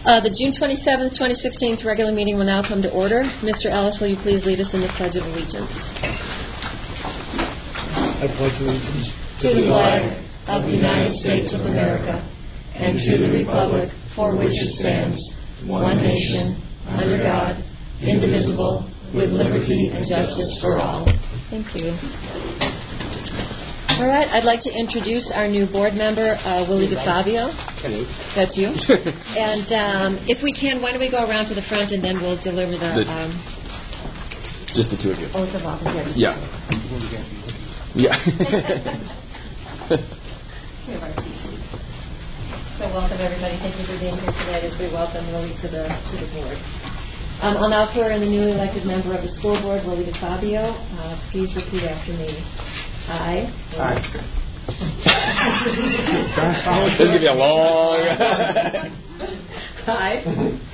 The June 27th, 2016 regular meeting will now come to order. Mr. Ellis, will you please lead us in the Pledge of Allegiance? I pledge allegiance to the flag of the United States of America and to the republic for which it stands, one nation, under God, indivisible, with liberty and justice for all. Thank you. All right, I'd like to introduce our new board member, Willie DeFabio. Hello. That's you. And if we can, why don't we go around to the front and then we'll deliver the... just the two of you. Oh, the office, yeah. Yeah. We have our teaching. So welcome, everybody. Thank you for being here today as we welcome Willie to the board. I'll now swear in the newly elected member of the school board, Willie DeFabio. Please repeat after me. I. This is going to be a long... I.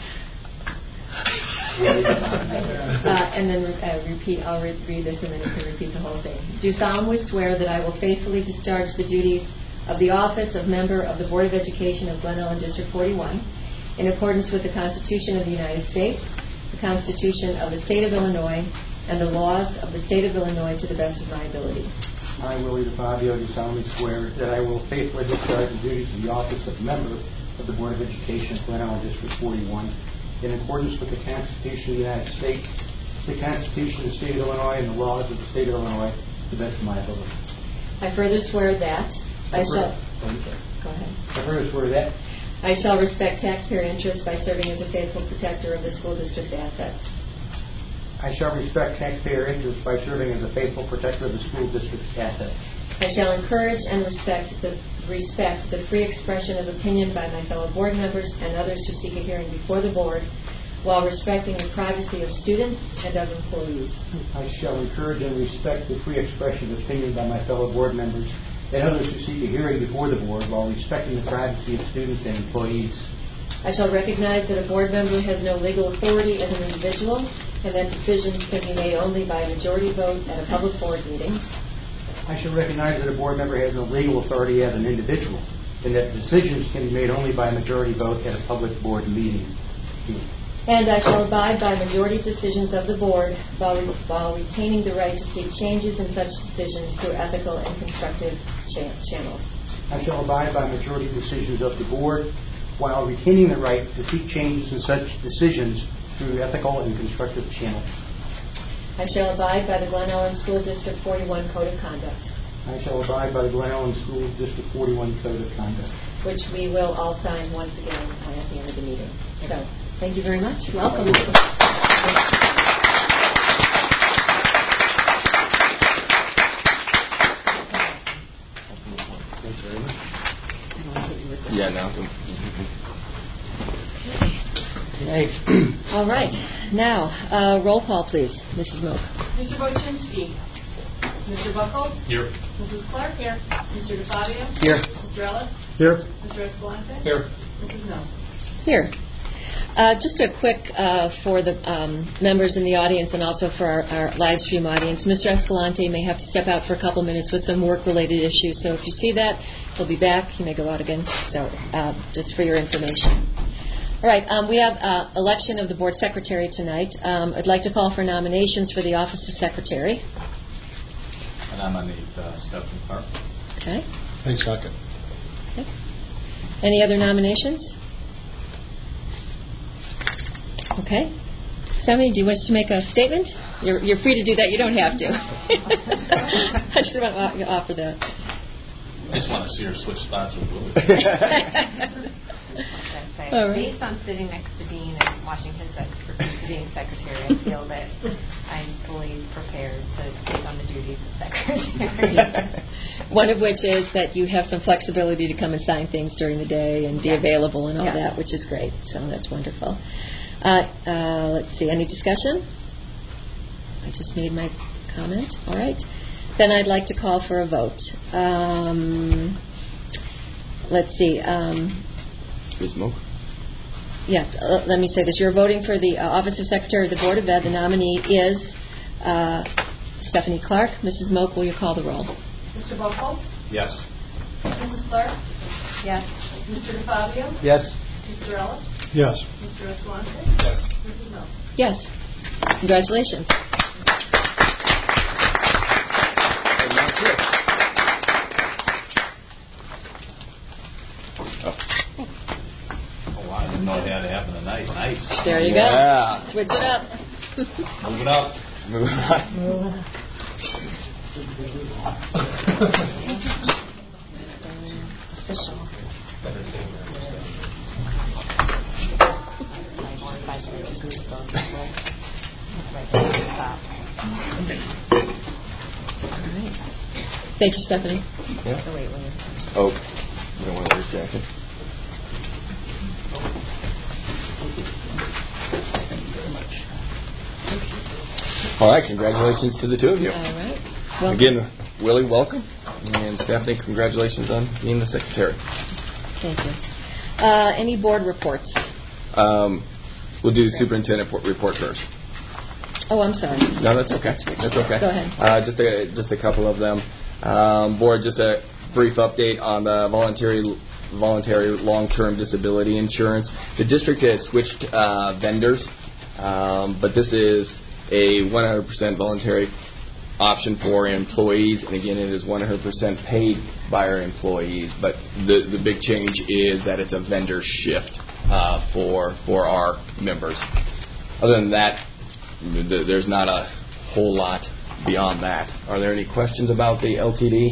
And then repeat. I'll read this and then you can repeat the whole thing. Do solemnly swear that I will faithfully discharge the duties of the office of member of the Board of Education of Glen Ellyn District 41 in accordance with the Constitution of the United States, the Constitution of the State of Illinois, and the laws of the State of Illinois to the best of my ability. I, Willie DeFabio, do solemnly swear that I will faithfully discharge the duties of the office of member of the Board of Education of Glen Ellyn District 41 in accordance with the Constitution of the United States, the Constitution of the State of Illinois, and the laws of the State of Illinois to the best of my ability. I further swear that I shall... Go ahead. I further swear that I shall respect taxpayer interests by serving as a faithful protector of the school district's assets. I shall respect taxpayer interests by serving as a faithful protector of the school district's assets. I shall encourage and respect the free expression of opinion by my fellow board members and others who seek a hearing before the board, while respecting the privacy of students and of employees. I shall encourage and respect the free expression of opinion by my fellow board members and others who seek a hearing before the board, while respecting the privacy of students and employees. I shall recognize that a board member has no legal authority as an individual, and that decisions can be made only by a majority vote at a public board meeting. I shall recognize that a board member has no legal authority as an individual, and that decisions can be made only by a majority vote at a public board meeting. And I shall abide by majority decisions of the board while retaining the right to seek changes in such decisions through ethical and constructive channels. I shall abide by majority decisions of the board while retaining the right to seek changes in such decisions through ethical and constructive channels. I shall abide by the Glen Ellyn School District 41 Code of Conduct. I shall abide by the Glen Ellyn School District 41 Code of Conduct, which we will all sign once again at the end of the meeting. So, thank you very much. Welcome. Thanks very much. Yeah, no. Thanks. All right. Now, roll call, please. Mrs. Moak. Mr. Wojcinski. Mr. Buckholz. Here. Mrs. Clark. Here. Mr. DeFabio. Here. Mr. Ellis. Here. Mr. Escalante. Here. Mrs. Mills. Here. Just a quick for the members in the audience and also for our live stream audience. Mr. Escalante may have to step out for a couple minutes with some work-related issues. So if you see that, he'll be back. He may go out again. So just for your information. All right. We have election of the board secretary tonight. I'd like to call for nominations for the office of secretary. And I nominate Stephanie Clark. Okay. I second. Okay. Any other nominations? Okay. Stephanie, do you wish to make a statement? You're free to do that. You don't have to. I just want to offer that. I just want to see her switch spots with Willie. Right. Based on sitting next to Dean and watching his expertise being secretary, I feel that I'm fully prepared to take on the duties of secretary. One of which is that you have some flexibility to come and sign things during the day and be available and all that, which is great. So that's wonderful. Let's see. Any discussion? I just made my comment. All right. Then I'd like to call for a vote. Let's see. Ms. Moak? Yeah, let me say this. You're voting for the Office of Secretary of the Board of Ed. The nominee is Stephanie Clark. Mrs. Moak, will you call the roll? Mr. Buckholz. Yes. Mrs. Clark. Yes. Mr. DeFabio. Yes. Mr. Ellis. Yes. Mr. Escalante? Yes. Mrs. Mills? Yes. Congratulations. And that's it. Oh, wow, I didn't know it had to happen tonight. Nice. There you Yeah. go. Switch it up. Moving up. Moving on. Thank you, Stephanie. Yeah. Oh, you don't want to wear a jacket? All right, congratulations to the two of you. All right. Welcome. Again, Willie, welcome. And Stephanie, congratulations on being the secretary. Thank you. Any board reports? We'll do the superintendent report first. Oh, I'm sorry. No, that's okay. That's okay. Go ahead. Just a couple of them. Board, just a brief update on the voluntary long-term disability insurance. The district has switched vendors, but this is a 100% voluntary option for employees, and again, it is 100% paid by our employees. But the big change is that it's a vendor shift for our members. Other than that, there's not a whole lot beyond that. Are there any questions about the LTD?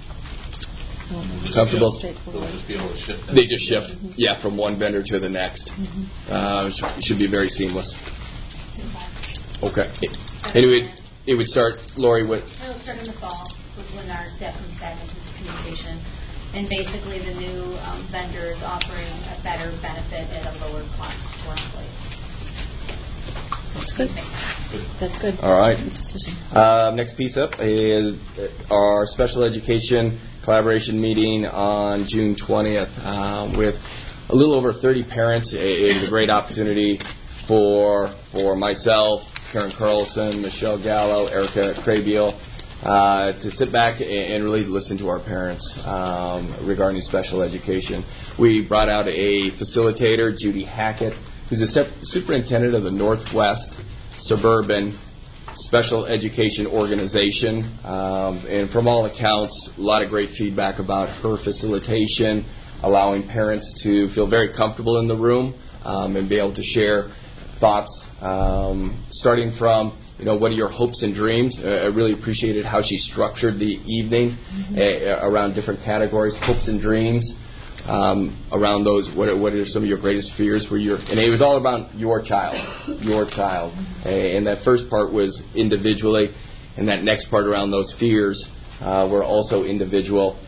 Comfortable? They'll just be able to shift. They just shift, yeah, from one vendor to the next. Should be very seamless. Okay. Anyway, it would start, Lori, with... It'll start in the fall with when our staff comes back into communication. And basically the new vendor is offering a better benefit at a lower cost to our employees. That's good. That's good. All right. Good decision. Next piece up is our special education collaboration meeting on June 20th with a little over 30 parents. It was a great opportunity for myself, Karen Carlson, Michelle Gallo, Erica Crabiel, to sit back and really listen to our parents regarding special education. We brought out a facilitator, Judy Hackett, who's a superintendent of the Northwest Suburban Special Education Organization. And from all accounts, a lot of great feedback about her facilitation, allowing parents to feel very comfortable in the room and be able to share thoughts, starting from, what are your hopes and dreams? I really appreciated how she structured the evening around different categories, hopes and dreams, around those, what are some of your greatest fears for and it was all about your child. And that first part was individually, and that next part around those fears were also individual,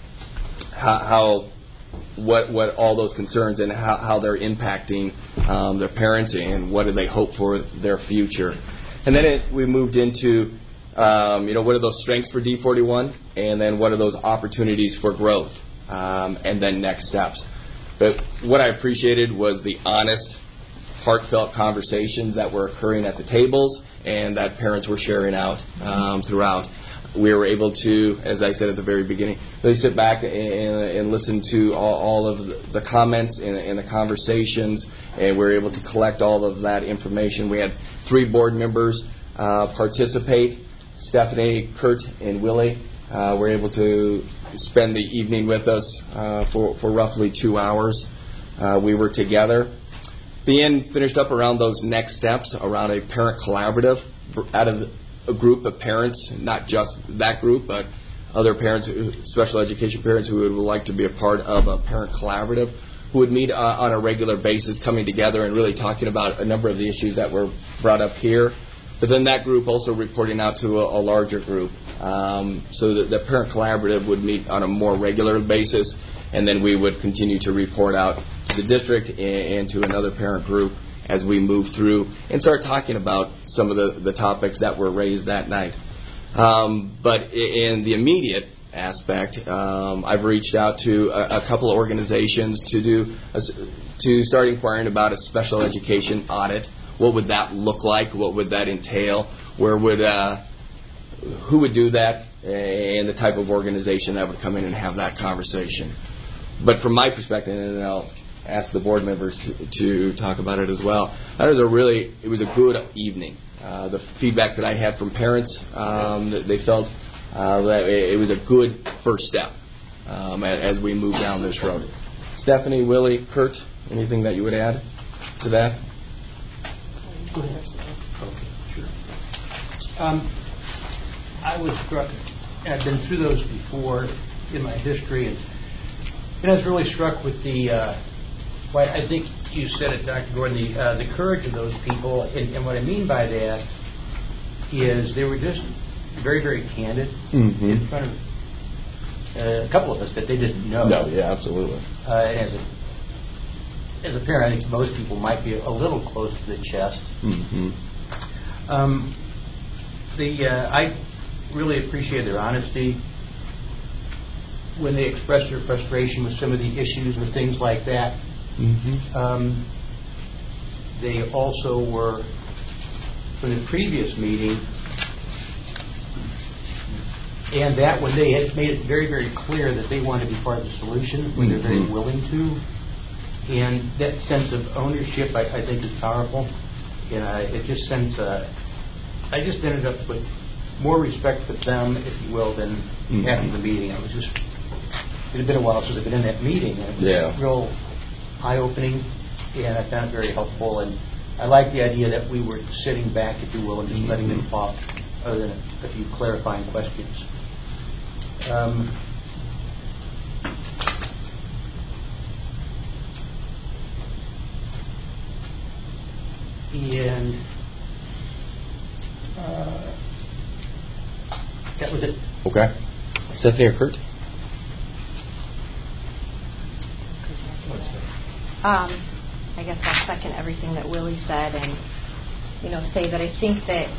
what all those concerns and how they're impacting their parents and what do they hope for their future. And then we moved into, what are those strengths for D41, and then what are those opportunities for growth, and then next steps. But what I appreciated was the honest, heartfelt conversations that were occurring at the tables and that parents were sharing out throughout. We were able to, as I said at the very beginning, really sit back and listen to all of the comments and the conversations, and we were able to collect all of that information. We had 3 board members participate. Stephanie, Kurt, and Willie were able to spend the evening with us for roughly 2 hours. We were together. The end finished up around those next steps, around a parent collaborative out of a group of parents, not just that group, but other parents, special education parents who would like to be a part of a parent collaborative, who would meet on a regular basis, coming together and really talking about a number of the issues that were brought up here. But then that group also reporting out to a larger group, so that the parent collaborative would meet on a more regular basis, and then we would continue to report out to the district and to another parent group as we move through and start talking about some of the topics that were raised that night. But in the immediate aspect, I've reached out to a couple of organizations to start inquiring about a special education audit. What would that look like? What would that entail? Who would do that? And the type of organization that would come in and have that conversation. But from my perspective, and I'll ask the board members to talk about it as well. That was it was a good evening. The feedback that I had from parents, they felt that it was a good first step as we move down this road. Stephanie, Willie, Kurt, anything that you would add to that? Go ahead. Okay, sure. I was struck, and I've been through those before in my history, and I was really struck with I think you said it, Dr. Gordon, the courage of those people, and what I mean by that is they were just very, very candid in front of a couple of us that they didn't know. No, yeah, absolutely. As a parent, I think most people might be a little close to the chest. I really appreciate their honesty when they expressed their frustration with some of the issues or things like that. They also were, from the previous meeting, and that when they had made it very, very clear that they wanted to be part of the solution, when they're very willing to. And that sense of ownership, I think, is powerful. And it just sends I just ended up with more respect for them, if you will, than after the meeting. It had been a while since I've been in that meeting. And it was real eye-opening, and I found it very helpful. And I like the idea that we were sitting back, if you will, and just letting them talk, other than a few clarifying questions. And that was it. Okay. Stephanie or Kurt? I guess I'll second everything that Willie said, and say that I think that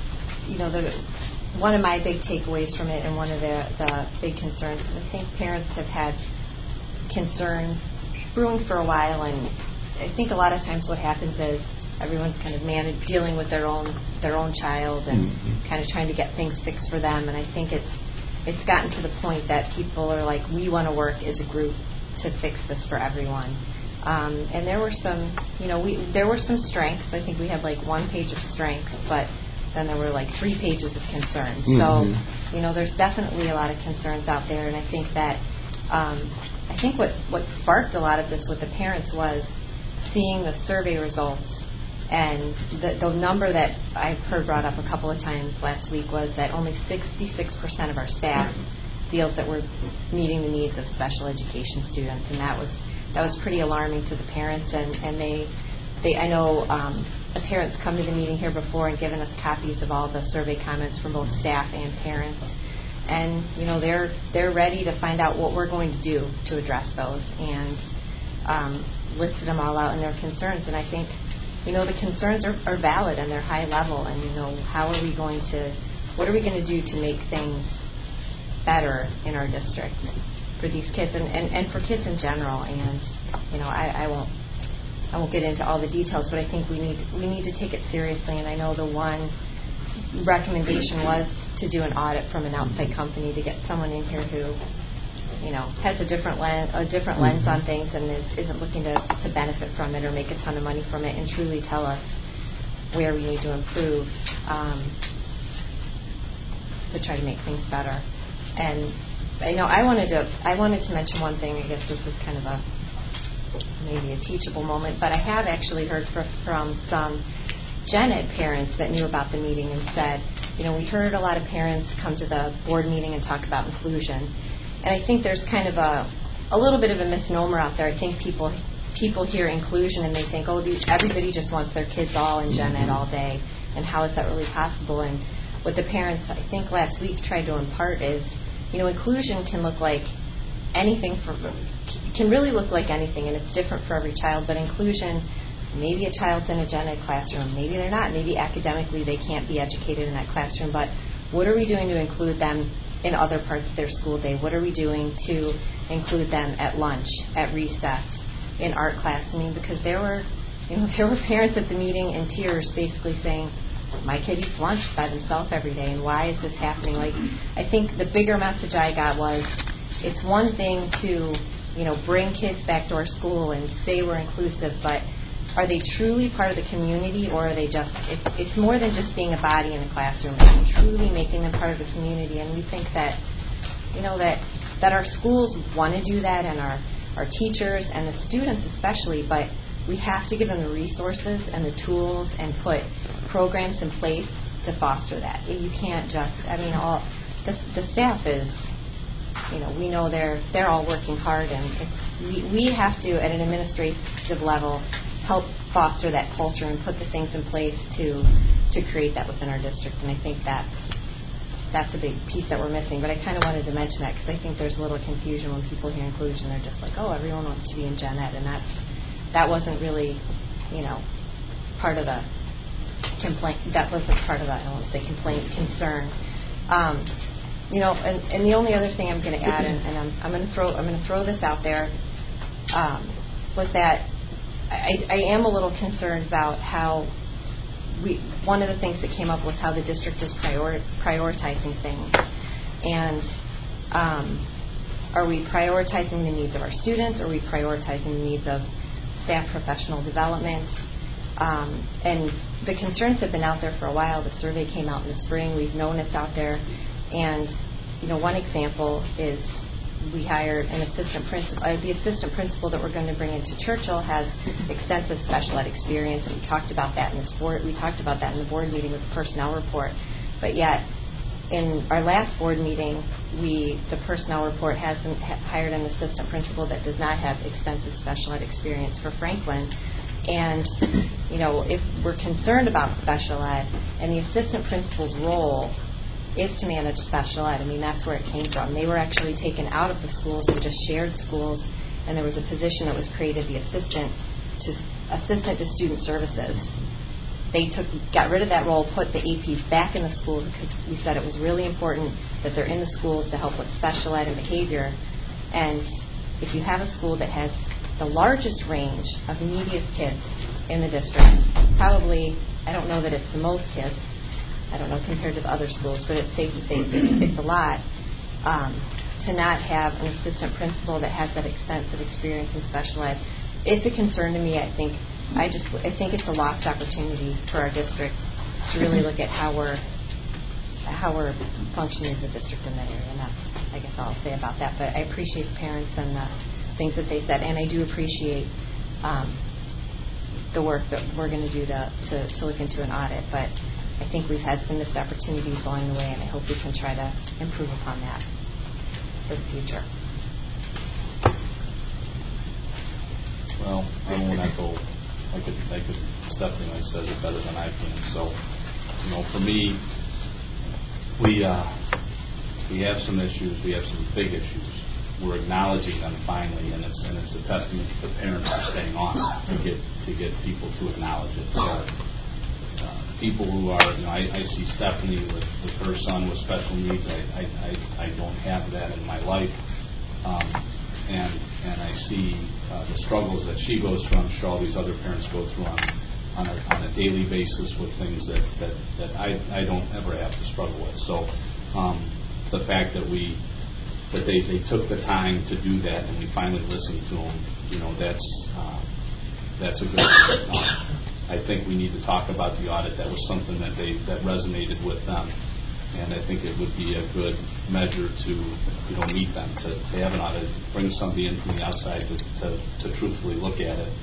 one of my big takeaways from it, and one of the big concerns, is I think parents have had concerns brewing for a while, and I think a lot of times what happens is everyone's kind of dealing with their own child and kind of trying to get things fixed for them, and I think it's gotten to the point that people are like, we want to work as a group to fix this for everyone. And there were some, there were some strengths. I think we had like 1 page of strengths, but then there were like 3 pages of concerns. So, there's definitely a lot of concerns out there, and I think that, I think what sparked a lot of this with the parents was seeing the survey results, and the number that I've heard brought up a couple of times last week was that only 66% of our staff feels that we're meeting the needs of special education students, and that was pretty alarming to the parents. And they I know the parents come to the meeting here before and given us copies of all the survey comments from both staff and parents, and they're ready to find out what we're going to do to address those, and listed them all out in their concerns. And I think the concerns are valid and they're high level, and what are we going to do to make things better in our district for these kids and for kids in general. And I won't get into all the details, but I think we need to take it seriously. And I know the one recommendation was to do an audit from an outside company to get someone in here who has a different lens on things and isn't looking to benefit from it or make a ton of money from it, and truly tell us where we need to improve to try to make things better. And I wanted to mention one thing. I guess this was kind of maybe a teachable moment, but I have actually heard from some gen ed parents that knew about the meeting and said, we heard a lot of parents come to the board meeting and talk about inclusion. And I think there's kind of a little bit of a misnomer out there. I think people hear inclusion and they think, everybody just wants their kids all in gen ed all day, and how is that really possible? And what the parents, I think, last week tried to impart is, inclusion can look like anything, can really look like anything, and it's different for every child. But inclusion, maybe a child's in a gen ed classroom, maybe they're not, maybe academically they can't be educated in that classroom, but what are we doing to include them in other parts of their school day? What are we doing to include them at lunch, at recess, in art class? Because there were parents at the meeting in tears basically saying, my kid eats lunch by themselves every day, and why is this happening? I think the bigger message I got was, it's one thing to bring kids back to our school and say we're inclusive, but are they truly part of the community, or are they just, it's more than just being a body in a classroom. It's truly making them part of the community, and we think that, that our schools want to do that, and our teachers and the students especially, but we have to give them the resources and the tools and put programs in place to foster that. You can't just, the staff is, we know they're all working hard, and we have to, at an administrative level, help foster that culture and put the things in place to create that within our district. And I think that's a big piece that we're missing. But I kind of wanted to mention that because I think there's a little confusion when people hear inclusion. They're just like, oh, everyone wants to be in gen ed, and that wasn't really, part of the complaint. That wasn't part of the, I don't want to say complaint, concern. And the only other thing I'm going to add, and I'm going to throw this out there, was that I am a little concerned about how one of the things that came up was how the district is prioritizing things. And are we prioritizing the needs of our students? Are we prioritizing the needs of staff professional development? And the concerns have been out there for a while. The survey came out in the spring. We've known it's out there. And, one example is we hired an assistant principal. The assistant principal that we're going to bring into Churchill has extensive special ed experience, and we talked about that in the board meeting with the personnel report. But yet, in our last board meeting, the personnel report hasn't hired an assistant principal that does not have extensive special ed experience for Franklin. And, if we're concerned about special ed, and the assistant principal's role is to manage special ed. That's where it came from. They were actually taken out of the schools and just shared schools, and there was a position that was created, the assistant to student services. They got rid of that role, put the APs back in the schools because we said it was really important that they're in the schools to help with special ed and behavior. And if you have a school that has the largest range of neediest kids in the district, probably, I don't know that it's the most kids, I don't know compared to the other schools, but it's safe to say it's a lot, to not have an assistant principal that has that extensive experience in special ed. It's a concern to me. I think it's a lost opportunity for our district to really look at how we're functioning as a district in that area, and that's, I guess, all I'll say about that. But I appreciate the parents and the things that they said, and I do appreciate the work that we're going to do to look into an audit. But I think we've had some missed opportunities along the way, and I hope we can try to improve upon that for the future. Well, I won't echo. Stephanie says it better than I can. So, for me, we have some issues. We have some big issues. We're acknowledging them finally, and it's a testament to the parents for staying on to get people to acknowledge it. So, people who are, I see Stephanie with her son with special needs. I don't have that in my life, and I see the struggles that she goes through. I'm sure all these other parents go through on a daily basis with things that I don't ever have to struggle with. So the fact that they took the time to do that, and we finally listened to them, that's a good thing. I think we need to talk about the audit. That was something that resonated with them, and I think it would be a good measure to meet them, to have an audit, bring somebody in from the outside to truthfully look at it,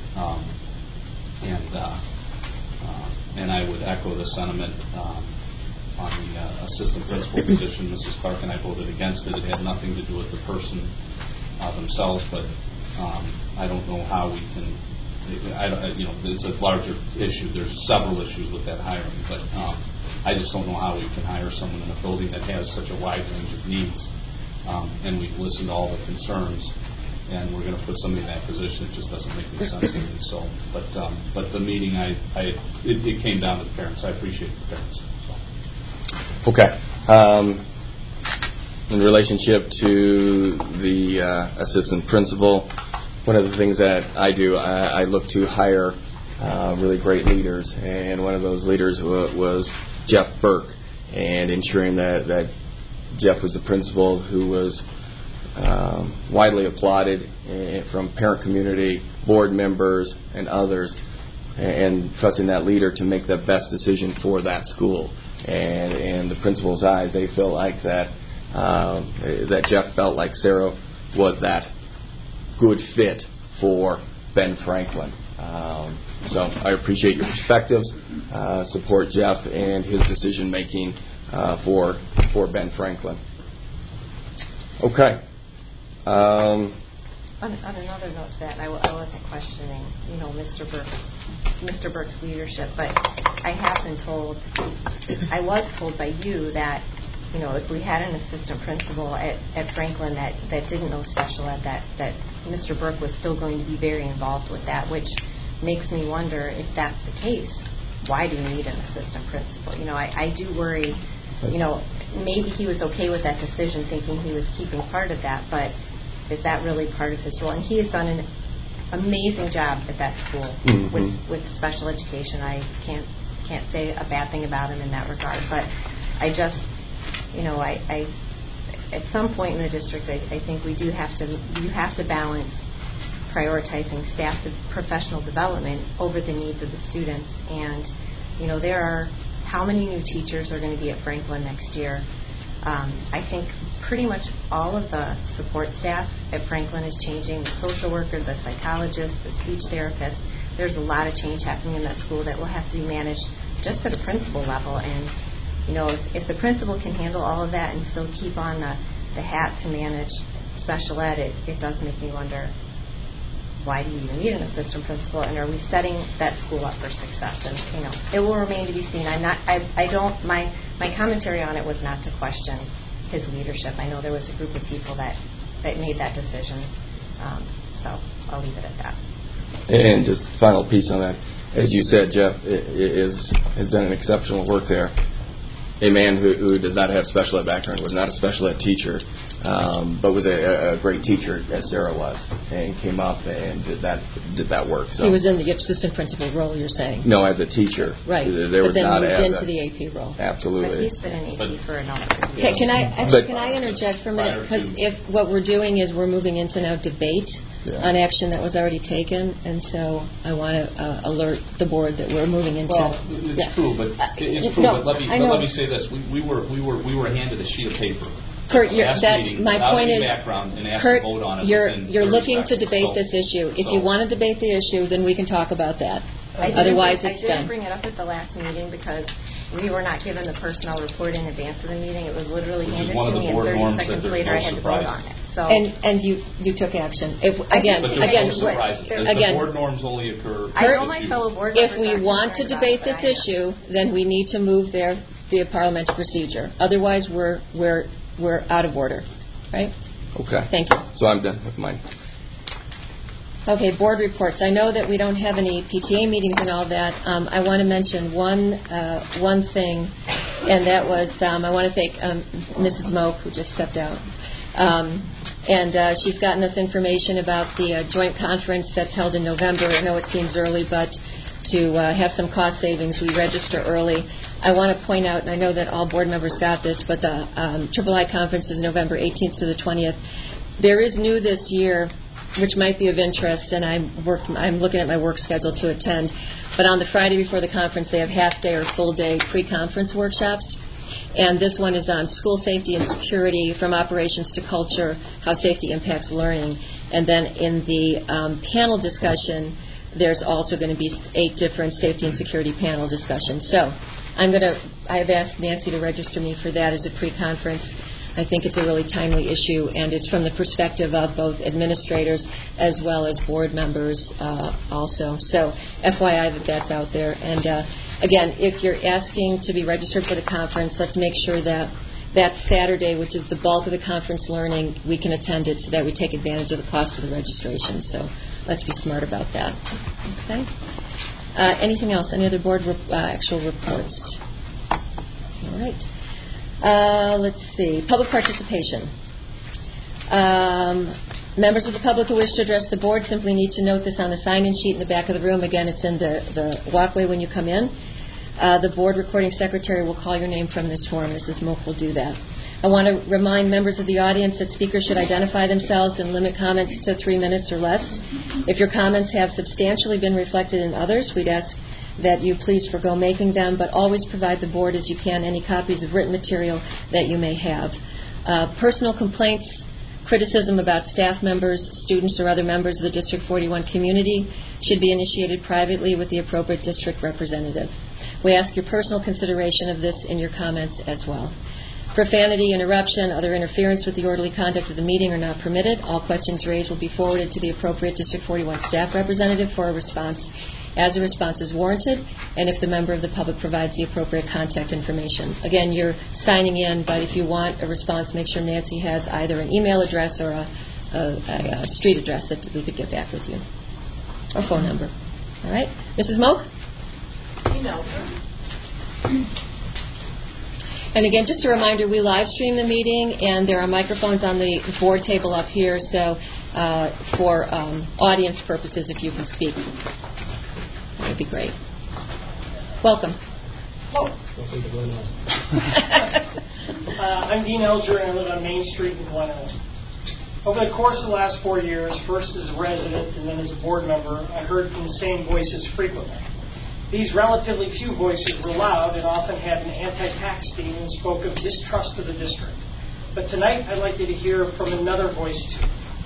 and I would echo the sentiment on the assistant principal position. Mrs. Clark and I voted against it. It had nothing to do with the person themselves, but I don't know how we can. It's a larger issue. There's several issues with that hiring, but I just don't know how we can hire someone in a building that has such a wide range of needs. And we've listened to all the concerns, and we're going to put somebody in that position. It just doesn't make any sense to me. So, but the meeting, it came down to the parents. I appreciate the parents. So. Okay. In relationship to the assistant principal, one of the things that I do, I look to hire really great leaders, and one of those leaders was Jeff Burke, and ensuring that Jeff was the principal who was widely applauded from parent community, board members, and others, and trusting that leader to make the best decision for that school. And in the principal's eyes, they feel like that Jeff felt like Sarah was that good fit for Ben Franklin. So I appreciate your perspectives. Support Jeff and his decision making for Ben Franklin. Okay. On another note to that, I wasn't questioning, Mr. Burke's leadership, but I have been told, I was told by you that, if we had an assistant principal at Franklin that didn't know special ed, that Mr. Burke was still going to be very involved with that, which makes me wonder if that's the case. Why do you need an assistant principal? I do worry, maybe he was okay with that decision thinking he was keeping part of that, but is that really part of his role? And he has done an amazing job at that school with special education. I can't say a bad thing about him in that regard, but I just, I at some point in the district, I think you have to balance prioritizing staff professional development over the needs of the students. And, there are how many new teachers are going to be at Franklin next year? I think pretty much all of the support staff at Franklin is changing. The social worker, the psychologist, the speech therapist. There's a lot of change happening in that school that will have to be managed just at a principal level. And, if the principal can handle all of that and still keep on the hat to manage special ed, it does make me wonder, why do you even need an assistant principal, and are we setting that school up for success? And it will remain to be seen. My commentary on it was not to question his leadership. I know there was a group of people that made that decision, so I'll leave it at that. And just final piece on that, as you said, Jeff has done an exceptional work there. A man who does not have special ed background, was not a special ed teacher, but was a great teacher, as Sarah was, and came up and did that work. So he was in the assistant principal role, you're saying? No, as a teacher. Right. There was but then not moved as into the AP role. Absolutely. But he's been in AP for a number of Okay, years. can I interject for a minute? Because if what we're doing is we're moving into now debate on action that was already taken, and so I want to alert the board that we're moving into. Well, it's true, but let me say this: we were handed a sheet of paper. Kurt, my point is, background and asked Kurt, to vote on it you're looking to seconds. debate this issue. If you want to debate the issue, then we can talk about that. Otherwise, it's done. I didn't bring it up at the last meeting because we were not given the personnel report in advance of the meeting. It was literally handed to me, and 30 seconds later I had to vote on it. So and you took action. But there's no surprises. The board norms only occur. I know my fellow board members if we want to debate this issue, then we need to move there via parliamentary procedure. Otherwise, we're out of order, right? Okay. Thank you. So I'm done with mine. Okay, board reports. I know that we don't have any PTA meetings and all that. I want to mention one thing, and that was I want to thank Mrs. Moak, who just stepped out. And she's gotten us information about the joint conference that's held in November. I know it seems early, but to have some cost savings, we register early. I want to point out, and I know that all board members got this, but the III conference is November 18th to the 20th. There is new this year, which might be of interest, and I'm looking at my work schedule to attend. But on the Friday before the conference, they have half-day or full-day pre-conference workshops. And this one is on school safety and security, from operations to culture, how safety impacts learning. And then in the panel discussion, there's also going to be 8 different safety and security panel discussions. So I have asked Nancy to register me for that as a pre-conference. I think it's a really timely issue, and it's from the perspective of both administrators as well as board members also. So FYI that's out there. And again, if you're asking to be registered for the conference, let's make sure that that Saturday, which is the bulk of the conference learning, we can attend it so that we take advantage of the cost of the registration. So let's be smart about that. Okay. Anything else? Any other board actual reports? All right. Let's see. Public participation. Members of the public who wish to address the board simply need to note this on the sign-in sheet in the back of the room. Again, it's in the walkway when you come in. The board recording secretary will call your name from this form. Mrs. Moak will do that. I want to remind members of the audience that speakers should identify themselves and limit comments to 3 minutes or less. If your comments have substantially been reflected in others, we'd ask that you please forgo making them, but always provide the board as you can any copies of written material that you may have. Personal complaints, criticism about staff members, students, or other members of the District 41 community should be initiated privately with the appropriate district representative. We ask your personal consideration of this in your comments as well. Profanity, interruption, other interference with the orderly conduct of the meeting are not permitted. All questions raised will be forwarded to the appropriate District 41 staff representative for a response as a response is warranted, and if the member of the public provides the appropriate contact information. Again, you're signing in, but if you want a response, make sure Nancy has either an email address or a street address that we could get back with you, or phone number. All right? Mrs. Moak? And again, just a reminder, we live stream the meeting, and there are microphones on the board table up here, so for audience purposes, if you can speak, that would be great. Welcome. Hello. I'm Dean Elger, and I live on Main Street in Glen Ellen. Over the course of the last 4 years, first as a resident and then as a board member, I heard from the same voices frequently. These relatively few voices were loud and often had an anti-tax theme and spoke of distrust of the district. But tonight, I'd like you to hear from another voice, too.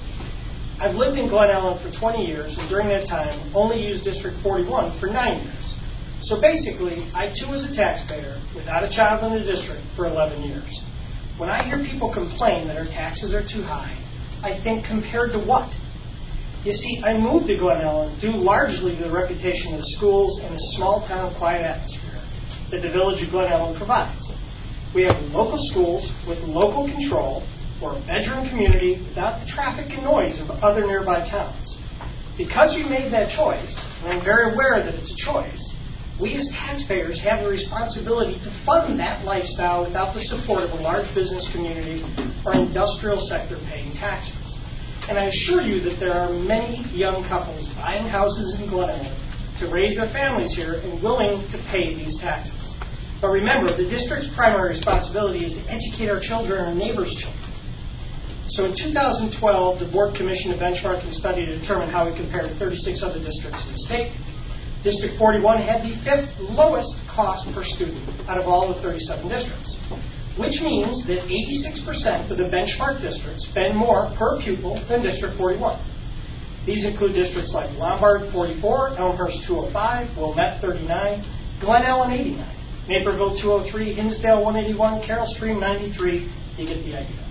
I've lived in Glen Ellen for 20 years, and during that time, only used District 41 for 9 years. So basically, I, too, was a taxpayer without a child in the district for 11 years. When I hear people complain that our taxes are too high, I think, compared to what? You see, I moved to Glen Ellen due largely to the reputation of the schools and the small-town quiet atmosphere that the village of Glen Ellen provides. We have local schools with local control, or a bedroom community without the traffic and noise of other nearby towns. Because we made that choice, and I'm very aware that it's a choice, we as taxpayers have the responsibility to fund that lifestyle without the support of a large business community or industrial sector paying taxes. And I assure you that there are many young couples buying houses in Glen Ellen to raise their families here and willing to pay these taxes. But remember, the district's primary responsibility is to educate our children and our neighbors' children. So in 2012, the board commissioned a benchmarking study to determine how we compare to 36 other districts in the state. District 41 had the 5th lowest cost per student out of all the 37 districts, which means that 86% of the benchmark districts spend more per pupil than District 41. These include districts like Lombard 44, Elmhurst 205, Wilmette 39, Glen Ellen 89, Naperville 203, Hinsdale 181, Carroll Stream 93. You get the idea.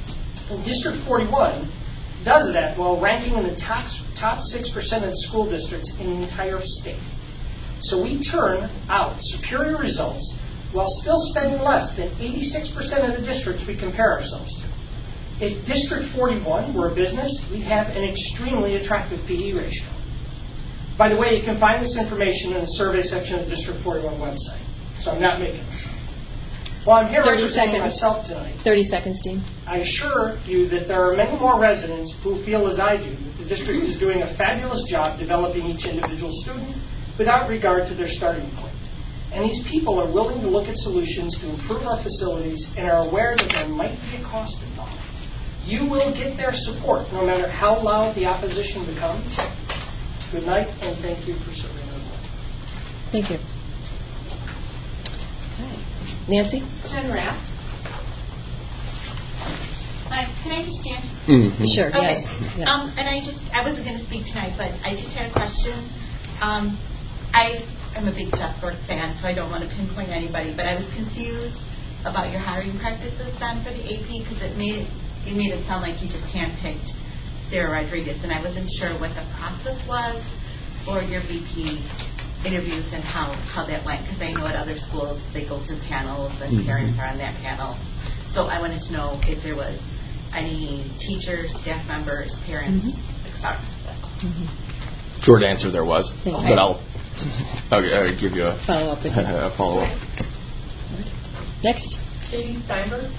And District 41 does that while ranking in the top 6% of the school districts in the entire state. So we turn out superior results while still spending less than 86% of the districts we compare ourselves to. If District 41 were a business, we'd have an extremely attractive PE ratio. By the way, you can find this information in the survey section of the District 41 website, so I'm not making this up. While I'm here representing myself tonight, 30 seconds, Dean. I assure you that there are many more residents who feel as I do that the district is doing a fabulous job developing each individual student without regard to their starting point. And these people are willing to look at solutions to improve our facilities and are aware that there might be a cost involved. You will get their support no matter how loud the opposition becomes. Good night, and thank you for serving our board. Thank you. Okay. Nancy? Jen Rapp. Can I just stand? Mm-hmm. Sure, Okay. yes. And I wasn't going to speak tonight, but I just had a question. I'm a big Jeff Burke fan, so I don't want to pinpoint anybody, but I was confused about your hiring practices then for the AP because it made it sound like you just handpicked Sarah Rodriguez, and I wasn't sure what the process was for your VP interviews and how that went, because I know at other schools they go through panels and parents are on that panel. So I wanted to know if there was any teachers, staff members, parents, etc. Short answer, there was. Thank But you. I'll give you a Follow-up with you. a follow-up. Next. Katie Steinberg.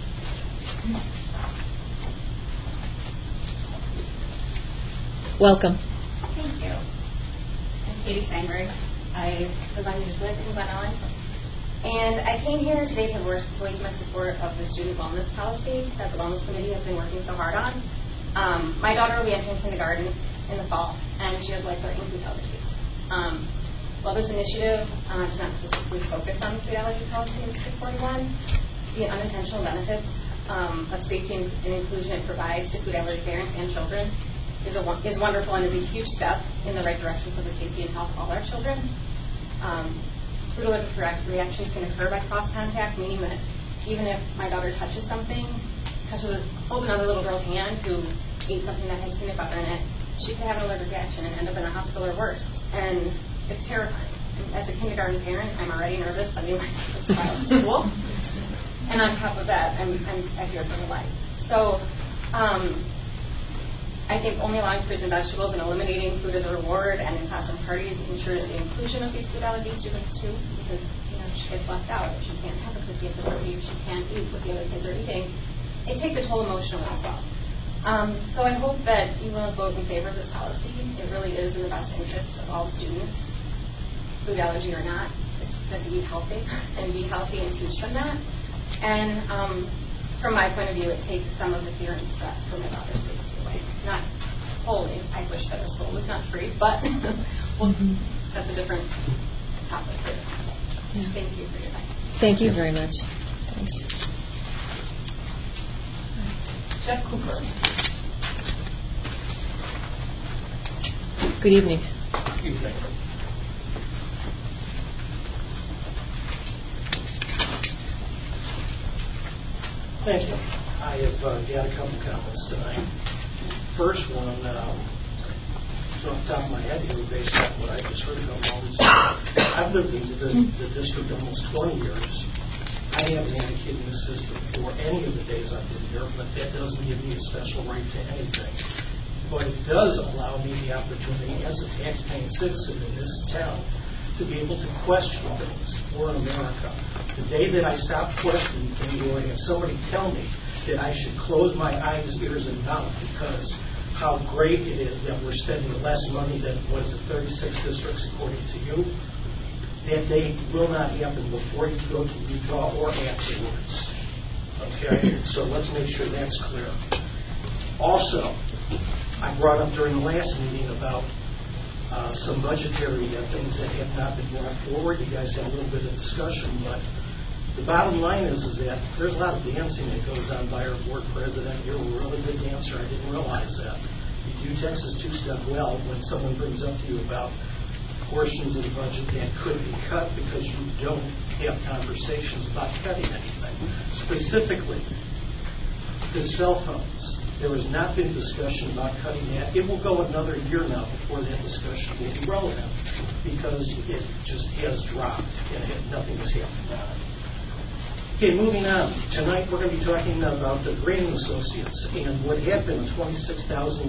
Welcome. Thank you. I'm Katie Steinberg. I live on Glen Ellen. And I came here today to voice my support of the student wellness policy that the Wellness Committee has been working so hard on. My daughter will be entering kindergarten in the fall, and she has life-threatening food allergies. While this initiative does not specifically focus on the food allergy policy in District 41, the unintentional benefits of safety and inclusion it provides to food allergy parents and children is wonderful and is a huge step in the right direction for the safety and health of all our children. Food allergic reactions can occur by cross contact, meaning that even if my daughter holds another little girl's hand who ate something that has peanut butter in it, she could have an allergic reaction and end up in the hospital or worse. And it's terrifying. As a kindergarten parent, I'm already nervous sending my child to school. And on top of that, I fear for her life. So I think only allowing fruits and vegetables and eliminating food as a reward and in classroom parties ensures the inclusion of these food allergy students too, because she gets left out. If she can't have a cookie at the party, if she can't eat what the other kids are eating, it takes a toll emotionally as well. So I hope that you will vote in favor of this policy. It really is in the best interest of all the students, food allergy or not. It's good to eat healthy and be healthy and teach them that. And from my point of view, it takes some of the fear and stress from my daughter's safety away. Not wholly. I wish that her school was not free, but that's a different topic. Thank you for your time. Thank you very much. Thanks. Jeff Cooper. Good evening. Thank you. I have got a couple comments tonight. First one, off the top of my head here, based on what I just heard a couple moments ago. I've lived in the district almost 20 years. I haven't had a kid in the system for any of the days I've been here, but that doesn't give me a special right to anything. But it does allow me the opportunity as a taxpaying citizen in this town to be able to question things. We're in America. The day that I stop questioning things or have somebody tell me that I should close my eyes, ears, and mouth because how great it is that we're spending less money than, 36 districts according to you, that day will not happen before you go to Utah or afterwards. Okay? So let's make sure that's clear. Also, I brought up during the last meeting about some budgetary things that have not been brought forward. You guys had a little bit of discussion, but the bottom line is that there's a lot of dancing that goes on by our board president. You're a really good dancer. I didn't realize that. You do Texas two-step well when someone brings up to you about portions of the budget that could be cut because you don't have conversations about cutting anything. Specifically, the cell phones. There has not been discussion about cutting that. It will go another year now before that discussion will be relevant because it just has dropped and nothing has happened on it. Okay, moving on. Tonight we're going to be talking about the Grading Associates and what had been a $26,000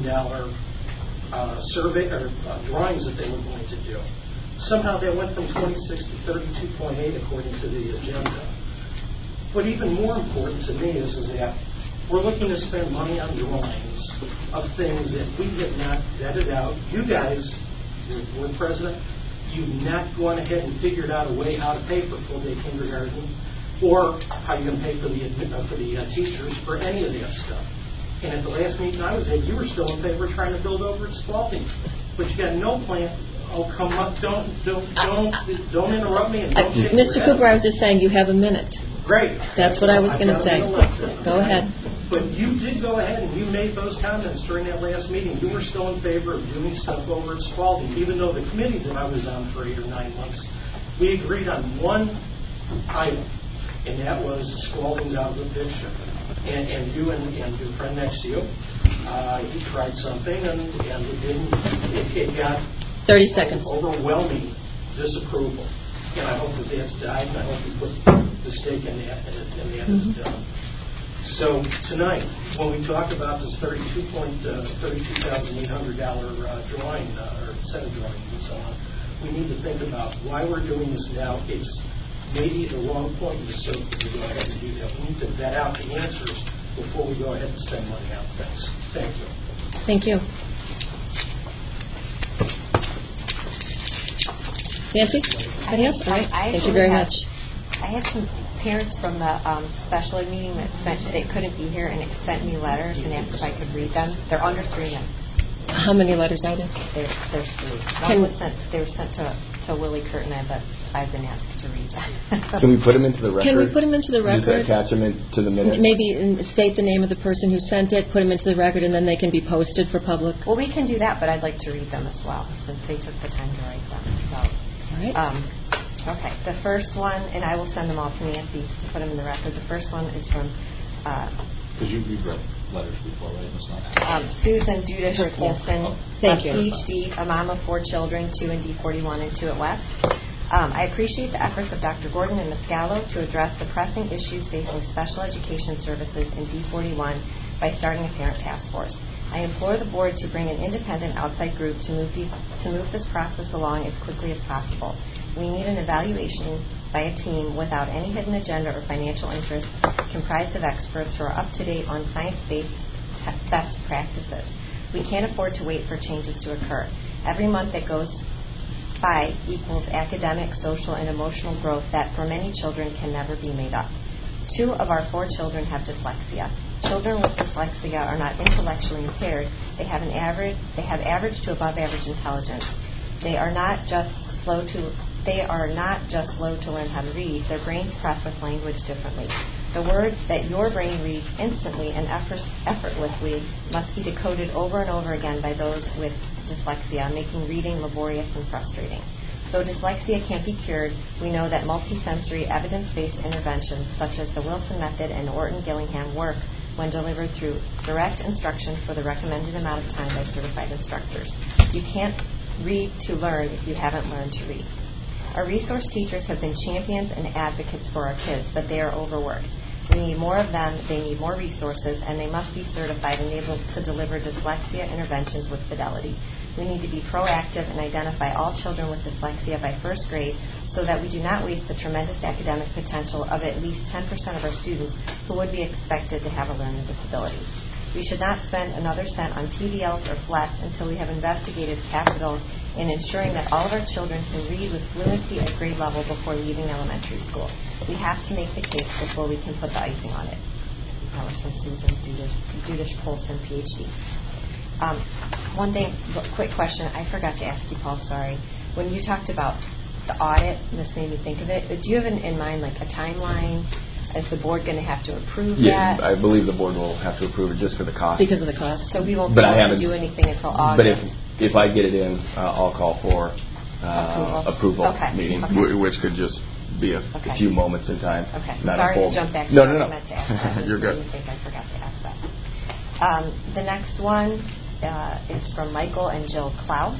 survey or drawings that they were going to do. Somehow that went from 26 to 32.8 according to the agenda. But even more important to me is that we're looking to spend money on drawings of things that we have not vetted out. You guys, your board president, you've not gone ahead and figured out a way how to pay for full-day kindergarten or how you're going to pay for the teachers for any of that stuff. And at the last meeting I was at, you were still in favor of trying to build over at Spalding, but you got no plan. Oh, come on! Don't interrupt me and don't shake Mr. your head. Cooper, I was just saying you have a minute. Great. That's what I was going to say. Go ahead. But you did go ahead and you made those comments during that last meeting. You were still in favor of doing stuff over at Spalding, even though the committee that I was on for 8 or 9 months, we agreed on one item, and that was Spalding's out of the picture. And you and your friend next to you, he tried something, and it got 30 seconds. Overwhelming disapproval. And I hope that that's died, and I hope you put the stake in that, and that is done. So tonight, when we talk about this $32,800 drawing, or set of drawings and so on, we need to think about why we're doing this now. It's maybe the wrong point in the circle to go ahead and do that. We need to vet out the answers before we go ahead and spend money on things. Thank you. Thank you. Nancy? Anything else? All right. Thank you very much. I had some parents from the special ed meeting that they couldn't be here and it sent me letters and asked if I could read them. They're under 3 minutes. How many letters are there? There's 3. They were sent to Willie Kurt and I, but I've been asked to read them. Can we put them into the record? Can we put them into the record? Just attach them to the minutes? Maybe state the name of the person who sent it, put them into the record, and then they can be posted for public. Well, we can do that, but I'd like to read them as well, since they took the time to write them. So, all right. Okay. The first one, and I will send them all to Nancy to put them in the record. The first one is from... Because you've read letters before, right, Ms. Nelson? Susan Dudish Olson, Thank you. PhD, a mom of 4 children, 2 in D41 and 2 at West. I appreciate the efforts of Dr. Gordon and Ms. Gallo to address the pressing issues facing special education services in D41 by starting a parent task force. I implore the board to bring an independent outside group to move this process along as quickly as possible. We need an evaluation by a team without any hidden agenda or financial interest, comprised of experts who are up to date on science-based best practices. We can't afford to wait for changes to occur. Every month that goes by equals academic, social, and emotional growth that for many children can never be made up. 2 of our 4 children have dyslexia. Children with dyslexia are not intellectually impaired. They have average to above average intelligence. They are not just slow to learn how to read. Their brains process language differently. The words that your brain reads instantly and effortlessly must be decoded over and over again by those with dyslexia, making reading laborious and frustrating. Though dyslexia can't be cured, we know that multisensory evidence-based interventions such as the Wilson Method and Orton-Gillingham work when delivered through direct instruction for the recommended amount of time by certified instructors. You can't read to learn if you haven't learned to read. Our resource teachers have been champions and advocates for our kids, but they are overworked. We need more of them, they need more resources, and they must be certified and able to deliver dyslexia interventions with fidelity. We need to be proactive and identify all children with dyslexia by 1st grade so that we do not waste the tremendous academic potential of at least 10% of our students who would be expected to have a learning disability. We should not spend another cent on PBLs or FLETs until we have investigated capital in ensuring that all of our children can read with fluency at grade level before leaving elementary school. We have to make the case before we can put the icing on it. That was from Susan Dudish Polson, PhD. One thing, quick question. I forgot to ask you, Paul, sorry. When you talked about the audit, this made me think of it, but do you have in mind like a timeline? Is the board going to have to approve that? Yeah, I believe the board will have to approve it just for the cost. Because of the cost. So we won't be able to do anything until August. But if I get it in, I'll call for approval meeting, which could just be a few moments in time. Okay. Not sorry to jump back to No. I meant to ask that. You're good. I think I forgot to ask that. The next one is from Michael and Jill Klaus.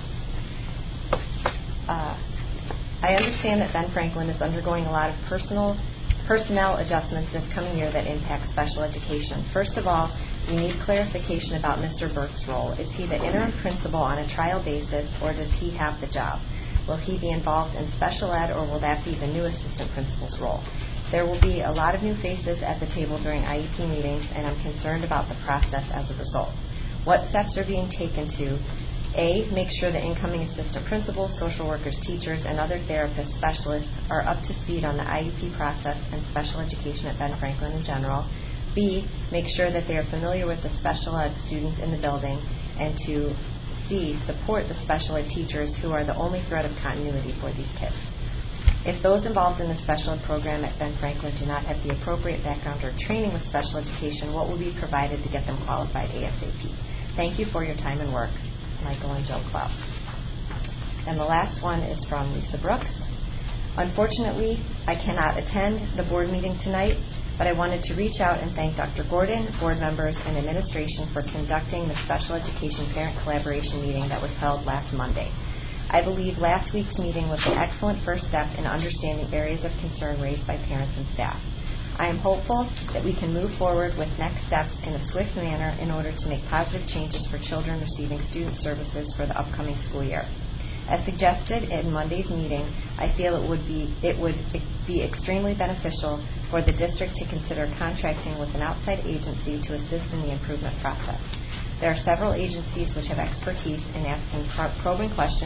I understand that Ben Franklin is undergoing a lot of personnel adjustments this coming year that impact special education. First of all, we need clarification about Mr. Burke's role. Is he the interim principal on a trial basis, or does he have the job? Will he be involved in special ed, or will that be the new assistant principal's role? There will be a lot of new faces at the table during IEP meetings, and I'm concerned about the process as a result. What steps are being taken to A, make sure the incoming assistant principals, social workers, teachers, and other therapists, specialists are up to speed on the IEP process and special education at Ben Franklin in general. B, make sure that they are familiar with the special ed students in the building. And to C, support the special ed teachers who are the only thread of continuity for these kids. If those involved in the special ed program at Ben Franklin do not have the appropriate background or training with special education, what will be provided to get them qualified ASAP? Thank you for your time and work. Michael and Jill Klaus. And the last one is from Lisa Brooks. Unfortunately, I cannot attend the board meeting tonight, but I wanted to reach out and thank Dr. Gordon, board members, and administration for conducting the special education parent collaboration meeting that was held last Monday. I believe last week's meeting was an excellent first step in understanding areas of concern raised by parents and staff. I am hopeful that we can move forward with next steps in a swift manner in order to make positive changes for children receiving student services for the upcoming school year. As suggested in Monday's meeting, I feel it would be extremely beneficial for the district to consider contracting with an outside agency to assist in the improvement process. There are several agencies which have expertise in asking probing questions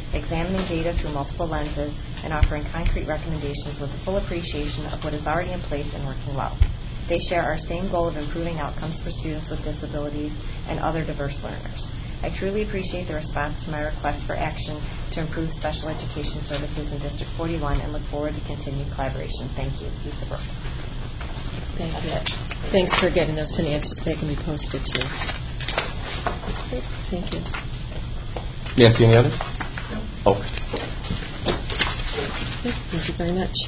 examining data through multiple lenses, and offering concrete recommendations with a full appreciation of what is already in place and working well. They share our same goal of improving outcomes for students with disabilities and other diverse learners. I truly appreciate the response to my request for action to improve special education services in District 41 and look forward to continued collaboration. Thank you. Lisa Brooks. Thank you. Thanks for getting those to Nancy so they can be posted too. Thank you. Nancy, any others? No. Okay. Thank you very much.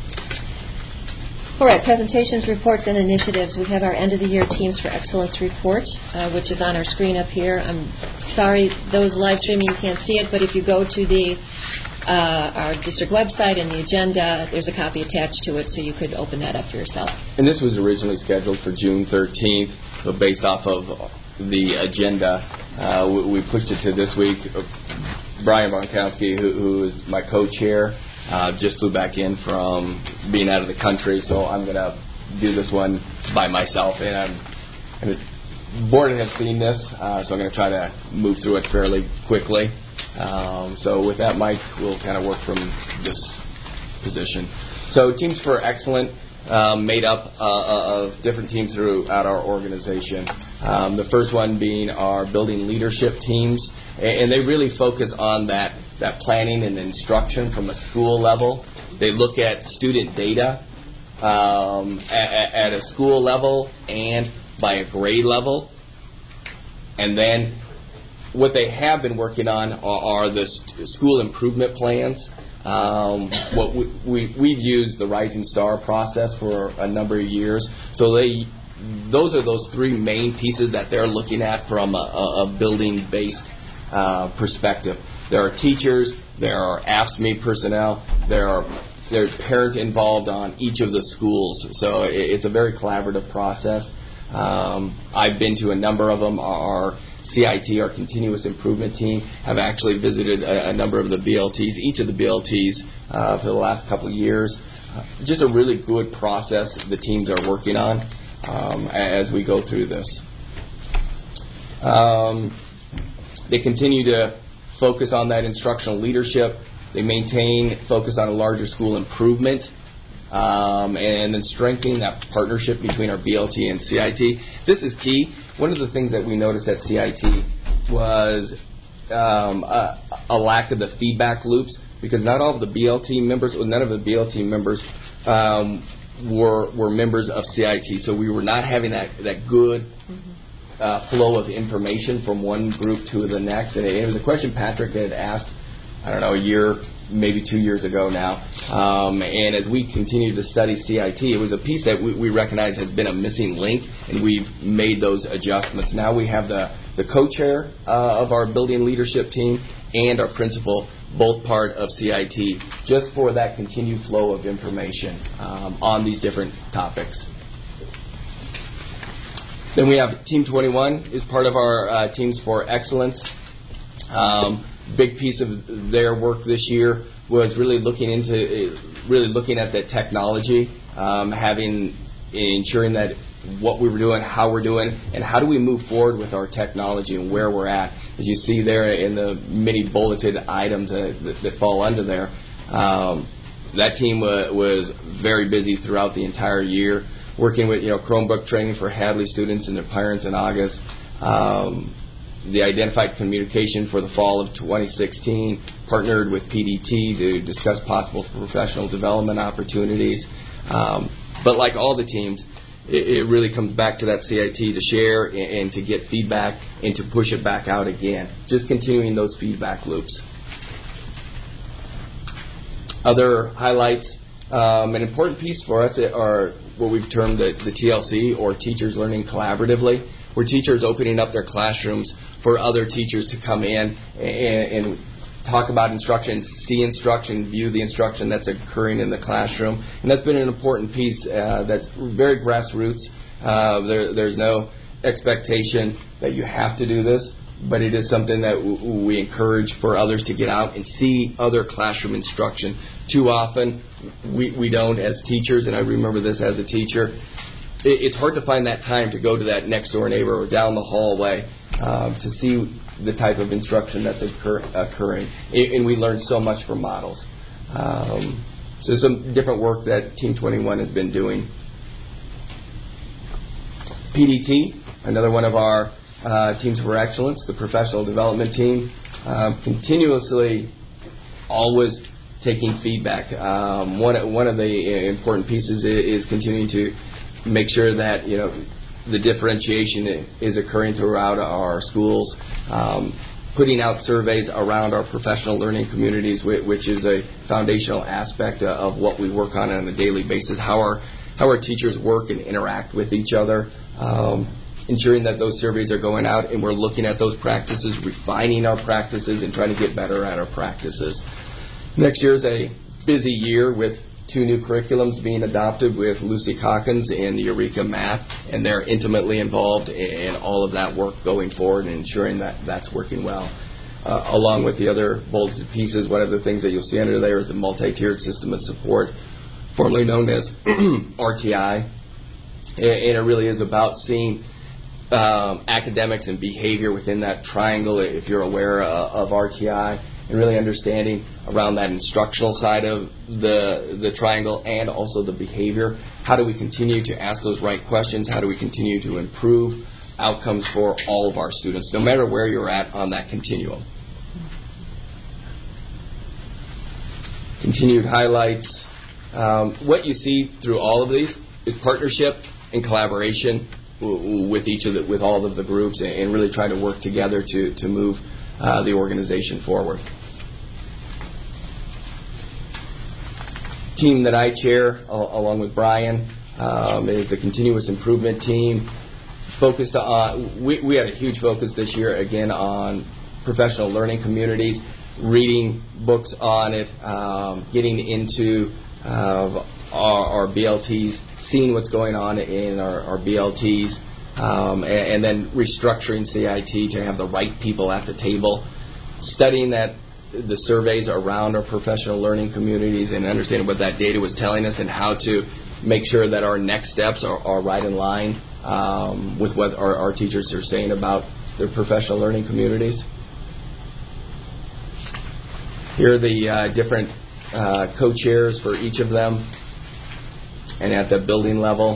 All right, presentations, reports, and initiatives. We have our end-of-the-year Teams for Excellence report, which is on our screen up here. I'm sorry, those live streaming, you can't see it, but if you go to our district website and the agenda, there's a copy attached to it, so you could open that up for yourself. And this was originally scheduled for June 13th, but based off of the agenda, we pushed it to this week. Brian Bonkowski, who is my co-chair, just flew back in from being out of the country, so I'm going to do this one by myself. And the board have seen this, so I'm going to try to move through it fairly quickly. So with that, Mike, we'll kind of work from this position. So Teams for Excellence, made up of different teams throughout our organization. The first one being our building leadership teams, and they really focus on that planning and instruction from a school level. They look at student data at a school level and by a grade level. And then what they have been working on are the school improvement plans. What we've used the Rising Star process for a number of years. So those are those three main pieces that they're looking at from a building-based perspective. There are teachers, there are AFSCME personnel, there's parents involved on each of the schools. So it's a very collaborative process. I've been to a number of them. Our CIT, our Continuous Improvement Team, have actually visited a number of the BLTs, each of the BLTs for the last couple of years. Just a really good process the teams are working on as we go through this. They continue to focus on that instructional leadership. They maintain focus on a larger school improvement, and then strengthening that partnership between our BLT and CIT. This is key. One of the things that we noticed at CIT was a lack of the feedback loops, because not all of the BLT members, or none of the BLT members were members of CIT. So we were not having that good flow of information from one group to the next. And it was a question Patrick had asked, I don't know, a year, maybe 2 years ago now. And as we continue to study CIT, it was a piece that we recognize has been a missing link, and we've made those adjustments. Now we have the co-chair of our building leadership team and our principal, both part of CIT, just for that continued flow of information on these different topics. Then we have Team 21 is part of our Teams for Excellence. Big piece of their work this year was really looking at the technology, ensuring that what we were doing, how we're doing, and how do we move forward with our technology and where we're at. As you see there in the many bulleted items that fall under there, that team was very busy throughout the entire year, working with Chromebook training for Hadley students and their parents in August. The identified communication for the fall of 2016, partnered with PDT to discuss possible professional development opportunities. But like all the teams, it really comes back to that CIT to share and to get feedback and to push it back out again. Just continuing those feedback loops. Other highlights, an important piece for us are what we've termed the TLC, or Teachers Learning Collaboratively, where teachers opening up their classrooms for other teachers to come in and talk about instruction, see instruction, view the instruction that's occurring in the classroom. And that's been an important piece that's very grassroots. There's no expectation that you have to do this, but it is something that we encourage for others to get out and see other classroom instruction. Too often, we don't as teachers, and I remember this as a teacher. It's hard to find that time to go to that next door neighbor or down the hallway to see the type of instruction that's occurring. And we learn so much from models. So some different work that Team 21 has been doing. PDT, another one of our Teams for Excellence, the professional development team, continuously always taking feedback. One of the important pieces is continuing to make sure that the differentiation is occurring throughout our schools. Putting out surveys around our professional learning communities, which is a foundational aspect of what we work on a daily basis. How our teachers work and interact with each other. Ensuring that those surveys are going out and we're looking at those practices, refining our practices, and trying to get better at our practices. Next year is a busy year with 2 new curriculums being adopted with Lucy Calkins and the Eureka Math, and they're intimately involved in all of that work going forward and ensuring that that's working well. Along with the other bolted pieces, one of the things that you'll see under there is the multi-tiered system of support, formerly known as RTI, and it really is about seeing academics and behavior within that triangle, if you're aware of RTI, and really understanding around that instructional side of the triangle and also the behavior. How do we continue to ask those right questions? How do we continue to improve outcomes for all of our students, no matter where you're at on that continuum? Continued highlights. What you see through all of these is partnership and collaboration with all of the groups, and really trying to work together to move the organization forward. Team that I chair, along with Brian, is the continuous improvement team. Focused on, we had a huge focus this year again on professional learning communities, reading books on it, getting into our BLTs, seeing what's going on in our BLTs, and then restructuring CIT to have the right people at the table, studying the surveys around our professional learning communities and understanding what that data was telling us and how to make sure that our next steps are right in line with what our teachers are saying about their professional learning communities. Here are the different co-chairs for each of them, and at the building level.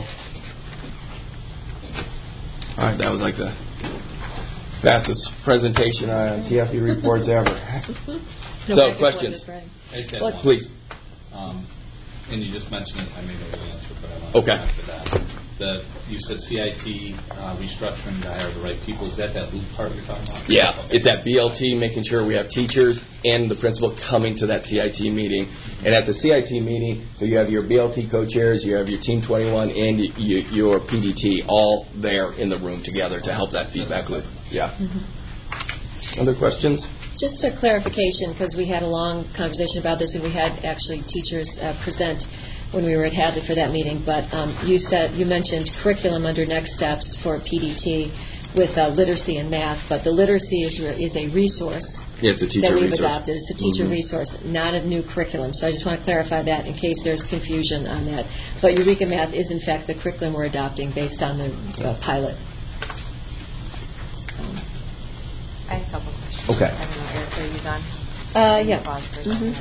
All right, that was like the fastest presentation on TFE reports ever. So, questions? I just had one. Please. And you just mentioned it. I may know the answer, but I want to come back to that. You said CIT restructuring to hire the right people. Is that loop part you're talking about? Yeah, it's that BLT, making sure we have teachers and the principal coming to that CIT meeting. And at the CIT meeting, so you have your BLT co-chairs, you have your Team 21, and your PDT all there in the room together to help that feedback loop. Yeah. Other questions? Just a clarification, because we had a long conversation about this, and we had actually teachers present when we were at Hadley for that meeting. But you mentioned curriculum under Next Steps for PDT with literacy and math, but the literacy is a resource. Yeah, it's a teacher that we've resource. adopted. It's a teacher resource, not a new curriculum. So I just want to clarify that in case there's confusion on that. But Eureka Math is, in fact, the curriculum we're adopting based on the pilot. I have a couple questions. Okay. I don't know, Eric, are you done? Yeah. Pause for a second.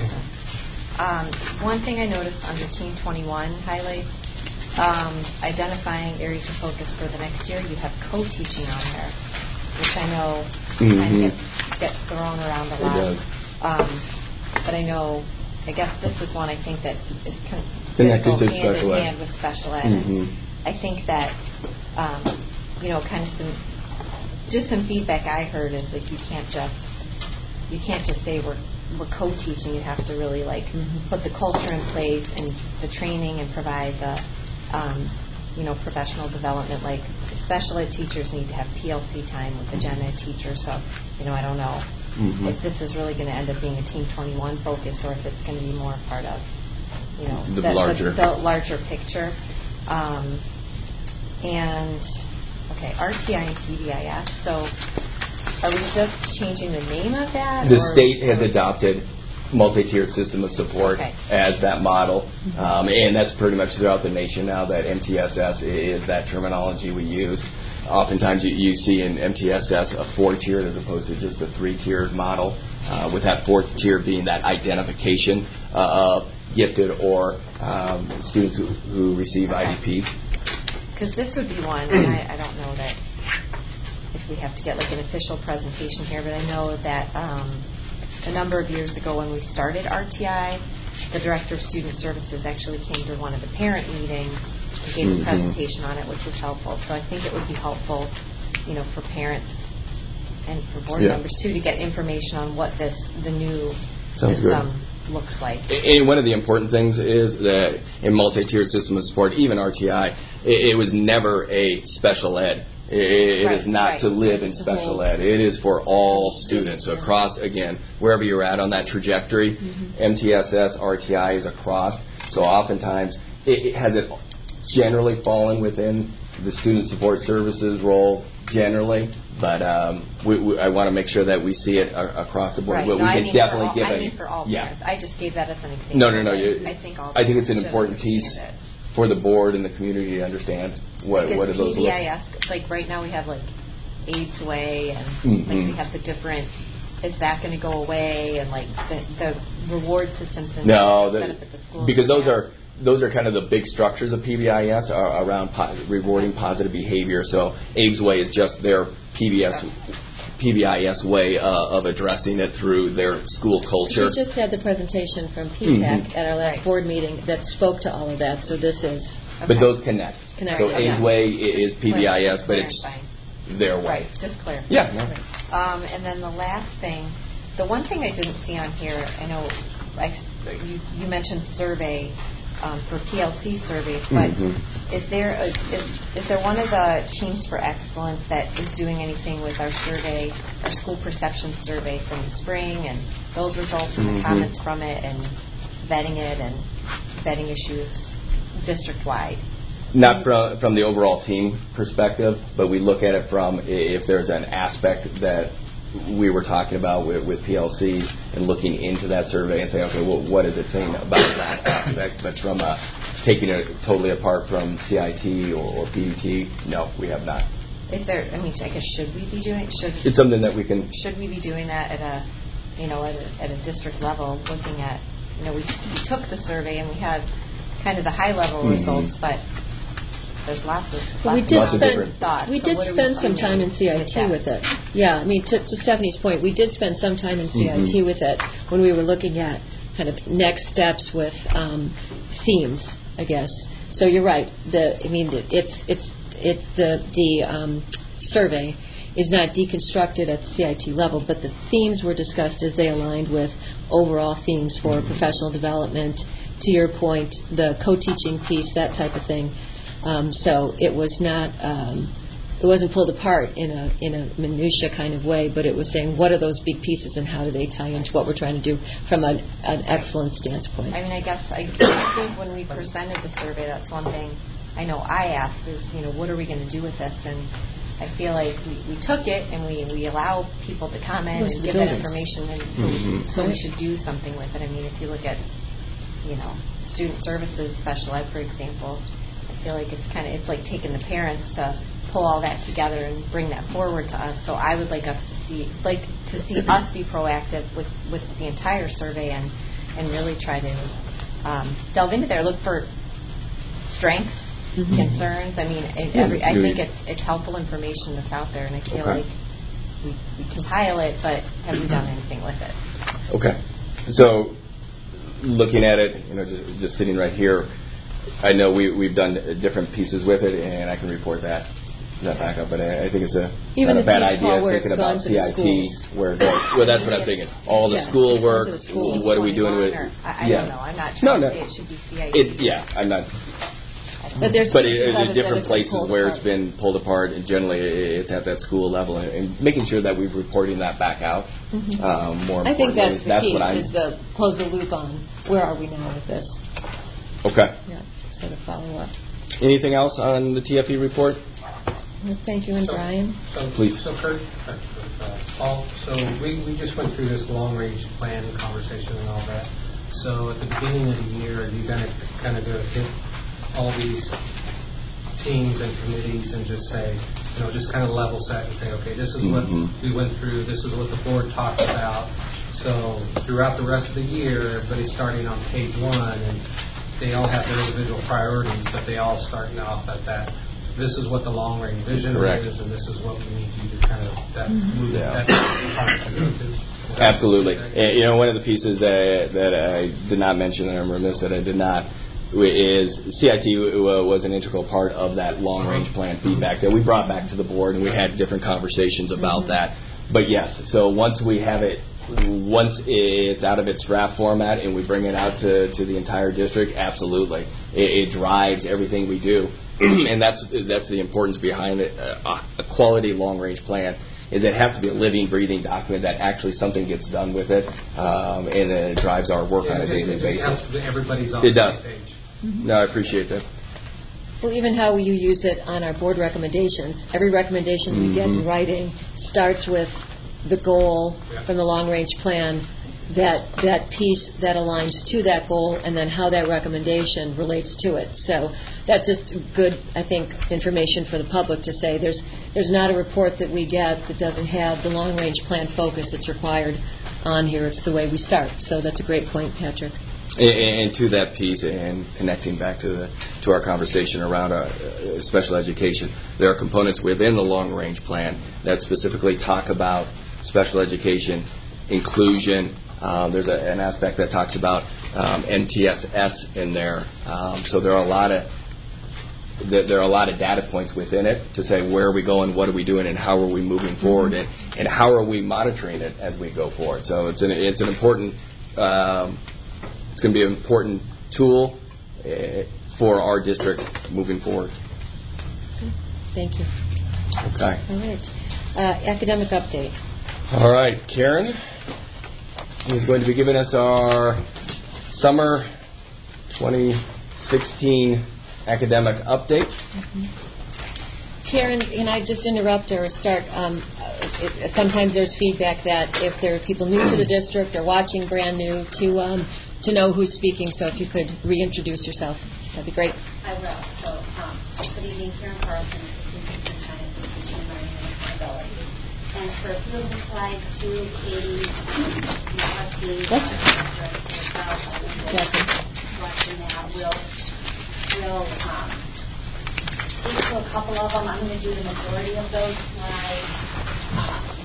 One thing I noticed under Team 21 highlights, identifying areas of focus for the next year, you have co-teaching on there, which I know kind of gets thrown around a lot. It does. But I know, I guess this is one I think that is connected to hand special in ed. hand with special ed. I think that, kind of some feedback I heard is like you can't just say we're co-teaching. You have to really put the culture in place and the training and provide the professional development. Like special ed teachers need to have PLC time with the gen ed teacher. So I don't know if this is really going to end up being a Team 21 focus or if it's going to be more part of the larger picture. And okay, RTI and PBIS. So are we just changing the name of that? The state has adopted multi-tiered system of support as that model, and that's pretty much throughout the nation now that MTSS is that terminology we use. Oftentimes you see in MTSS a 4-tiered as opposed to just a 3-tiered model, with that 4th tier being that identification of gifted or students who receive IDPs. Because this would be one, and I don't know that if we have to get like an official presentation here, but I know that a number of years ago when we started RTI, the Director of Student Services actually came to one of the parent meetings and gave a presentation on it, which was helpful. So I think it would be helpful, for parents and for board members too, to get information on what the new system looks like. And one of the important things is that in multi-tiered system of support, even RTI, it was never a special ed. It is not to live in special ed. It is for all students across, again, wherever you're at on that trajectory. MTSS, RTI is across. So oftentimes, it has generally fallen within the student support services role generally, but I want to make sure that we see it across the board. Right. But we can definitely give I mean for all parents. I just gave that as an example. No. I think it's an important piece for the board and the community to understand what are those. PBIS, like right now we have like AIDS Way and like we have the different. Is that going to go away and like the reward systems and set up at the schools? Because those are kind of the big structures of PBIS around rewarding positive behavior. So AIDS Way is just their PBIS way of addressing it through their school culture. We just had the presentation from PTAC at our last board meeting that spoke to all of that. So this is. But those connect. So AIDS Way is PBIS, but it's their way. Right, just clarify. Yeah. No. And then the last thing, the one thing I didn't see on here, I know you mentioned survey for PLC surveys, but is there one of the Teams for Excellence that is doing anything with our survey, our school perception survey from the spring, and those results and the comments from it, and vetting it and vetting issues district-wide? Not from the overall team perspective, but we look at it from if there's an aspect that we were talking about with PLC and looking into that survey and say, okay, well, what is it saying about that aspect? But from taking it totally apart from CIT or PET, no, we have not. Is there? I mean, I guess should we be doing? It's something that we can. Should we be doing that at a district level? Looking at, we took the survey and we had kind of the high level results, but there's lots of thoughts. We did spend some time in CIT with it. Yeah, I mean, to Stephanie's point, we did spend some time in CIT with it when we were looking at kind of next steps with themes, I guess. So you're right. It's the survey is not deconstructed at the CIT level, but the themes were discussed as they aligned with overall themes for professional development. To your point, the co-teaching piece, that type of thing. So it was not, it wasn't pulled apart in a minutia kind of way, but it was saying what are those big pieces and how do they tie into what we're trying to do from an excellence standpoint. I mean, I think when we presented the survey, that's one thing I know I asked is, what are we going to do with this? And I feel like we took it and we allow people to comment and give that information, and so we should do something with it. I mean, if you look at, student services, special ed, for example, I feel like it's like taking the parents to pull all that together and bring that forward to us. So I would like us to see us be proactive with the entire survey and really try to delve into there, look for strengths, concerns. I mean, I think it's helpful information that's out there, and I feel like we compile it, but have we done anything with it? Okay. So looking at it, just sitting right here, I know we've done different pieces with it, and I can report that back up. But I think it's not a bad idea thinking about CIT where it goes. Well, that's what I'm thinking. All the school work. What are we doing with? I don't know. I'm not trying to say it should be CIT. I'm not. But there's different places where it's been pulled apart, and generally it's at that school level, and making sure that we're reporting that back out. More I think that's the key, what is to close the loop on where are we now with this. Okay. Yeah, sort of follow up. Anything else on the TFE report? Well, thank you, and Brian. Please. So Kurt, Paul, so we just went through this long-range plan conversation and all that. So at the beginning of the year, are you going to kind of hit all these teams and committees and just say, just kind of level set and say, okay, this is what we went through, this is what the board talked about. So throughout the rest of the year, everybody's starting on page 1, and they all have their individual priorities, but they all starting off at that. This is what the long-range vision is, and this is what we need you to kind of move that part to go to. Absolutely. And, one of the pieces that I did not mention, and I'm remiss that I did not, is CIT was an integral part of that long-range plan feedback that we brought back to the board, and we had different conversations about that. But yes, so once we have it, once it's out of its draft format and we bring it out to the entire district, absolutely, it drives everything we do, and that's the importance behind it. A quality long-range plan is it has to be a living, breathing document that actually something gets done with it, and it drives our work on a daily basis. Everybody's on the same same page. No, I appreciate that. Well, even how you use it on our board recommendations, every recommendation we get in writing starts with the goal from the long-range plan, that piece that aligns to that goal, and then how that recommendation relates to it. So that's just good, I think, information for the public to say there's not a report that we get that doesn't have the long-range plan focus that's required on here. It's the way we start. So that's a great point, Patrick. And to that piece, and connecting back to our conversation around special education, there are components within the long-range plan that specifically talk about special education, inclusion. There's an aspect that talks about MTSS in there. So there are a lot of data points within it to say where are we going, what are we doing, and how are we moving forward, and how are we monitoring it as we go forward. So it's an important. It's going to be an important tool for our district moving forward. Thank you. Okay. All right. Academic update. All right. Karen is going to be giving us our summer 2016 academic update. Karen, can I just interrupt or start? Sometimes there's feedback that if there are people new to the district or watching brand new to know who's speaking. So if you could reintroduce yourself, that'd be great. I will. So, good evening, Karen Carlson, Assistant Superintendent for Teaching, Learning, and Accountability. And for a few of the slides, too, Katie, That's watching that, we'll speak to a couple of them. I'm going to do the majority of those slides.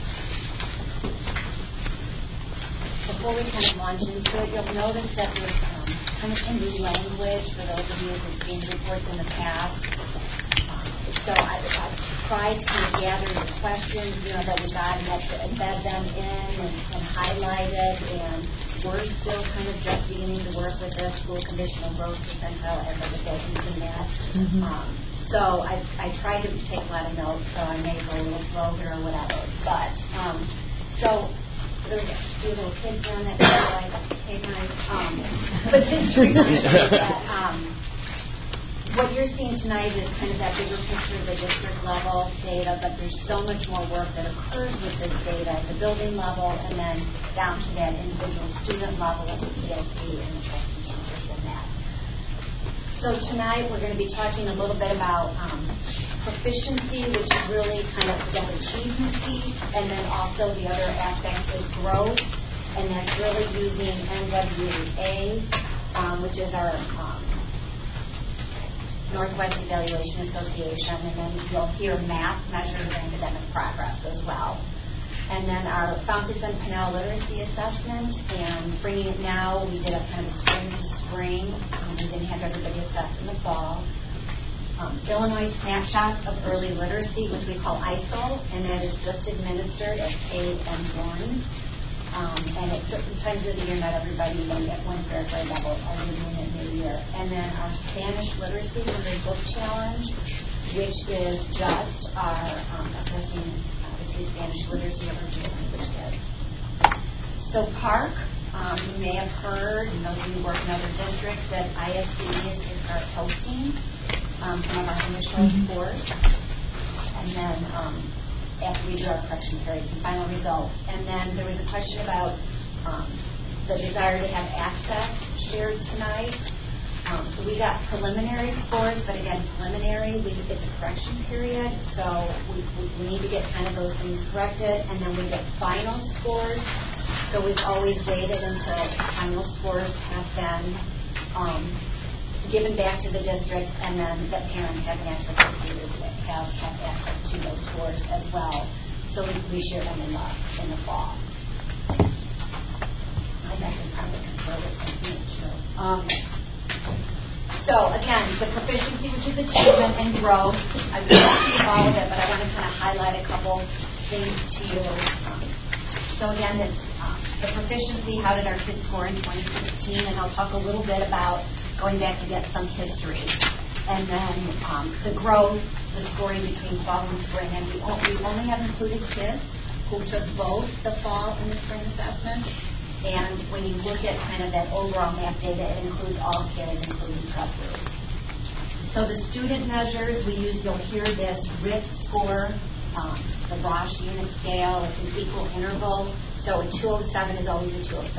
Before we kind of launch into it, you'll notice that there's kind of some new language for those of you who've seen reports in the past. So I tried to kind of gather the questions, that we got and to embed them in and highlight it. And we're still kind of just beginning to work with the school conditional growth percentile as of the business in that. So I tried to take a lot of notes, so I may go a little slow here or whatever. But there's a few little kids on it, like, hey guys. But just to remind you that what you're seeing tonight is kind of that bigger picture of the district level data, but there's so much more work that occurs with this data at the building level and then down to that individual student level at the TSC and the trustee teachers in that. So tonight we're going to be talking a little bit about proficiency, which is really kind of the achievement piece, and then also the other aspect is growth, and that's really using NWA, which is our Northwest Evaluation Association, and then you'll hear MAP, Measures of Academic Progress, as well. And then our Fountas and Pinnell Literacy Assessment, and bringing it now, we did a kind of spring to spring. We didn't have everybody assessed in the fall. Illinois Snapshot of Early Literacy, which we call ISO, and that is just administered as AM1. And at certain times of the year, not everybody at one fair grade level are doing it mid-year. And then our Spanish Literacy 100 Book Challenge, which is just our assessing, obviously, Spanish literacy of our junior language kids. So PARC, you may have heard, and those of you who work in other districts, that ISD is our hosting some of our initial scores. And then after we do our correction periods and final results. And then there was a question about the desire to have access shared tonight. We got preliminary scores, but again, preliminary, it's a correction period, so we need to get kind of those things corrected, and then we get final scores. So we've always waited until final scores have been given back to the district, and then the parents have access to have access to those scores as well. So we share them in the fall. I can probably control it. So again, the proficiency, which is achievement and growth. I've been through all of it, but I want to kind of highlight a couple things to you. So again, it's the proficiency. How did our kids score in 2016? And I'll talk a little bit about going back to get some history. And then the growth, the scoring between fall and spring. And we only have included kids who took both the fall and the spring assessment. And when you look at kind of that overall map data, it includes all kids, including subgroup. So the student measures, you'll hear this RIT score, the Rosh unit scale. It's an equal interval. So a 207 is always a 207.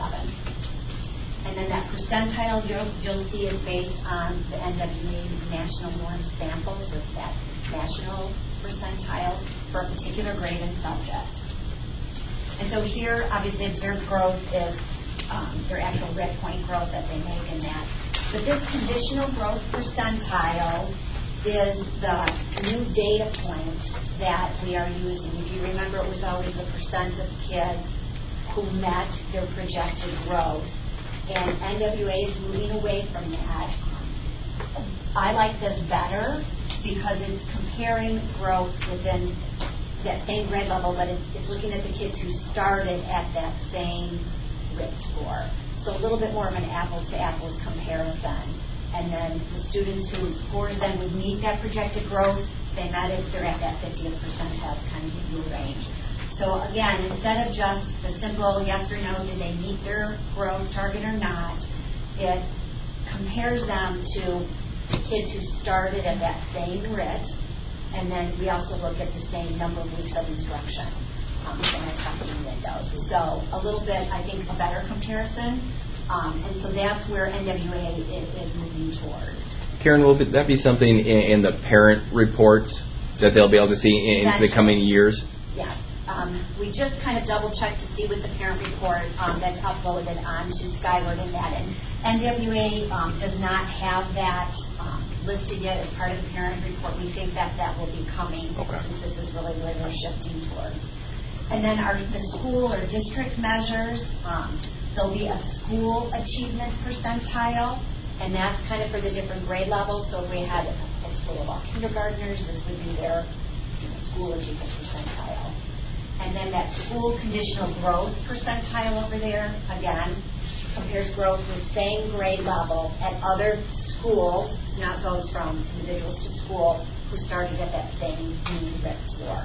And then that percentile you'll see is based on the NWA national norm sample. So it's that national percentile for a particular grade and subject. And so here, obviously, observed growth is their actual RIT point growth that they make in that. But this conditional growth percentile is the new data point that we are using. If you remember, it was always the percent of kids who met their projected growth. And NWA is moving away from that. I like this better because it's comparing growth within that same grade level, but it's looking at the kids who started at that same RIT score. So a little bit more of an apples-to-apples comparison. And then the students whose scores then would meet that projected growth, they met it, they're at that 50th percentile to kind of give you a range. So again, instead of just the simple yes or no, did they meet their growth target or not, it compares them to the kids who started at that same RIT. And then we also look at the same number of weeks of instruction in our testing windows. So a little bit, I think, a better comparison. And so that's where NWA is moving towards. Karen, will that be something in the parent reports that they'll be able to see in the coming years? Yes. We just kind of double-checked to see with the parent report that's uploaded onto Skyward and that. And NWA does not have that listed yet as part of the parent report. We think that will be coming since this is really where we're shifting towards. And then the school or district measures, there'll be a school achievement percentile, and that's kind of for the different grade levels. So if we had a school of all kindergartners, this would be their school achievement percentile. And then that school conditional growth percentile over there, again, compares growth with same grade level at other schools. So now it goes from individuals to schools who started at that same mean RIT score.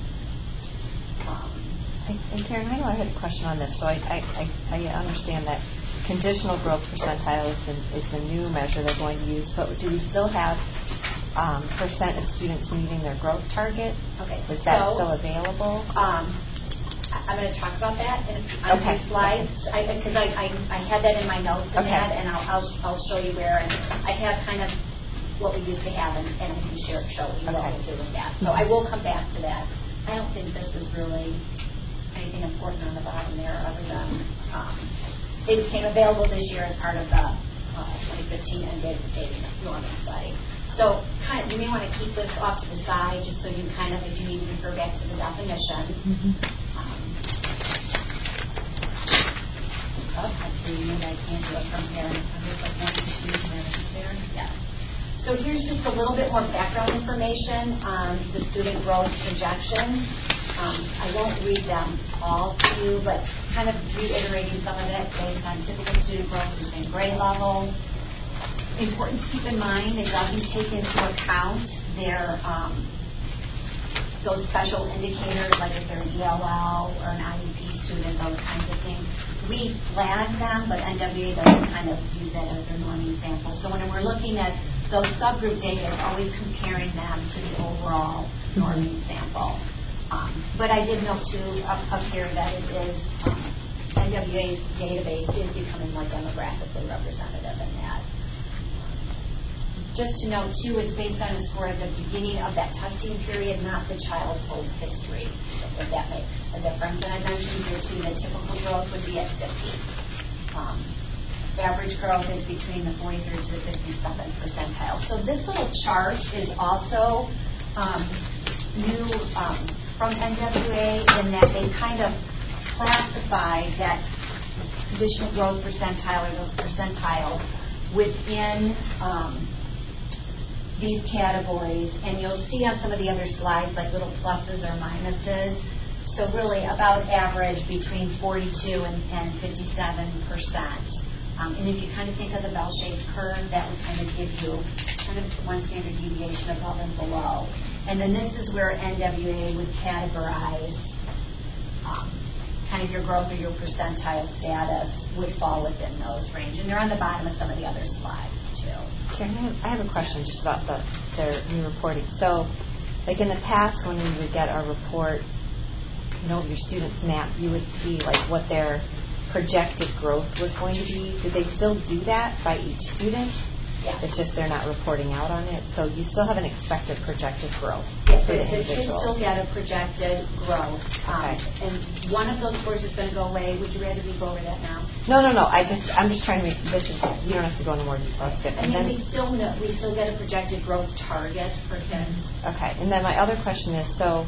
And Karen, I know I had a question on this. So I understand that conditional growth percentile is the new measure they're going to use. But do we still have percent of students meeting their growth target? Okay. Is that still available? I'm going to talk about that on a few slides because I had that in my notes and that, and I'll show you where. And I have kind of what we used to have, and I can show you what we'll do with that. So I will come back to that. I don't think this is really anything important on the bottom there other than it became available this year as part of the 2015 NWA norming study. So you may want to keep this off to the side just so you kind of, if you need to refer back to the definition. I see maybe I can't do it from here. Yes. So here's just a little bit more background information on the student growth projections. I won't read them all to you, but kind of reiterating some of it based on typical student growth in the same grade level. Important to keep in mind, it doesn't take into account their those special indicators, like if they're an ELL or an IEP student, those kinds of things. We flag them, but NWA doesn't kind of use that as their norming sample. So when we're looking at those subgroup data, it's always comparing them to the overall norming sample. But I did note, too, up here that it is NWA's database is becoming more demographically representative in that. just to note, too, it's based on a score at the beginning of that testing period, not the child's whole history, if that makes a difference. And I mentioned here, too, that typical growth would be at 50. Average growth is between the 43rd to the 57th percentile. So this little chart is also new from NWA in that they kind of classify that conditional growth percentile, or those percentiles, within these categories. And you'll see on some of the other slides like little pluses or minuses. So really about average between 42 and 57%. And if you kind of think of the bell-shaped curve, that would kind of give you kind of one standard deviation above and below. And then this is where NWA would categorize kind of your growth or your percentile status would fall within those range. And they're on the bottom of some of the other slides, too. Karen, I have a question just about their new reporting. So, like in the past, when we would get our report, your students' map, you would see like what their projected growth was going to be. Did they still do that by each student? Yes. It's just they're not reporting out on it. So you still have an expected projected growth. Yes, for the kids individual. still get a projected growth. Okay. And one of those scores is going to go away. Would you rather me go over that now? No. I'm just trying to make this is. You don't have to go into more detail. That's good. And then we still get a projected growth target for kids. Okay. And then my other question is,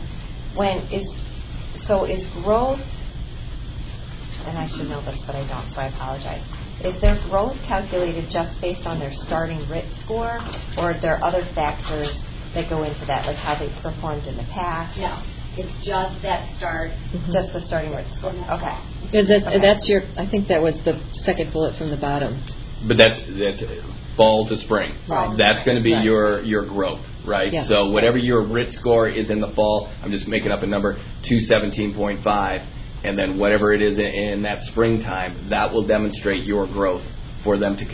is growth, and I should know this, but I don't, so I apologize. Is their growth calculated just based on their starting RIT score, or are there other factors that go into that, like how they performed in the past? No, it's just that start. Just the starting RIT score. Okay. Because that's your. I think that was the second bullet from the bottom. But that's fall to spring. Right. That's going to be Right. your growth, right? Yeah. So whatever your RIT score is in the fall, I'm just making up a number, 217.5. And then whatever it is in that springtime, that will demonstrate your growth for them to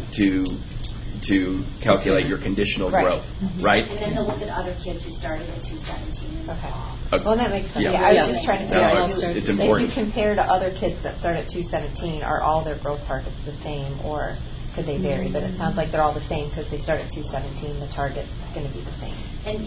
calculate your conditional growth, right? And then they'll look at other kids who started at 217 in the fall. Well, that makes sense. Yeah. I was just trying to figure out it's if important. you compare to other kids that start at 217, are all their growth targets the same, or could they vary? But it sounds like they're all the same because they start at 217. The target's going to be the same. And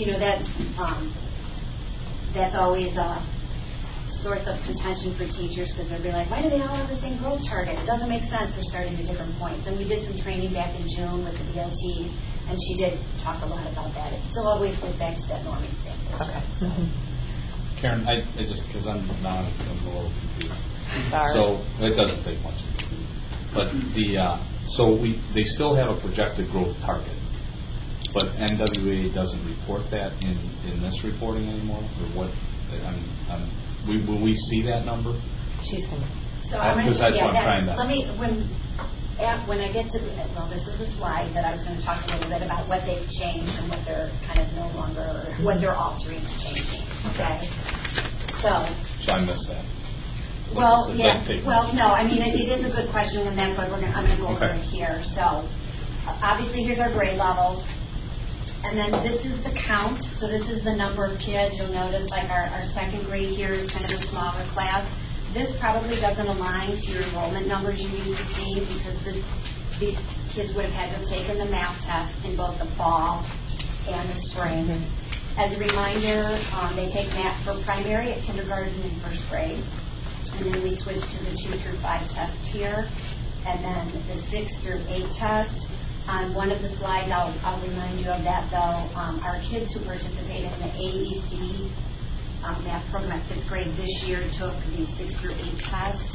that's always a source of contention for teachers, because they'll be like, why do they all have the same growth target? It doesn't make sense. They're starting at different points. And we did some training back in June with the BLT, and she did talk a lot about that. It still always goes back to that norming sample. Okay. So. Karen, I just, because I'm a little confused. Sorry. So it doesn't take much. But they still have a projected growth target, but NWA doesn't report that in this reporting anymore, or what? Will we see that number? She's going to. So I'm going to. Let me when I get to this is the slide that I was going to talk a little bit about what they've changed and what they're kind of no longer, what they're altering and changing. Okay. So I missed that. Well, yeah. Well, no. I mean, it is a good question, and that's what I'm going to go over it here. So obviously, here's our grade levels. And then this is the count. So this is the number of kids. You'll notice like our second grade here is kind of a smaller class. This probably doesn't align to your enrollment numbers you used to see, because these kids would have had to have taken the math test in both the fall and the spring. As a reminder, they take math for primary at kindergarten and first grade. And then we switch to the 2 through 5 test here. And then the 6 through 8 test. On one of the slides, I'll remind you of that, though. Our kids who participate in the ABC math program at 5th grade this year took the 6 through 8 test.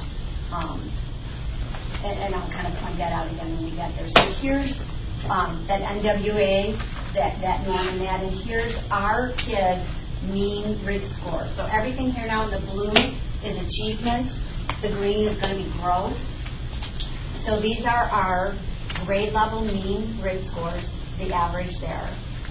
And I'll kind of point that out again when we get there. So here's that NWA, that norm and that. And here's our kids' mean RIT score. So everything here now in the blue is achievement. The green is going to be growth. So these are our grade level mean RIT scores, the average there.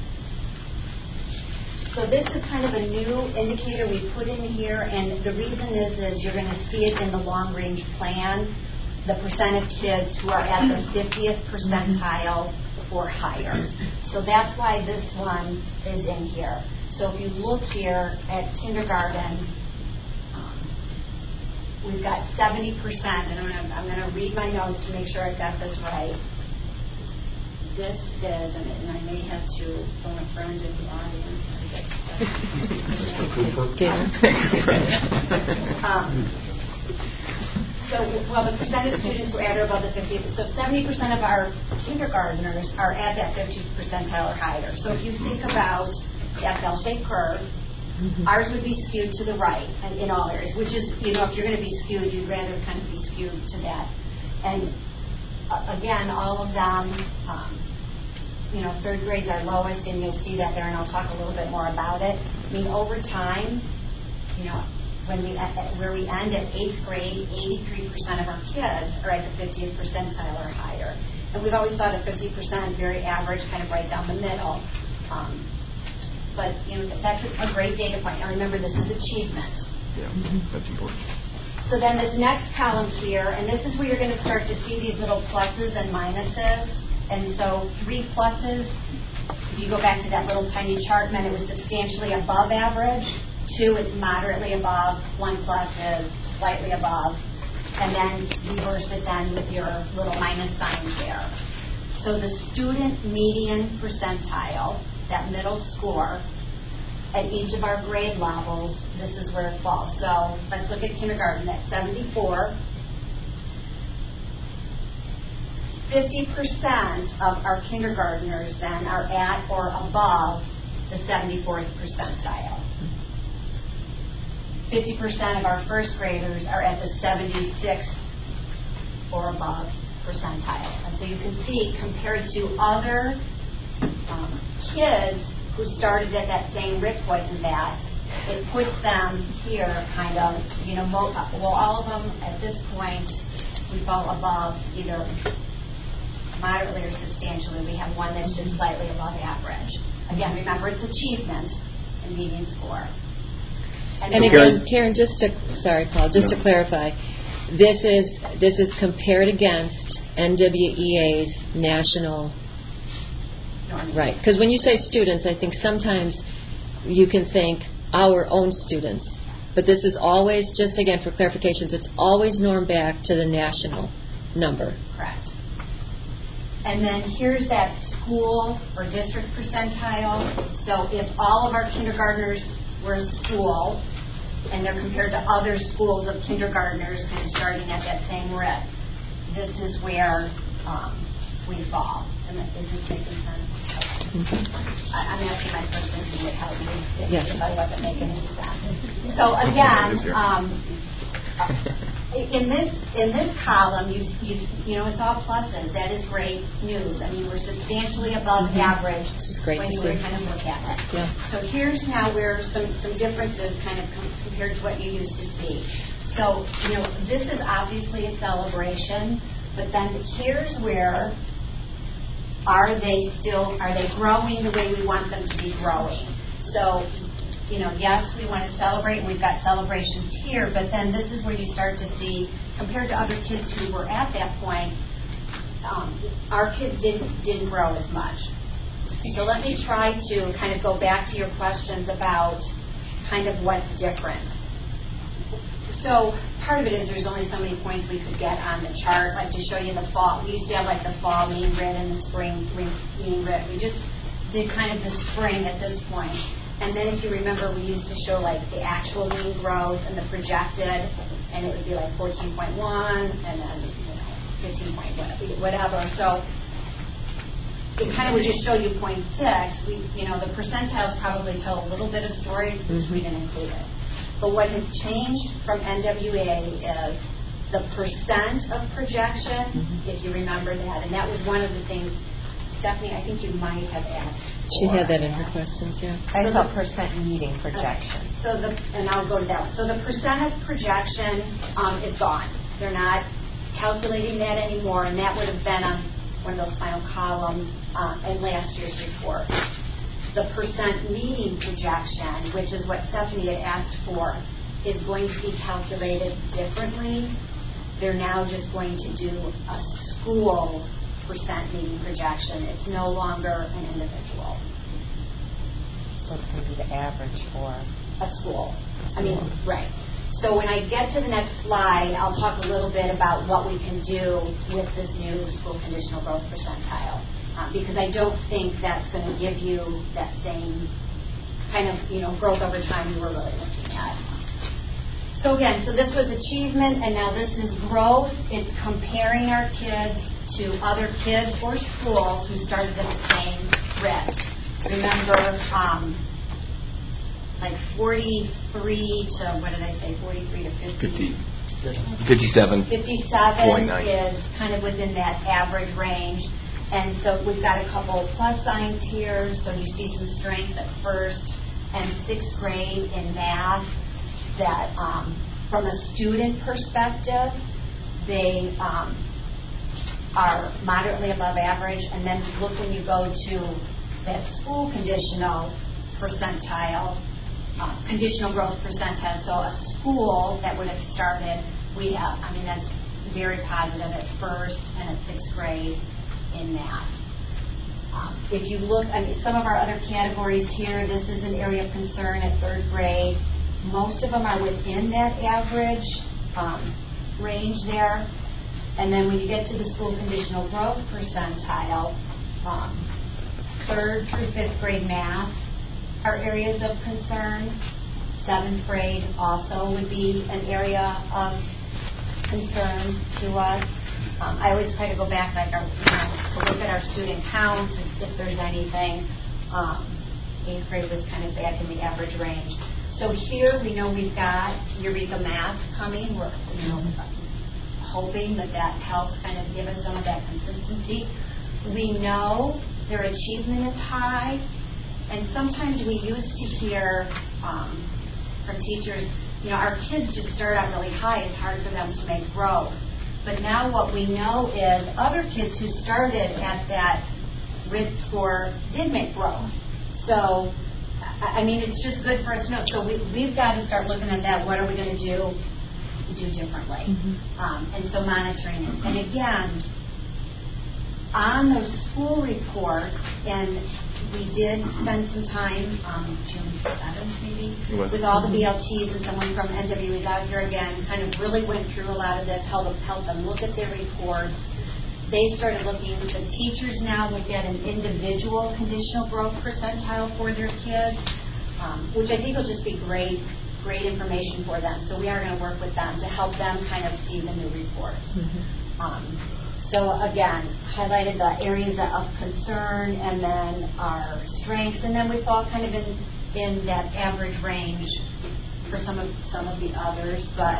So this is kind of a new indicator we put in here, and the reason is you're going to see it in the long range plan, the percent of kids who are at the 50th percentile or higher. So that's why this one is in here. So if you look here at kindergarten, we've got 70%, and I'm going to read my notes to make sure I've got this right. this is, and I may have to phone a friend in the audience to get So, well, the percentage of students who are at or above the 50th, so 70% of our kindergartners are at that 50th percentile or higher. So if you think about that bell-shaped curve, ours would be skewed to the right in all areas, which is, if you're going to be skewed, you'd rather kind of be skewed to that. And again, all of them, third grade's our lowest, and you'll see that there, and I'll talk a little bit more about it. I mean, over time, where we end at 8th grade, 83% of our kids are at the 50th percentile or higher. And we've always thought of 50% very average, kind of right down the middle. But that's a great data point. Now remember, this is achievement. Yeah, that's important. So then this next column here, and this is where you're going to start to see these little pluses and minuses. And so 3 pluses, if you go back to that little tiny chart, meant it was substantially above average. 2, it's moderately above. 1 plus is slightly above. And then reverse it then with your little minus signs there. So the student median percentile, that middle score, at each of our grade levels, this is where it falls. So let's look at kindergarten at 74. 50% of our kindergartners then are at or above the 74th percentile. 50% of our first graders are at the 76th or above percentile. And so you can see, compared to other kids who started at that same RIT point in that, it puts them here kind of, all of them at this point, we fall above either moderately or substantially. We have one that's just slightly above average. Again, remember, it's achievement and median score. And again, Karen, Paul, to clarify, this is compared against NWEA's national. Right, because when you say students, I think sometimes you can think our own students, but this is always, just again for clarifications, it's always normed back to the national number. Correct. And then here's that school or district percentile. So if all of our kindergartners were a school, and they're compared to other schools of kindergartners kind of starting at that same RIT, this is where we fall. Is this making sense? I'm asking my person who would help me if I wasn't making any sense. So again, in this column, it's all pluses. That is great news. I mean, we're substantially above average when you were kind of look at it. Yeah. So here's now where some differences kind of compared to what you used to see. So, this is obviously a celebration, but then here's where are they growing the way we want them to be growing? So, yes, we want to celebrate, and we've got celebrations here, but then this is where you start to see, compared to other kids who were at that point, our kids didn't grow as much. So let me try to kind of go back to your questions about kind of what's different. So part of it is there's only so many points we could get on the chart, like to show you the fall. We used to have like the fall mean RIT and the spring mean RIT. We just did kind of the spring at this point. And then if you remember, we used to show like the actual mean growth and the projected, and it would be like 14.1 and then 15 point whatever. So it kind of would just show you 0.6. The percentiles probably tell a little bit of story, which we didn't include it. But what has changed from NWEA is the percent of projection, if you remember that, and that was one of the things, Stephanie, I think you might have asked. She had that in her questions, yeah. I saw percent meeting projection. And I'll go to that one. So the percent of projection is gone. They're not calculating that anymore, and that would have been on one of those final columns in last year's report. The percent meeting projection, which is what Stephanie had asked for, is going to be calculated differently. They're now just going to do a school percent meeting projection. It's no longer an individual. So it's going to be the average for a school. Right. So when I get to the next slide, I'll talk a little bit about what we can do with this new school conditional growth percentile. because I don't think that's going to give you that same kind of, growth over time we were really looking at. So again, this was achievement, and now this is growth. It's comparing our kids to other kids or schools who started at the same rate. Remember, like 43 to, what did I say, 43 to 50? 57. 57 is kind of within that average range. And so we've got a couple plus signs here. So you see some strengths at first and sixth grade in math that from a student perspective, they are moderately above average. And then look when you go to that school conditional percentile, conditional growth percentile. So a school that would have started, that's very positive at first and at sixth grade in math. If you look, some of our other categories here, this is an area of concern at third grade. Most of them are within that average range there. And then when you get to the school conditional growth percentile, third through fifth grade math are areas of concern. Seventh grade also would be an area of concern to us. I always try to go back to look at our student count if there's anything. Eighth grade was kind of back in the average range. So here we know we've got Eureka Math coming. We're hoping that helps kind of give us some of that consistency. We know their achievement is high. And sometimes we used to hear from teachers, our kids just start out really high. It's hard for them to make growth. But now what we know is other kids who started at that RIT score did make growth. So, it's just good for us to know. So we've got to start looking at that. What are we going to do differently? Mm-hmm. And so monitoring it. And again, on those school reports, and we did spend some time, June 7th maybe, with all the BLTs, and someone from NWE is out here again, kind of really went through a lot of this, helped them look at their reports. They started looking, the teachers now look at an individual conditional growth percentile for their kids, which I think will just be great information for them. So we are going to work with them to help them kind of see the new reports. Mm-hmm. So again, highlighted the areas of concern and then our strengths, and then we fall kind of in that average range for some of the others. But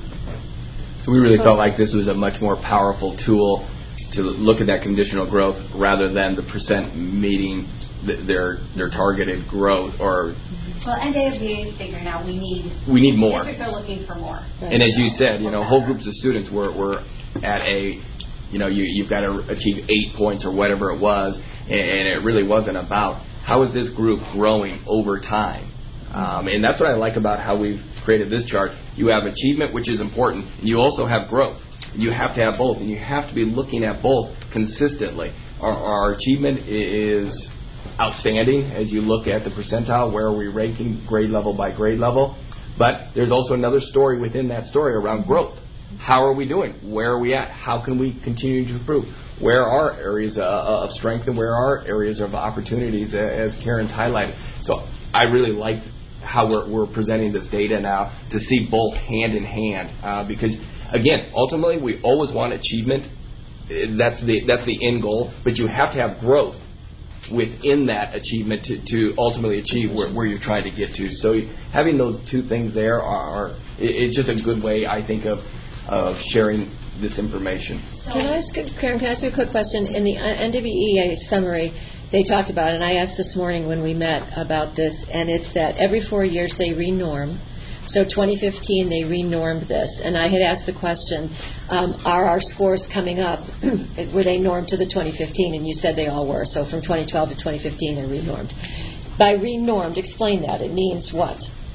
so we really felt like this was a much more powerful tool to look at that conditional growth rather than the percent meeting their targeted growth. Or NWE is figuring out we need more. Districts are looking for more. And as you said, whole groups of students were at a you've got to achieve 8 points or whatever it was, and it really wasn't about how is this group growing over time. And that's what I like about how we've created this chart. You have achievement, which is important, and you also have growth. You have to have both, and you have to be looking at both consistently. Our achievement is outstanding as you look at the percentile, where are we ranking grade level by grade level. But there's also another story within that story around growth. How are we doing? Where are we at? How can we continue to improve? Where are areas of strength and where are areas of opportunities, as Karen's highlighted? So I really like how we're presenting this data now to see both hand in hand. Because, again, ultimately we always want achievement. That's the end goal. But you have to have growth within that achievement to ultimately achieve where you're trying to get to. So having those two things there it's just a good way, I think, of sharing this information. Karen, can I ask you a quick question? In the NWEA summary, they talked about, and I asked this morning when we met about this, and it's that every 4 years they renorm. So 2015, they renormed this. And I had asked the question, are our scores coming up? Were they normed to the 2015? And you said they all were. So from 2012 to 2015, they're renormed. By renormed, explain that. It means what?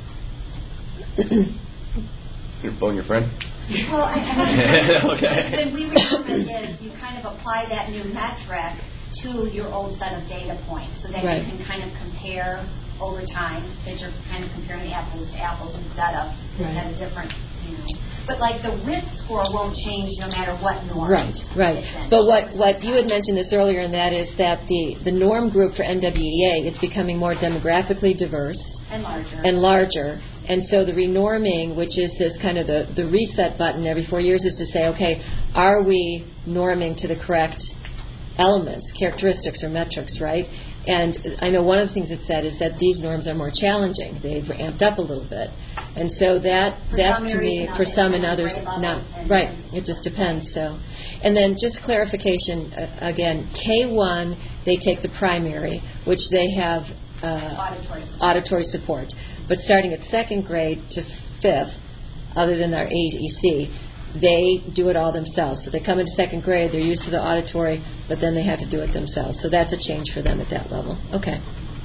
You're phone your friend? Well, okay. When we renorm it is you kind of apply that new metric to your old set of data points so that you can kind of compare over time, that you're kind of comparing apples to apples instead of a different But like the RIT score won't change no matter what norm. Right. But what you had mentioned this earlier, and that is that the norm group for NWEA is becoming more demographically diverse and larger. And so the renorming, which is this kind of the reset button every 4 years, is to say, okay, are we norming to the correct elements, characteristics, or metrics, right? And I know one of the things it said is that these norms are more challenging. They've amped up a little bit. And so that to me, for some and others, not. Right. It just depends. So, and then just clarification, again, K1, they take the primary, which they have auditory support. But starting at second grade to fifth, other than our AEC, they do it all themselves. So they come into second grade, they're used to the auditory, but then they have to do it themselves. So that's a change for them at that level. Okay.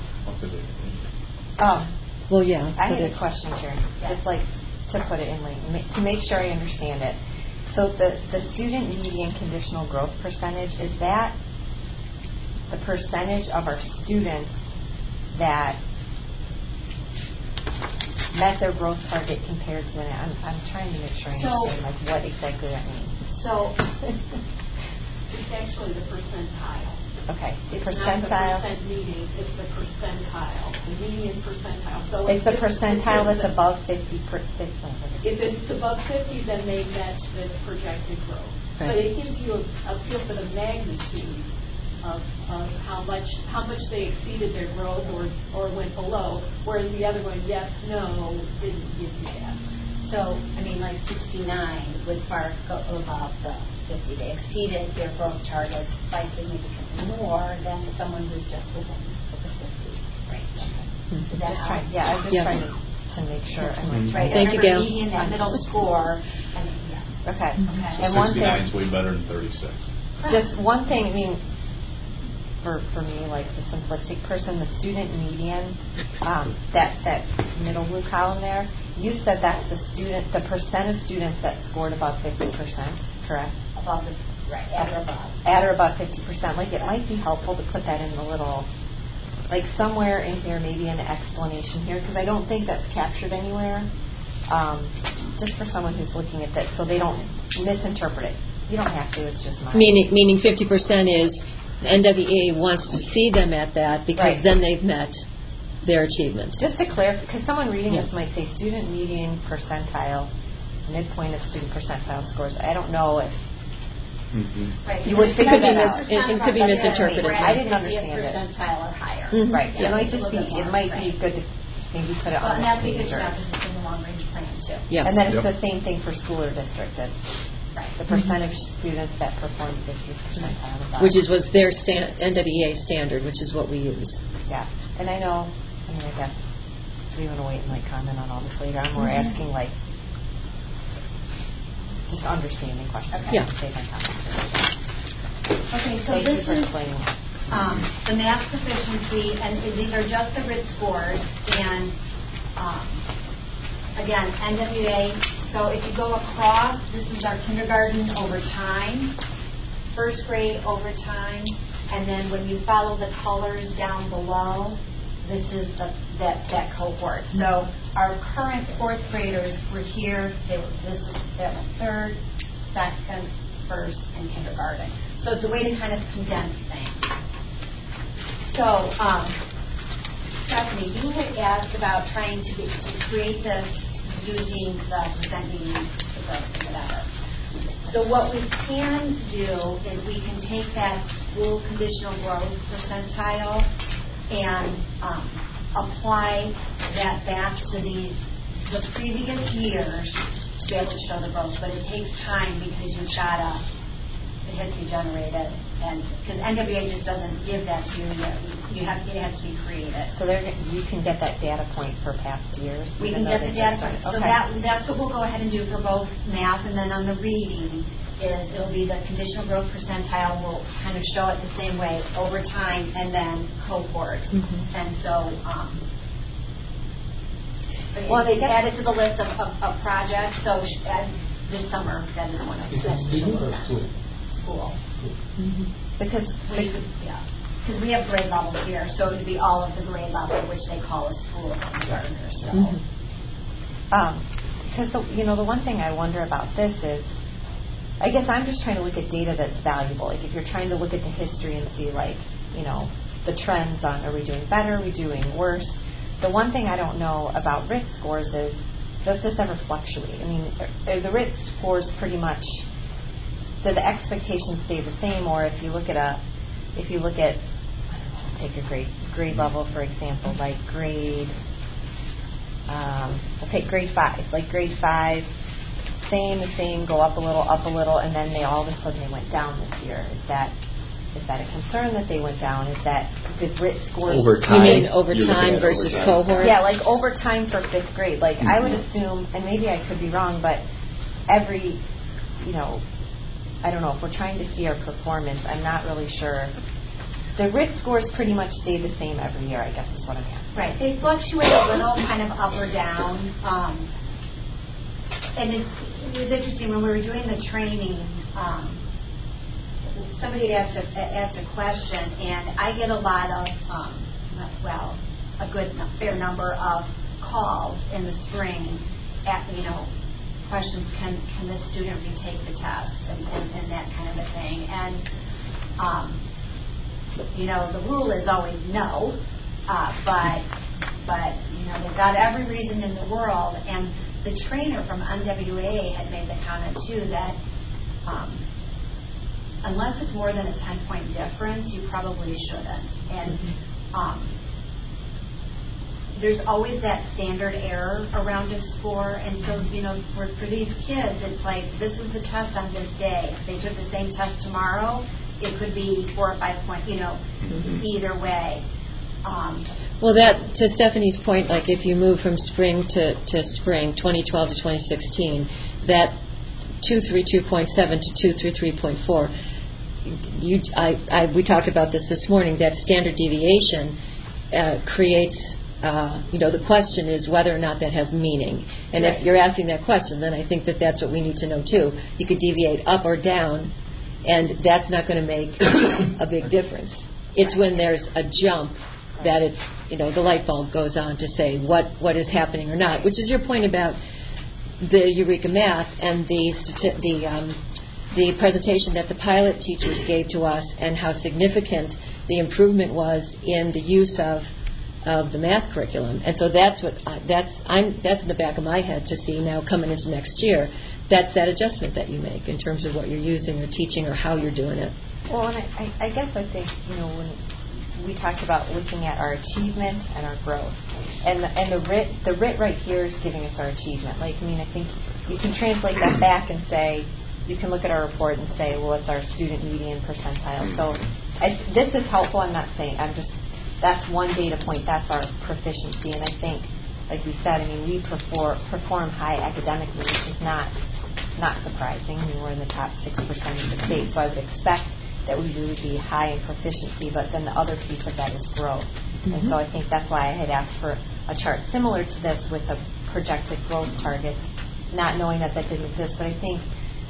Well, yeah. I had a question, Sharon, just like to put it in, to make sure I understand it. So the student median conditional growth percentage, is that the percentage of our students that met their growth target compared to I'm trying to make sure I understand what exactly that means. So it's actually the percentile. Okay. It's percentile. Not the percent median, it's the percentile. The median percentile. So it's the percentile that's above 50. If it's above 50, then they met the projected growth. Right. But it gives you a feel for the magnitude of how much they exceeded their growth or went below, whereas the other one, yes, no, didn't give you that. So, I mean, like 69 would far go above the 50. They exceeded their growth targets by significantly more than someone who's just within the 50 range. Is that I'm just trying to make sure. Right. Thank you, Gail. Median, that middle score. Okay. So and 69 is way better than 36. Just one thing, I mean, for me, like the simplistic person, the student median, that middle blue column there, you said that's the percent of students that scored above 50%, correct? Above the, right, at or above. At or above 50%. Like, it might be helpful to put that in the little, like somewhere in here, maybe an explanation here, because I don't think that's captured anywhere, just for someone who's looking at that, so they don't misinterpret it. You don't have to, it's just mine. Meaning 50% is NWEA wants to see them at that because then they've met their achievement. Just to clarify, because someone reading this might say student median percentile, midpoint of student percentile scores. I don't know if you would figure that out. It could be misinterpreted. I didn't understand it. Percentile or higher. Right. It might just be. It might be good to maybe put it on. And that'd be good to know because it's in the long range plan too. Yeah. And then it's the same thing for school or district. The percentage students that perform 50 percentile above. Which was their NWEA standard, which is what we use. Yeah. And I know, I guess, do you want to wait and comment on all this later? I'm more asking just understanding questions. Okay. Yeah. Okay, so Thank you for explaining. The math proficiency, and these are just the RIT scores, and again, NWEA. So if you go across, this is our kindergarten over time, first grade over time, and then when you follow the colors down below, this is that cohort. So our current fourth graders were here. That was third, second, first, and kindergarten. So it's a way to kind of condense things. So Stephanie, you had asked about trying to create this using the percent median, whatever. So what we can do is we can take that school conditional growth percentile and apply that back to the previous years to be able to show the growth. But it takes time because it has to be generated, and because NWEA just doesn't give that to you yet. It has to be created. So you can get that data point for past years? We can get the data point. So that's what we'll go ahead and do for both math, and then on the reading it'll be the conditional growth percentile. We'll kind of show it the same way over time, and then cohort. Mm-hmm. And so they added to the list of projects. So this summer, that is one of them. School. Mm-hmm. Because we have grade level here, so it would be all of the grade level, which they call a school kindergartner. So, because the one thing I wonder about this is, I guess I'm just trying to look at data that's valuable. Like if you're trying to look at the history and see the trends on, are we doing better, are we doing worse? The one thing I don't know about RIT scores is, does this ever fluctuate? I mean, are the RIT scores pretty much, do the expectations stay the same? Or if you look at, I don't know, take a grade level, for example, like I'll take grade 5. Like grade 5, same, go up a little, and then all of a sudden they went down this year. Is that a concern that they went down? Is that the RIT scores? Over time. You mean over time versus cohort? Yeah, like over time for 5th grade. Like I would assume, and maybe I could be wrong, but every, I don't know, if we're trying to see our performance, I'm not really sure. The RIT scores pretty much stay the same every year, I guess is what I'm asking. Right. They fluctuate a little, kind of up or down. And it was interesting when we were doing the training. Somebody had asked a question, and I get a lot of, a fair number of calls in the spring at, questions, can this student retake the test, and that kind of a thing. And, the rule is always no, but they've got every reason in the world. And the trainer from NWA had made the comment, too, that unless it's more than a 10-point difference, you probably shouldn't. And there's always that standard error around a score. And so, for these kids, it's like, this is the test on this day. If they took the same test tomorrow, it could be 4 or 5 points, either way. Well, that, to Stephanie's point, like if you move from spring to spring, 2012 to 2016, that 232.7 to 233.4, we talked about this morning, that standard deviation creates, the question is whether or not that has meaning. And if you're asking that question, then I think that's what we need to know, too. You could deviate up or down, and that's not going to make a big difference. It's when there's a jump that it's, the light bulb goes on to say what is happening or not, which is your point about the Eureka Math and the presentation that the pilot teachers gave to us and how significant the improvement was in the use of the math curriculum. And so that's in the back of my head to see now coming into next year. That's that adjustment that you make in terms of what you're using or teaching or how you're doing it. Well, and I guess I think, when we talked about looking at our achievement and our growth, and the RIT right here is giving us our achievement. I think you can translate that back and say, you can look at our report and say, well, it's our student median percentile. So this is helpful. I'm not saying, that's one data point. That's our proficiency. And I think, like we said, we perform high academically, which is not surprising. We're in the top 6% of the state, so I would expect that we would be high in proficiency, but then the other piece of that is growth. And so I think that's why I had asked for a chart similar to this with the projected growth targets, not knowing that didn't exist. But I think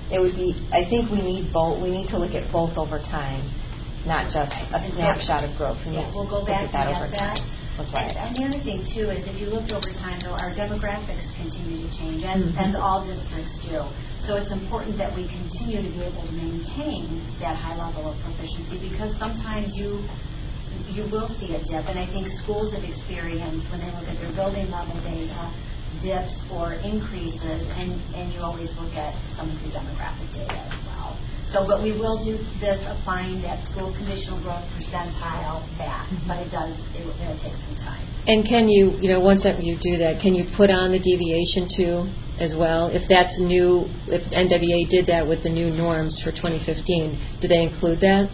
we need both. We need to look at both over time, not just a snapshot of growth. We'll go back and get that. Right. And the other thing, too, is if you looked over time, though, our demographics continue to change, as all districts do. So it's important that we continue to be able to maintain that high level of proficiency, because sometimes you will see a dip. And I think schools have experienced, when they look at their building level data, dips or increases, and you always look at some of the demographic data as well. So, but we will do this applying that school conditional growth percentile back, but it will take some time. And can you, once you do that, can you put on the deviation too as well? If that's new, if NWA did that with the new norms for 2015, do they include that?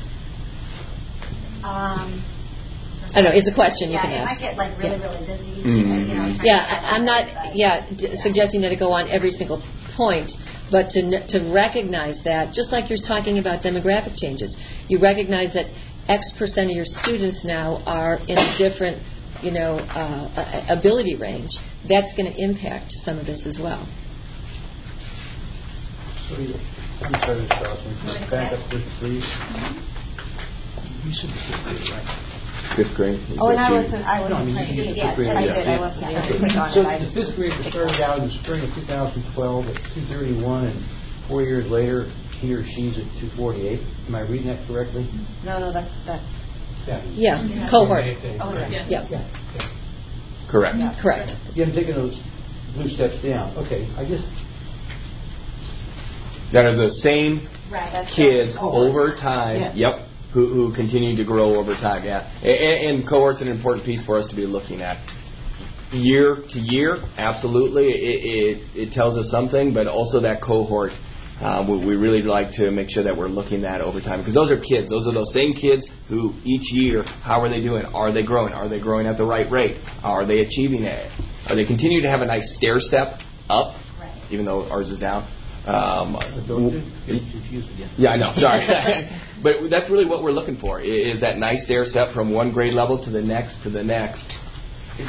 I don't know. It's a question you can ask. It might get really busy. I'm not suggesting that it go on every single point, but to recognize that, just like you're talking about demographic changes, you recognize that X% of your students now are in a different, ability range. That's going to impact some of this as well. So, I'm sorry, Mr. Osmond. Can you back up just please? You said the 5th grade, right? Fifth grade. Oh, and I No, wasn't I mean, trying to you do get yes, fifth grade. I Yeah. did. I wasn't trying to Okay. click on So it. I the just fifth graders started out in the spring of 2012 at 231, and 4 years later, he or she's at 248. Am I reading that correctly? No, that's Yeah, cohort. oh yeah. Yeah, Correct. correct. You haven't taken those blue steps down. Okay, I just... That are the same Right. That's kids cohort. over time. Yeah. Yep. Who continue to grow over time. Yeah. And cohort's an important piece for us to be looking at. Year to year, absolutely, it tells us something, but also that cohort, we really like to make sure that we're looking at over time, because those are kids. Those are those same kids who each year, how are they doing? Are they growing? Are they growing at the right rate? Are they achieving it? Are they continuing to have a nice stair step up, even though ours is down? Yeah, I know. Sorry. But that's really what we're looking for, is that nice stair step from one grade level to the next to the next. It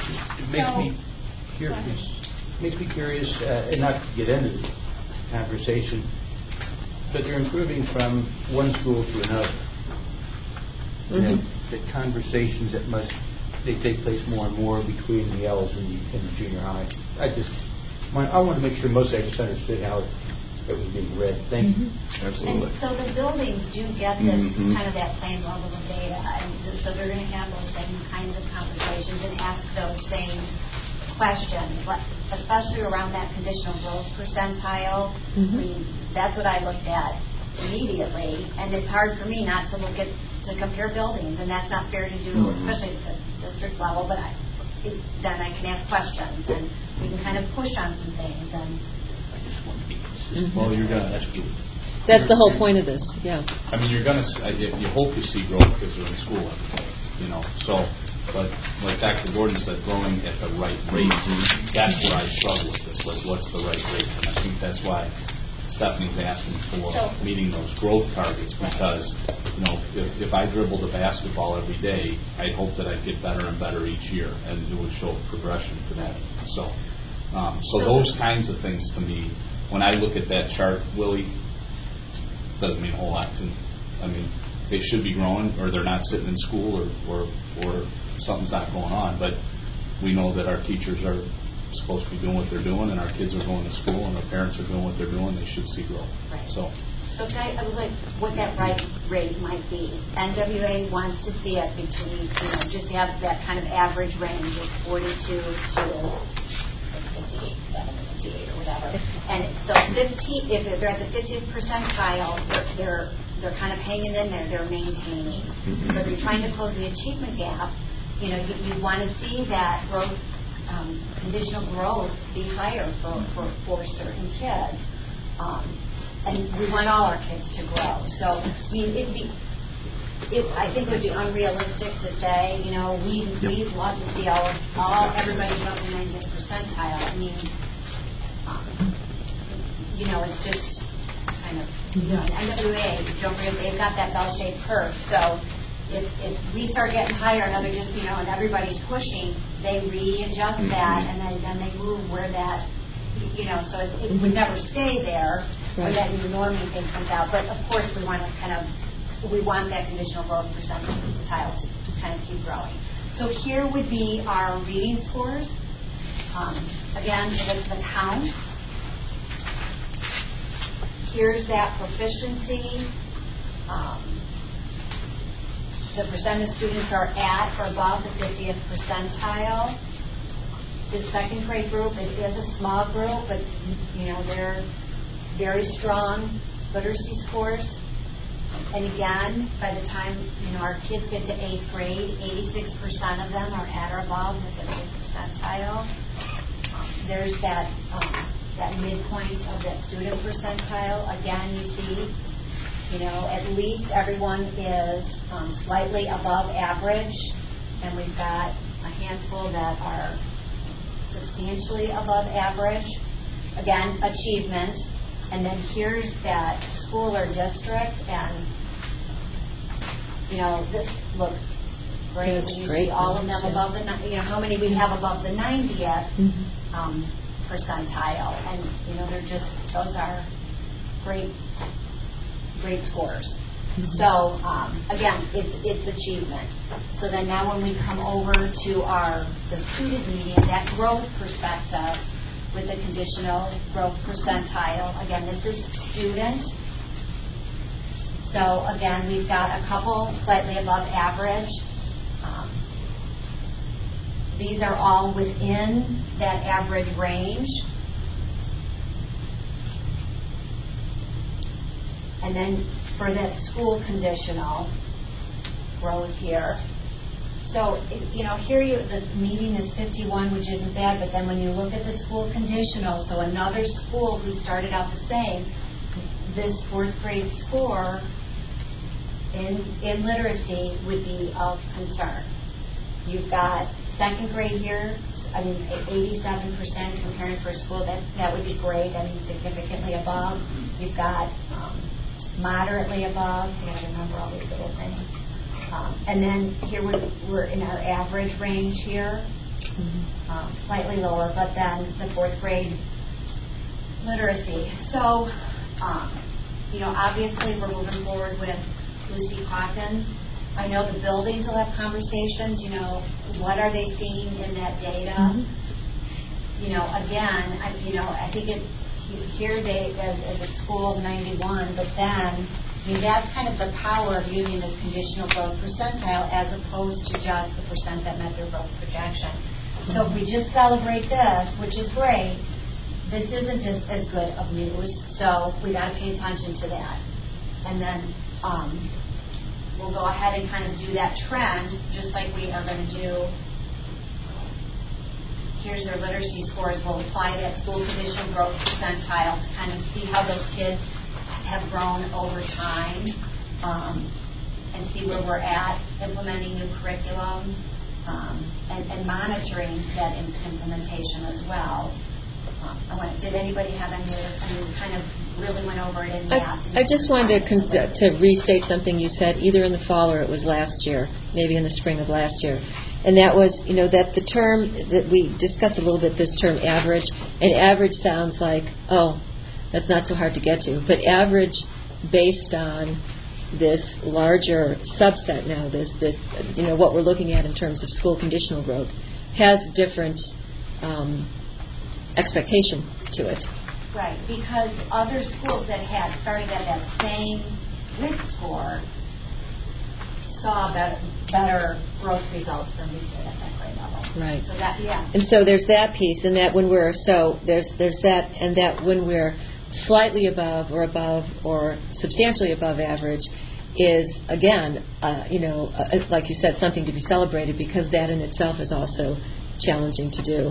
makes me curious, and not to get into the conversation, but they're improving from one school to another. Mm-hmm. The conversations that they take place more and more between the L's and the junior high. I want to make sure most of I just understood how it was being read. Thank you. Absolutely. And so the buildings do get this kind of that same level of data, and so they're going to have those same kinds of conversations and ask those same questions, especially around that conditional growth percentile. I mean, that's what I looked at immediately, and it's hard for me not to look at to compare buildings, and that's not fair to do, especially at the district level. But then I can ask questions, and we can kind of push on some things. And Well, you're going to... That's the whole point of this, yeah. I mean, you're going to... You hope to see growth because they're in school every day, you know. So, but like Dr. Gordon said, growing at the right rate, that's where I struggle with this. Like, what's the right rate? And I think that's why Stephanie's asking for meeting those growth targets, because, you know, if I dribbled the basketball every day, I'd hope that I'd get better and better each year, and it would show progression for that. So those kinds of things to me, when I look at that chart, Willie, doesn't mean a whole lot to me. I mean, they should be growing, or they're not sitting in school, or something's not going on. But we know that our teachers are supposed to be doing what they're doing, and our kids are going to school, and our parents are doing what they're doing. They should see growth. Right. So I would like what that right rate might be. NWA wants to see it between, just to have that kind of average range of 42 to 58 or whatever. And so 15, if they're at the 50th percentile, they're kind of hanging in there. They're maintaining. So if you're trying to close the achievement gap, you want to see that growth, conditional growth, be higher for certain kids. And we want all our kids to grow. So I think it would be unrealistic to say, we'd love to see everybody jump in 90th percentile. I mean, it's just kind of, NWA, don't forget, they've got that bell-shaped curve. So if we start getting higher and and everybody's pushing, they readjust that, and then they move where that, so it would never stay there, where that new norming thing comes out. But of course, we want that conditional growth percentile to kind of keep growing. So here would be our reading scores. Again, it's the count. Here's that proficiency. The percent of students are at or above the 50th percentile. The second grade group, it is a small group, but they're very strong literacy scores. And again, by the time our kids get to 8th grade, 86% of them are at or above the 50th percentile. There's that midpoint of that student percentile. Again, you see, at least everyone is slightly above average, and we've got a handful that are substantially above average. Again, achievement. And then here's that school or district, and this looks great. It's you great. See all of them above the, how many we have above the 90th percentile, and they're just, those are great scores. So again, it's achievement. So then now when we come over to the student median, that growth perspective with the conditional growth percentile, again, this is student. So again, we've got a couple slightly above average. These are all within that average range. And then for that school conditional growth here. So, here the median is 51, which isn't bad, but then when you look at the school conditional, so another school who started out the same, this fourth grade score in literacy would be of concern. You've got second grade here, 87% comparing for school, that would be great, significantly above. You've got moderately above, you got to remember all these little things. And then here we're in our average range here, slightly lower, but then the fourth grade literacy. So, obviously we're moving forward with Lucy Hawkins. I know the buildings will have conversations, what are they seeing in that data? Again, I think here they, as a school, 91, but then, that's kind of the power of using this conditional growth percentile as opposed to just the percent that met their growth projection. So if we just celebrate this, which is great, this isn't as good of news, so we got to pay attention to that. And then we'll go ahead and kind of do that trend, just like we are going to do. Here's their literacy scores. We'll apply that school conditional growth percentile to kind of see how those kids have grown over time and see where we're at implementing new curriculum and monitoring that implementation as well. Did anybody have any kind of really went over it in depth? I just wanted to restate something you said either in the fall or it was last year, maybe in the spring of last year. And that was, that the term that we discussed a little bit, this term average, and average sounds like, that's not so hard to get to. But average based on this larger subset now, this what we're looking at in terms of school conditional growth, has different expectation to it. Right, because other schools that had started at that same WIC score saw better growth results than we did at that grade level. Right. So that, And so there's that piece, and that when we're there's that, and that when we're slightly above or substantially above average is again, like you said, something to be celebrated because that in itself is also challenging to do.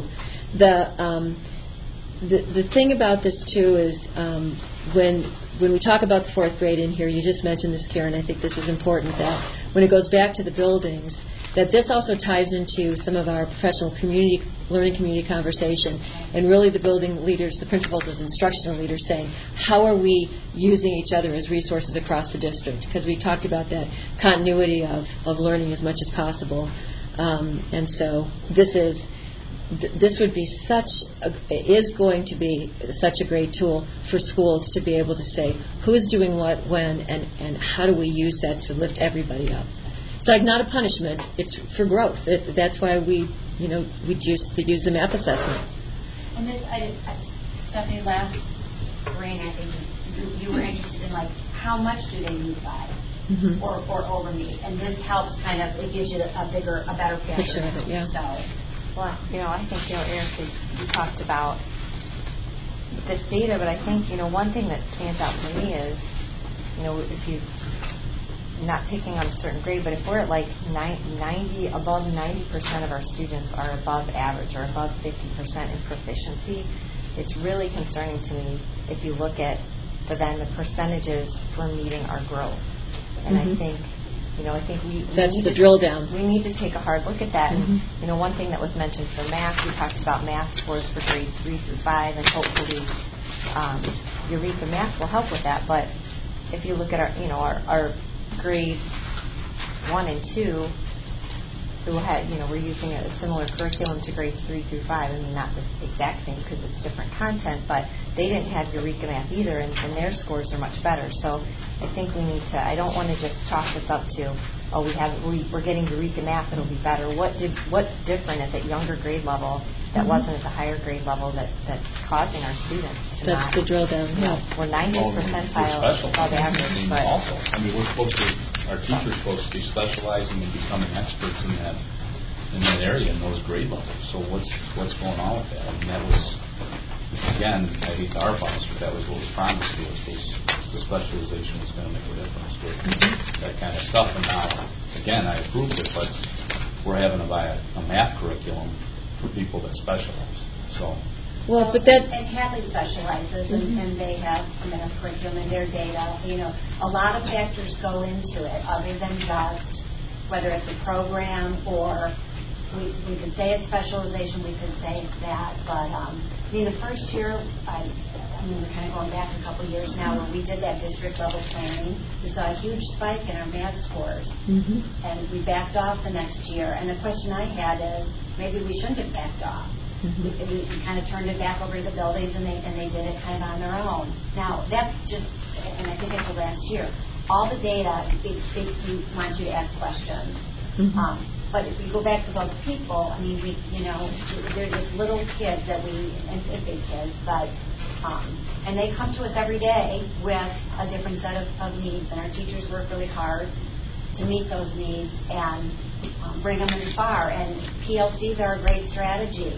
The thing about this too is when we talk about the fourth grade in here, you just mentioned this, Karen. I think this is important that when it goes back to the buildings, that this also ties into some of our professional learning community conversation, and really the building leaders, the principals as instructional leaders saying, how are we using each other as resources across the district? Because we talked about that continuity of learning as much as possible. And so this would be is going to be such a great tool for schools to be able to say who's doing what, when, and how do we use that to lift everybody up. It's like not a punishment; it's for growth. That's why we use the math assessment. And this, Stephanie, last spring, I think you were interested in how much do they meet by, or over meet, and this helps it gives you a better picture of it. Yeah. So. Well, I think, Eric, you talked about this data, but I think, one thing that stands out for me is, if you, not picking on a certain grade, but if we're at above 90% of our students are above average or above 50% in proficiency, it's really concerning to me if you look at the percentages for meeting our growth. And I think that's the drill down. We need to take a hard look at that. And one thing that was mentioned for math, we talked about math scores for grades 3 through 5, and hopefully Eureka Math will help with that. But if you look at our grades 1 and 2, who had, were using a similar curriculum to grades 3 through 5. I mean, not the exact same because it's different content, but they didn't have Eureka Math either, and their scores are much better. So I think we need to, I don't want to just chalk this up to, we're getting Eureka Math, it'll be better. What's different at that younger grade level that wasn't at the higher grade level that's causing our students to That's the drill down. Yeah. We're 90th percentile above average. But also, we're supposed to, our teachers are supposed to be specializing and becoming experts in that area, in those grade levels. So what's going on with that? I mean, that was, again, I hate to harp on this, but that was what was promised to us, was the specialization was going to make a difference with that kind of stuff. And now, again, I approved it, but we're having to buy a math curriculum for people that specialize. So. Well, but that... And Hadley specializes, and they have a math curriculum and their data. A lot of factors go into it, other than just whether it's a program or we could say it's specialization, we could say it's that. But, the first year, we're kind of going back a couple years now, when we did that district level planning, we saw a huge spike in our math scores. And we backed off the next year. And the question I had is, maybe we shouldn't have backed off. We kind of turned it back over to the buildings, and they did it kind of on their own. Now, that's just, and I think it's the last year, all the data, it wants you to ask questions. But if you go back to those people, they're just little kids and big kids, but and they come to us every day with a different set of needs, and our teachers work really hard to meet those needs and bring them as far. And PLCs are a great strategy.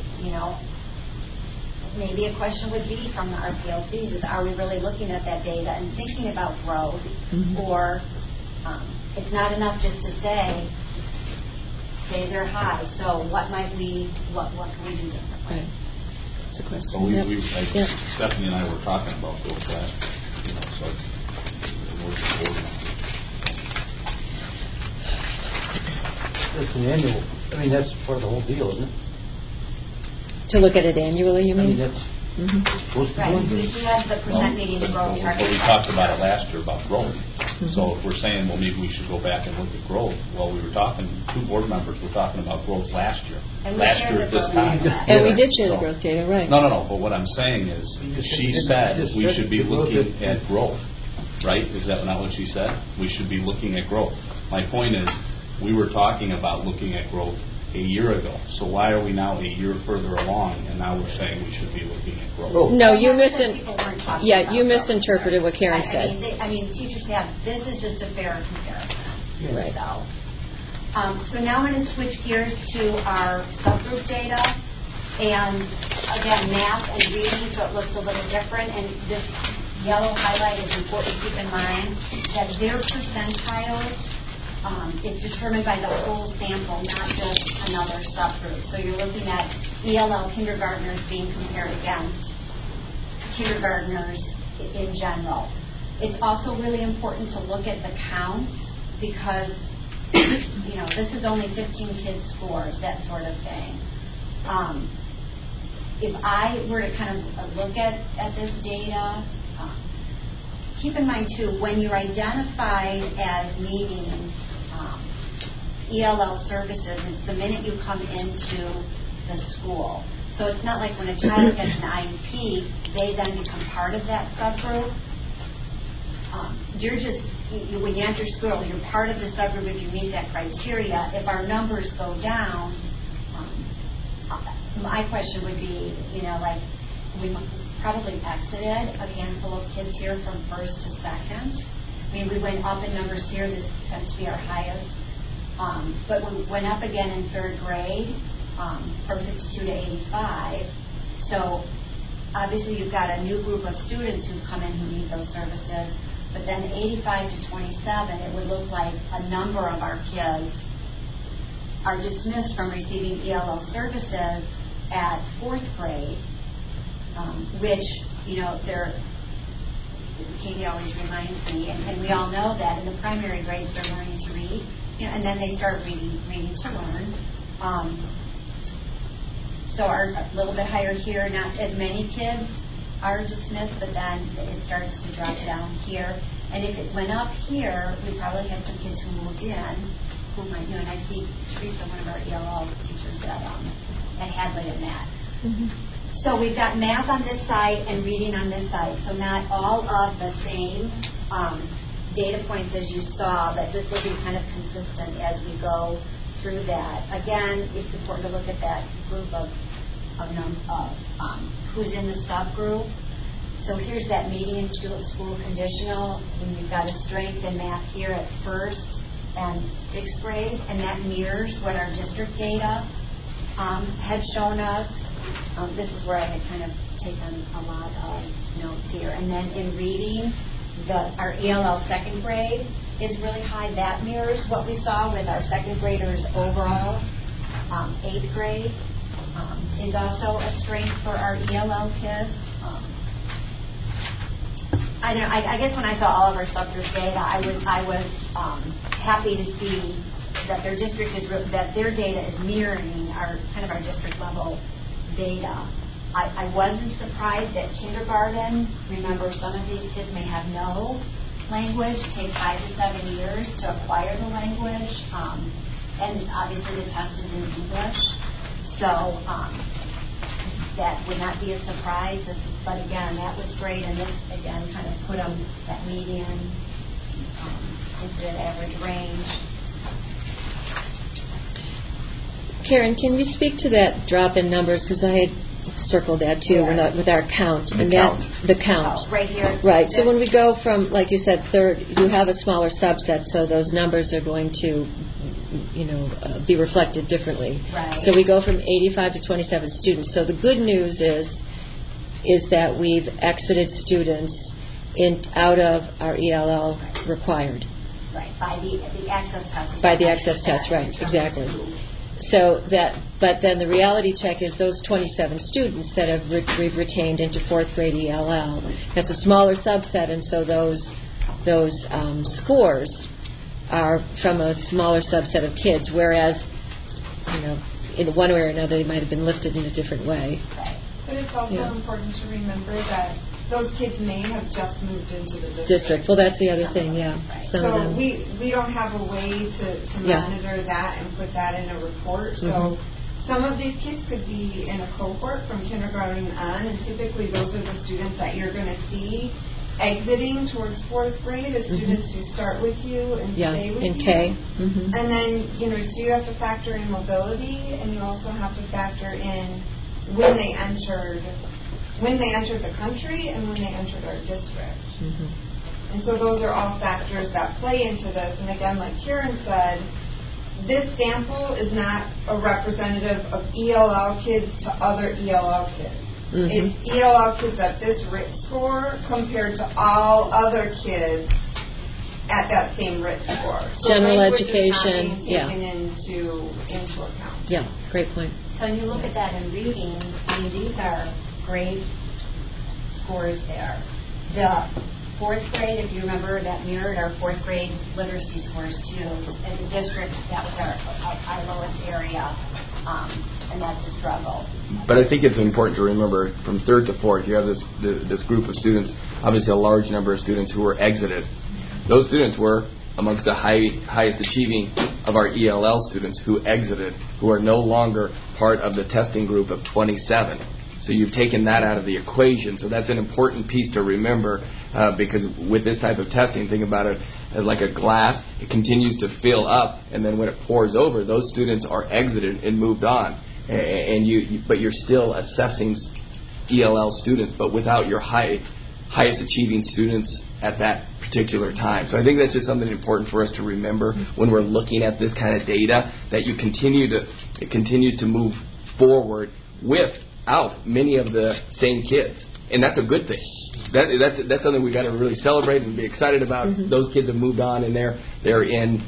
Maybe a question would be from our PLCs is, are we really looking at that data and thinking about growth? Or it's not enough just to say they're high. So what can we do differently? Right. That's a question. So Stephanie and I were talking about those last, so it's It's an annual. That's part of the whole deal, isn't it? To look at it annually, you mean? That's supposed to be right. We had the percent median growth target. But we talked about it last year about growth. So if we're saying, well, maybe we should go back and look at growth, well, we were talking, 2 board members were talking about growth last year. And last year at this time. And we did share the growth data, right? No. But what I'm saying is, she said we should be looking at growth, right? Is that not what she said? We should be looking at growth. My point is, we were talking about looking at growth a year ago. So why are we now a year further along, and now we're saying we should be looking at growth? No, you misinterpreted what Karen said. Teachers have, this is just a fair comparison. Right. So now I'm going to switch gears to our subgroup data. And again, math and reading, so it looks a little different. And this yellow highlight is important to keep in mind that their percentiles is determined by the whole sample, not just another subgroup. So you're looking at ELL kindergartners being compared against kindergartners in general. It's also really important to look at the counts because, this is only 15 kids' scores, that sort of thing. If I were to kind of look at this data, keep in mind, too, when you're identified as needing ELL services, it's the minute you come into the school. So it's not like when a child gets an IEP, they then become part of that subgroup. When you enter school, you're part of the subgroup if you meet that criteria. If our numbers go down, my question would be, we probably exited a handful of kids here from first to second. We went up in numbers here. This tends to be our highest. But we went up again in third grade from 52 to 85. So obviously you've got a new group of students who've come in who need those services. But then 85 to 27, it would look like a number of our kids are dismissed from receiving ELL services at fourth grade, which, Katie always reminds me, and we all know that in the primary grades they're learning to read, and then they start reading to learn. So our a little bit higher here, not as many kids are dismissed, but then it starts to drop down here. And if it went up here, we probably had some kids who moved in who might know. And I see Teresa, one of our badly in math. So we've got math on this side and reading on this side. So not all of the same data points as you saw, but this will be kind of consistent as we go through that. Again, it's important to look at that group of who's in the subgroup. So here's that median school conditional, and you've got a strength in math here at first and sixth grade, and that mirrors what our district data had shown us. This is where I had kind of taken a lot of notes here. And then in reading, our ELL second grade is really high. That mirrors what we saw with our second graders overall. Eighth grade is also a strength for our ELL kids. I guess when I saw all of our subgroup data, I was happy to see that their district that their data is mirroring our district level data. I wasn't surprised at kindergarten. Remember, some of these kids may have no language. It takes 5 to 7 years to acquire the language, and obviously the test is in English. So that would not be a surprise. But again, that was great, and this again kind of put them at median into that average range. Karen, can you speak to that drop in numbers? Because I had circled that too with our count. The count. Oh, right here. Right. So when we go from, like you said, third, you have a smaller subset, so those numbers are going to be reflected differently. Right. So we go from 85 to 27 students. So the good news is that we've exited students out of our ELL required. Right, by the access test. By the access test, right, exactly. So but then the reality check is those 27 students that we've retained into fourth grade ELL. That's a smaller subset, and so those scores are from a smaller subset of kids, whereas, in one way or another, they might have been lifted in a different way. Right. But it's also important to remember that those kids may have just moved into the district. Well, that's the other thing, yeah. Right. So we don't have a way to monitor that and put that in a report. So some of these kids could be in a cohort from kindergarten on, and typically those are the students that you're going to see exiting towards fourth grade as students who start with you and stay with you. K. And then, so you have to factor in mobility, and you also have to factor in when they entered the country and when they entered our district. And so those are all factors that play into this. And again, like Karen said, this sample is not a representative of ELL kids to other ELL kids. It's ELL kids at this RIT score compared to all other kids at that same RIT score. So general education, is not being taken into account. Yeah, great point. So when you look at that in reading, these are grade scores there. The fourth grade, if you remember, that mirrored our fourth grade literacy scores too. In the district, that was our lowest area, and that's a struggle. But I think it's important to remember from third to fourth, you have this group of students, obviously a large number of students who were exited. Those students were amongst the highest achieving of our ELL students who exited, who are no longer part of the testing group of 27. So you've taken that out of the equation. So that's an important piece to remember because with this type of testing, think about it as like a glass. It continues to fill up, and then when it pours over, those students are exited and moved on. But you're still assessing ELL students, but without your highest achieving students at that particular time. So I think that's just something important for us to remember when we're looking at this kind of data, that it continues to move forward without many of the same kids. And that's a good thing. That's something we've got to really celebrate and be excited about. Those kids have moved on, and they're in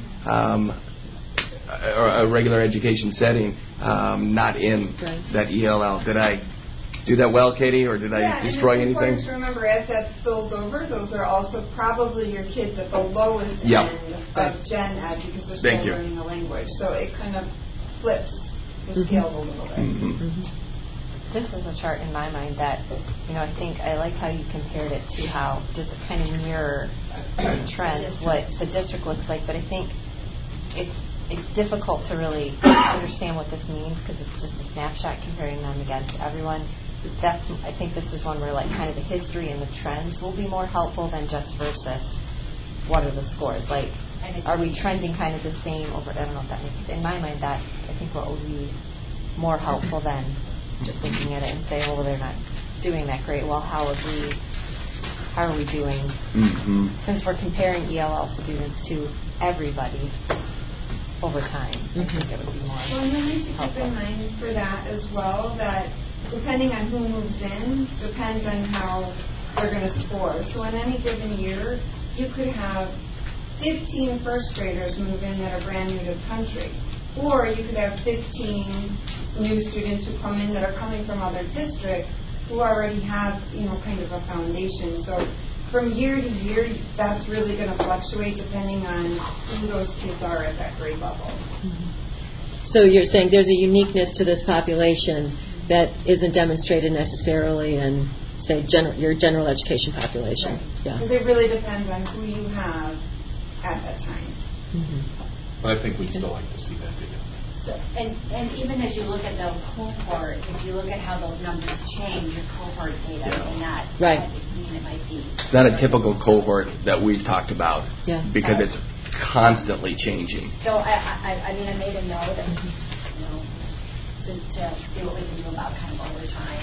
a regular education setting, not in that ELL. Did I do that well, Katie, or did I destroy anything? It's important to remember, as that spills over, those are also probably your kids at the lowest end of Gen Ed because they're still learning a language. So it kind of flips the scale a little bit. This is a chart in my mind that, I think I like how you compared it to how just kind of mirror trends, what the district looks like. But I think it's it's difficult to really understand what this means because it's just a snapshot comparing them against everyone. I think this is one where like kind of the history and the trends will be more helpful than just versus what are the scores. Like, are we trending kind of the same over? I don't know if that makes, in my mind, that I think what will be more helpful than just looking at it and saying, well, they're not doing that great. Well, how are we doing? Since we're comparing ELL students to everybody over time, I think it would be more Well, and then we have to keep in mind for that as well that depending on who moves in, depends on how they're going to score. So in any given year, you could have 15 first graders move in that are brand new to the country. Or you could have 15 new students who come in that are coming from other districts who already have, kind of a foundation. So from year to year, that's really going to fluctuate depending on who those kids are at that grade level. So you're saying there's a uniqueness to this population that isn't demonstrated necessarily in, say, your general education population. Right. Yeah. Because it really depends on who you have at that time. But I think we'd still like to see that data. So, and even as you look at the cohort, if you look at how those numbers change, your cohort data may not. Right. It might be. It's not a typical cohort that we've talked about because it's constantly changing. So I made a note of, to see what we can do about kind of over time.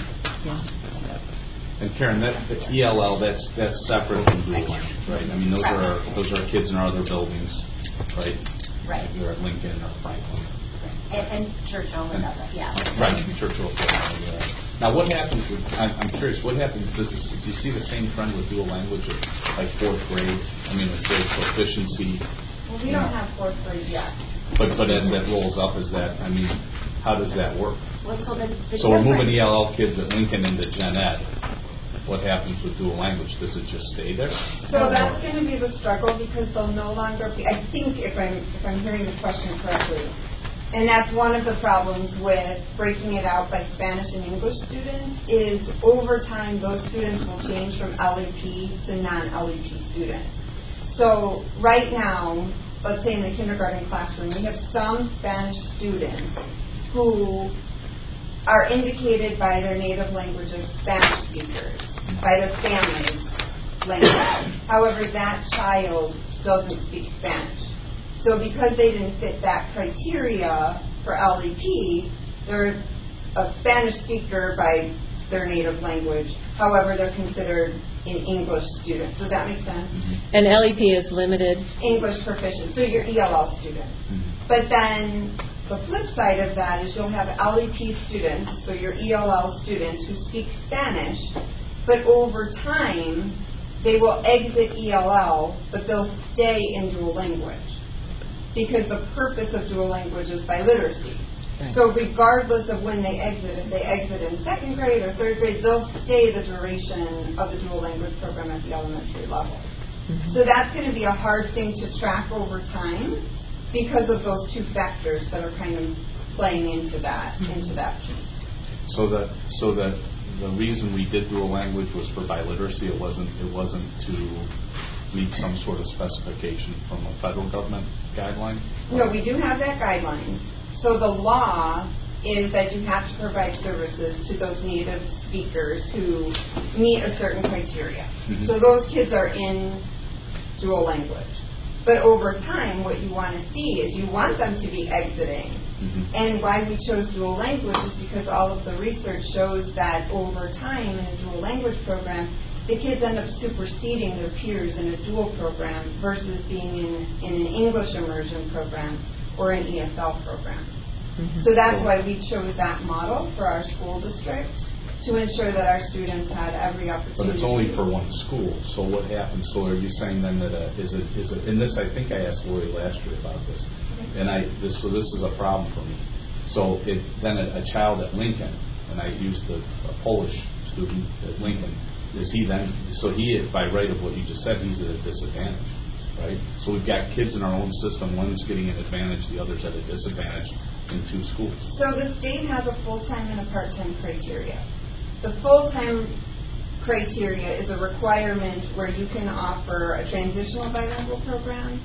Yeah. And Karen, the ELL, that's separate from dual language, right? I mean, those are kids in our other buildings, right? Right. They're at Lincoln or Franklin. And Churchill and other, yeah. Right, Churchill. Now, what happens with? I'm curious. What happens? Do you see the same trend with dual language at like fourth grade? I mean, let's say proficiency. Well, we don't have fourth grade yet. But as that rolls up, how does that work? Well, so we're moving ELL kids at Lincoln into Gen Ed. What happens with dual language? Does it just stay there? So that's going to be the struggle because they'll no longer be. I think if I'm hearing the question correctly. And that's one of the problems with breaking it out by Spanish and English students is over time those students will change from LEP to non-LEP students. So right now, let's say in the kindergarten classroom, we have some Spanish students who are indicated by their native language as Spanish speakers, by their family's language. However, that child doesn't speak Spanish. So because they didn't fit that criteria for LEP, they're a Spanish speaker by their native language. However, they're considered an English student. Does that make sense? And LEP is limited? English proficient. So you're ELL student. But then the flip side of that is you'll have LEP students, so your ELL students who speak Spanish, but over time they will exit ELL, but they'll stay in dual language. Because the purpose of dual language is biliteracy. Right. So regardless of when they exit, if they exit in second grade or third grade, they'll stay the duration of the dual language program at the elementary level. So that's going to be a hard thing to track over time because of those two factors that are kind of playing into that piece. So the reason we did dual language was for biliteracy. It wasn't to meet some sort of specification from a federal government guideline? No, we do have that guideline. So the law is that you have to provide services to those native speakers who meet a certain criteria. So those kids are in dual language. But over time, what you want to see is you want them to be exiting. And why we chose dual language is because all of the research shows that over time in a dual language program, the kids end up superseding their peers in a dual program versus being in an English immersion program or an ESL program. So that's why we chose that model for our school district to ensure that our students had every opportunity. But it's only for one school. So what happens? So are you saying then that is it? And this I think I asked Lori last year about this, and this is a problem for me. So then a child at Lincoln, and I used a Polish student at Lincoln. Is he then, so he, by right of what you just said, he's at a disadvantage, right? So we've got kids in our own system, one's getting an advantage, the other's at a disadvantage in two schools. So the state has a full-time and a part-time criteria. The full-time criteria is a requirement where you can offer a transitional bilingual program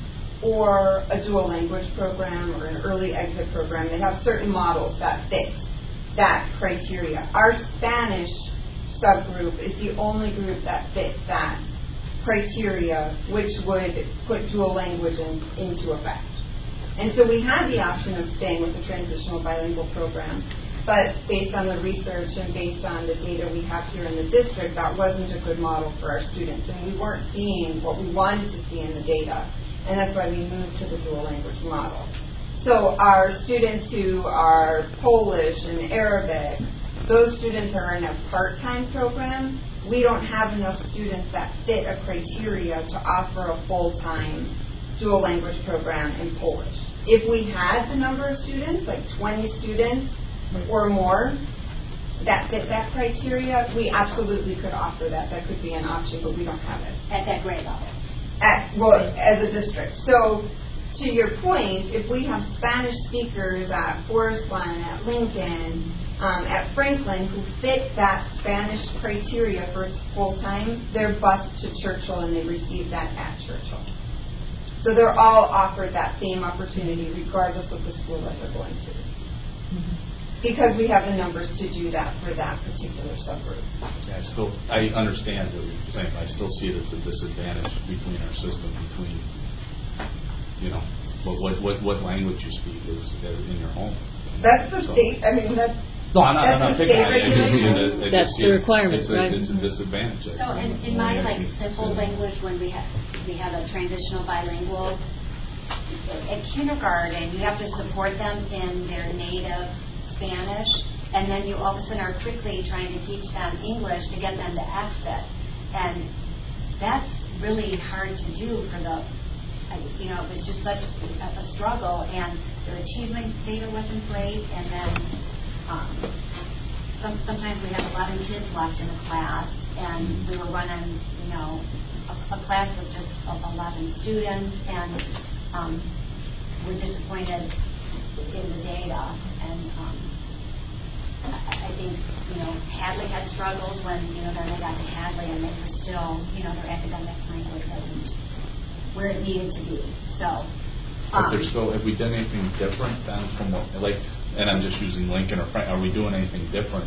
or a dual language program or an early exit program. They have certain models that fit that criteria. Our Spanish subgroup is the only group that fits that criteria, which would put dual language into effect. And so we had the option of staying with the transitional bilingual program, but based on the research and based on the data we have here in the district, that wasn't a good model for our students, and we weren't seeing what we wanted to see in the data, and that's why we moved to the dual language model. So our students who are Polish and Arabic, those students are in a part-time program. We don't have enough students that fit a criteria to offer a full-time dual language program in Polish. If we had the number of students, like 20 students or more, that fit that criteria, we absolutely could offer that. That could be an option, but we don't have it. At that grade level? As a district. So, to your point, if we have Spanish speakers at Forest Glen, at Lincoln, at Franklin, who fit that Spanish criteria for full-time, they're bused to Churchill and they receive that at Churchill. So they're all offered that same opportunity regardless of the school that they're going to. Because we have the numbers to do that for that particular subgroup. Yeah, I understand what you're saying, but I still see it as a disadvantage between our system, between, what language you speak is in your home. That's the state, that's... No, I'm not picking on it. That's the requirement, right? It's a disadvantage. So in my simple language, when we have a transitional bilingual, at kindergarten, you have to support them in their native Spanish, and then you all of a sudden are quickly trying to teach them English to get them to exit. And that's really hard to do for it was just such a struggle, and their achievement data wasn't great, and then sometimes we had 11 kids left in the class, and we were running, a class with just 11 students, and we're disappointed in the data. And I think, Hadley had struggles when, then they got to Hadley, and they were still, their academic language wasn't where it needed to be. So. But there's still, have we done anything different then from what, and I'm just using Lincoln or Frank, are we doing anything different?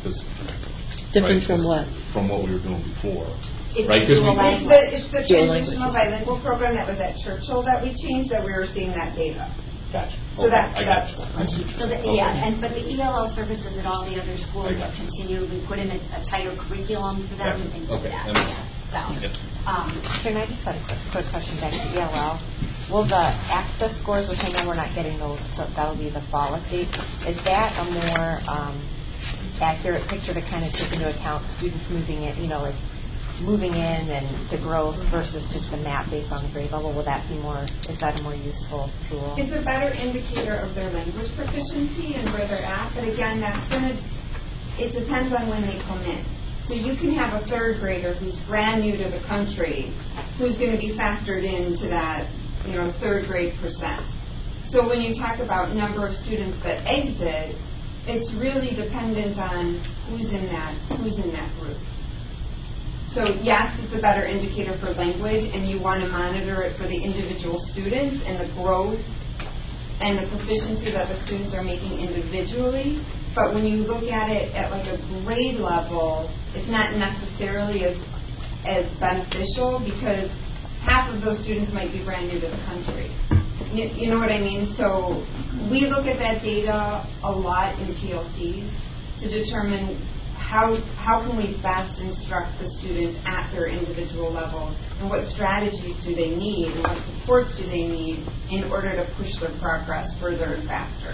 From what? From what we were doing before. It's the transitional bilingual program that was at Churchill that we changed, that we were seeing that data. Gotcha. So I got that's you. But the ELL services at all the other schools have continued. We put in a tighter curriculum for them and things like that. Karen, I just got a quick question back to ELL. Will the access scores, which I know we're not getting those, that'll be the fall update, is that a more accurate picture to kind of take into account students moving in, moving in and the growth versus just the map based on the grade level? Is that a more useful tool? It's a better indicator of their language proficiency and where they're at, but again, it depends on when they come in. So you can have a third grader who's brand new to the country who's going to be factored into that, third grade percent. So when you talk about number of students that exit, it's really dependent on who's in that group. So yes, it's a better indicator for language, and you want to monitor it for the individual students and the growth and the proficiency that the students are making individually. But when you look at it at a grade level, it's not necessarily as beneficial, because half of those students might be brand new to the country. You know what I mean? So we look at that data a lot in PLCs to determine how can we best instruct the students at their individual level, and what strategies do they need, and what supports do they need in order to push their progress further and faster.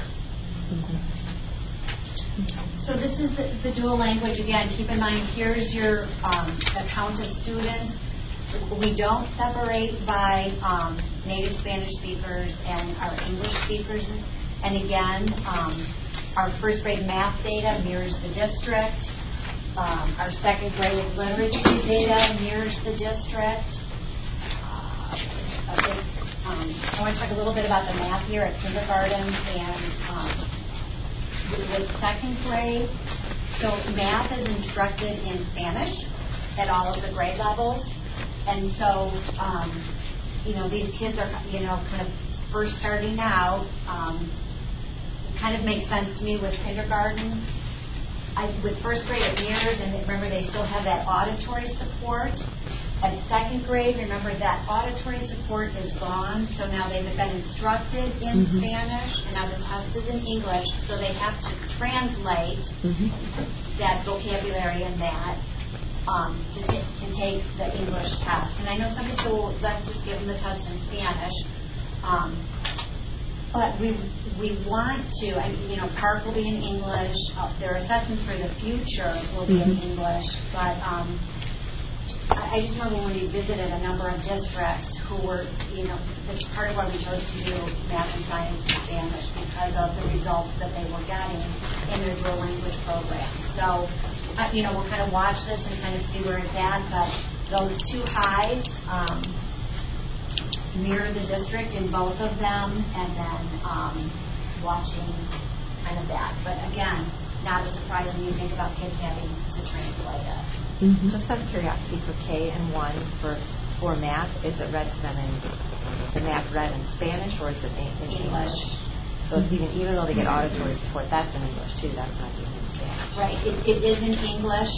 So this is the dual language. Again, keep in mind, here's your count of students. We don't separate by native Spanish speakers and our English speakers. And again, our first grade math data mirrors the district. Our second grade literacy data mirrors the district. I want to talk a little bit about the math here at kindergarten and with second grade. So math is instructed in Spanish at all of the grade levels. And so these kids are, kind of first starting out. It kind of makes sense to me with kindergarten. With first grade, it mirrors, and remember, they still have that auditory support. At second grade, remember, that auditory support is gone, so now they've been instructed in Spanish, and now the test is in English, so they have to translate that vocabulary and that to take the English test. And I know some people, let's just give them the test in Spanish. But we want to, PARC will be in English. Their assessments for the future will be in English. But I just remember when we visited a number of districts who were, that's part of why we chose to do math and science and Spanish, because of the results that they were getting in their dual language program. So, we'll kind of watch this and kind of see where it's at. But those two highs mirror the district in both of them, and then watching kind of that. But again, not a surprise when you think about kids having to translate it. Just out of curiosity, for K and 1 for math, is it read to them in the math read in Spanish, or is it in English? So it's even though they get auditory support, that's in English too. That's not even in Spanish. Right. It is in English.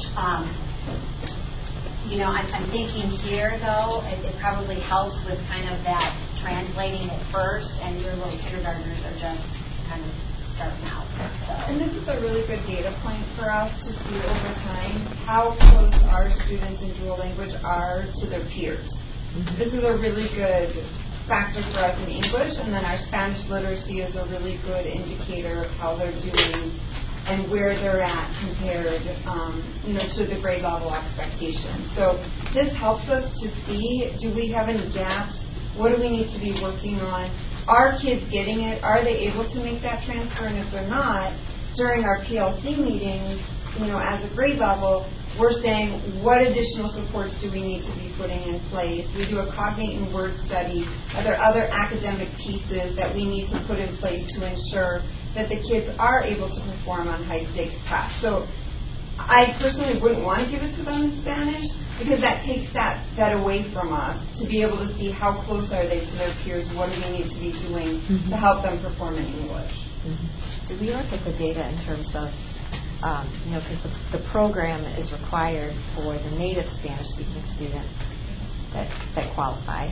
I'm thinking here, though, it probably helps with kind of that translating it first, and your little kindergartners are just kind of starting out. So. And this is a really good data point for us to see over time how close our students in dual language are to their peers. This is a really good factor for us in English, and then our Spanish literacy is a really good indicator of how they're doing and where they're at compared, to the grade level expectations. So this helps us to see, do we have any gaps? What do we need to be working on? Are kids getting it? Are they able to make that transfer? And if they're not, during our PLC meetings, as a grade level, we're saying, what additional supports do we need to be putting in place? We do a cognate and word study. Are there other academic pieces that we need to put in place to ensure that the kids are able to perform on high-stakes tests? So I personally wouldn't want to give it to them in Spanish, because that takes that away from us to be able to see how close are they to their peers, what do we need to be doing to help them perform in English. Do we look at the data in terms of, because the program is required for the native Spanish-speaking students that qualify,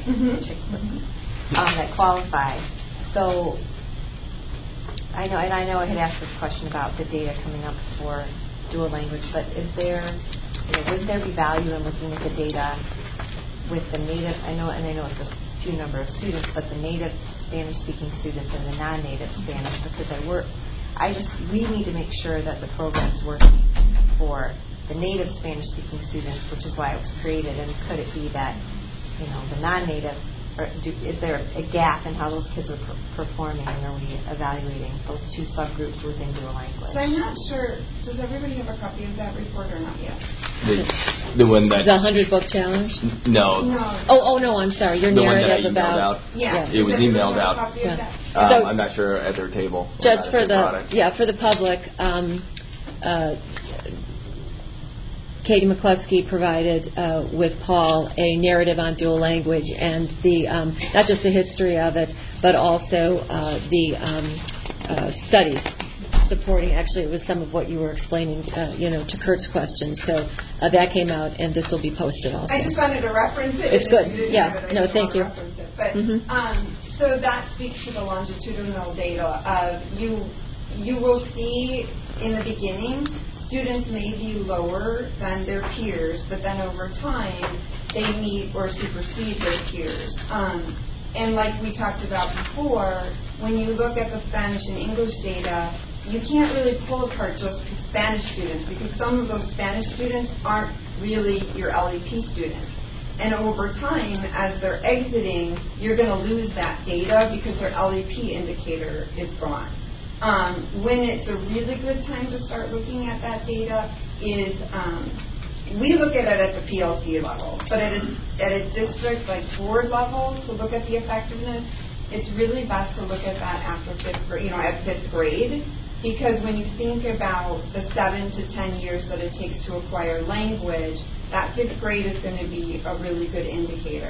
that qualify. So I know I had asked this question about the data coming up for dual language, but is there, would there be value in looking at the data with the native? I know it's a few number of students, but the native Spanish-speaking students and the non-native Spanish, because we need to make sure that the program's working for the native Spanish-speaking students, which is why it was created. And could it be that, the non-native, is there a gap in how those kids are performing, and are we evaluating those two subgroups within dual language? So I'm not sure, does everybody have a copy of that report or not yet? The one that... The 100-book challenge? No. Oh, no, I'm sorry. Your narrative the one that I emailed out. Yeah. It was emailed out. So I'm not sure at their table. Just for the public, Katie McCluskey provided with Paul a narrative on dual language, and not just the history of it, but also the studies supporting. Actually, it was some of what you were explaining, to Kurt's questions. So that came out, and this will be posted also. I just wanted to reference it. It's good. Yeah. No, thank you. But so that speaks to the longitudinal data of you will see in the beginning students may be lower than their peers, but then over time they meet or supersede their peers. And like we talked about before, when you look at the Spanish and English data, you can't really pull apart just the Spanish students, because some of those Spanish students aren't really your LEP students. And over time, as they're exiting, you're going to lose that data because their LEP indicator is gone. When it's a really good time to start looking at that data is we look at it at the PLC level, but at a district like board level to look at the effectiveness, it's really best to look at that after fifth grade, because when you think about the 7 to 10 years that it takes to acquire language, that fifth grade is going to be a really good indicator.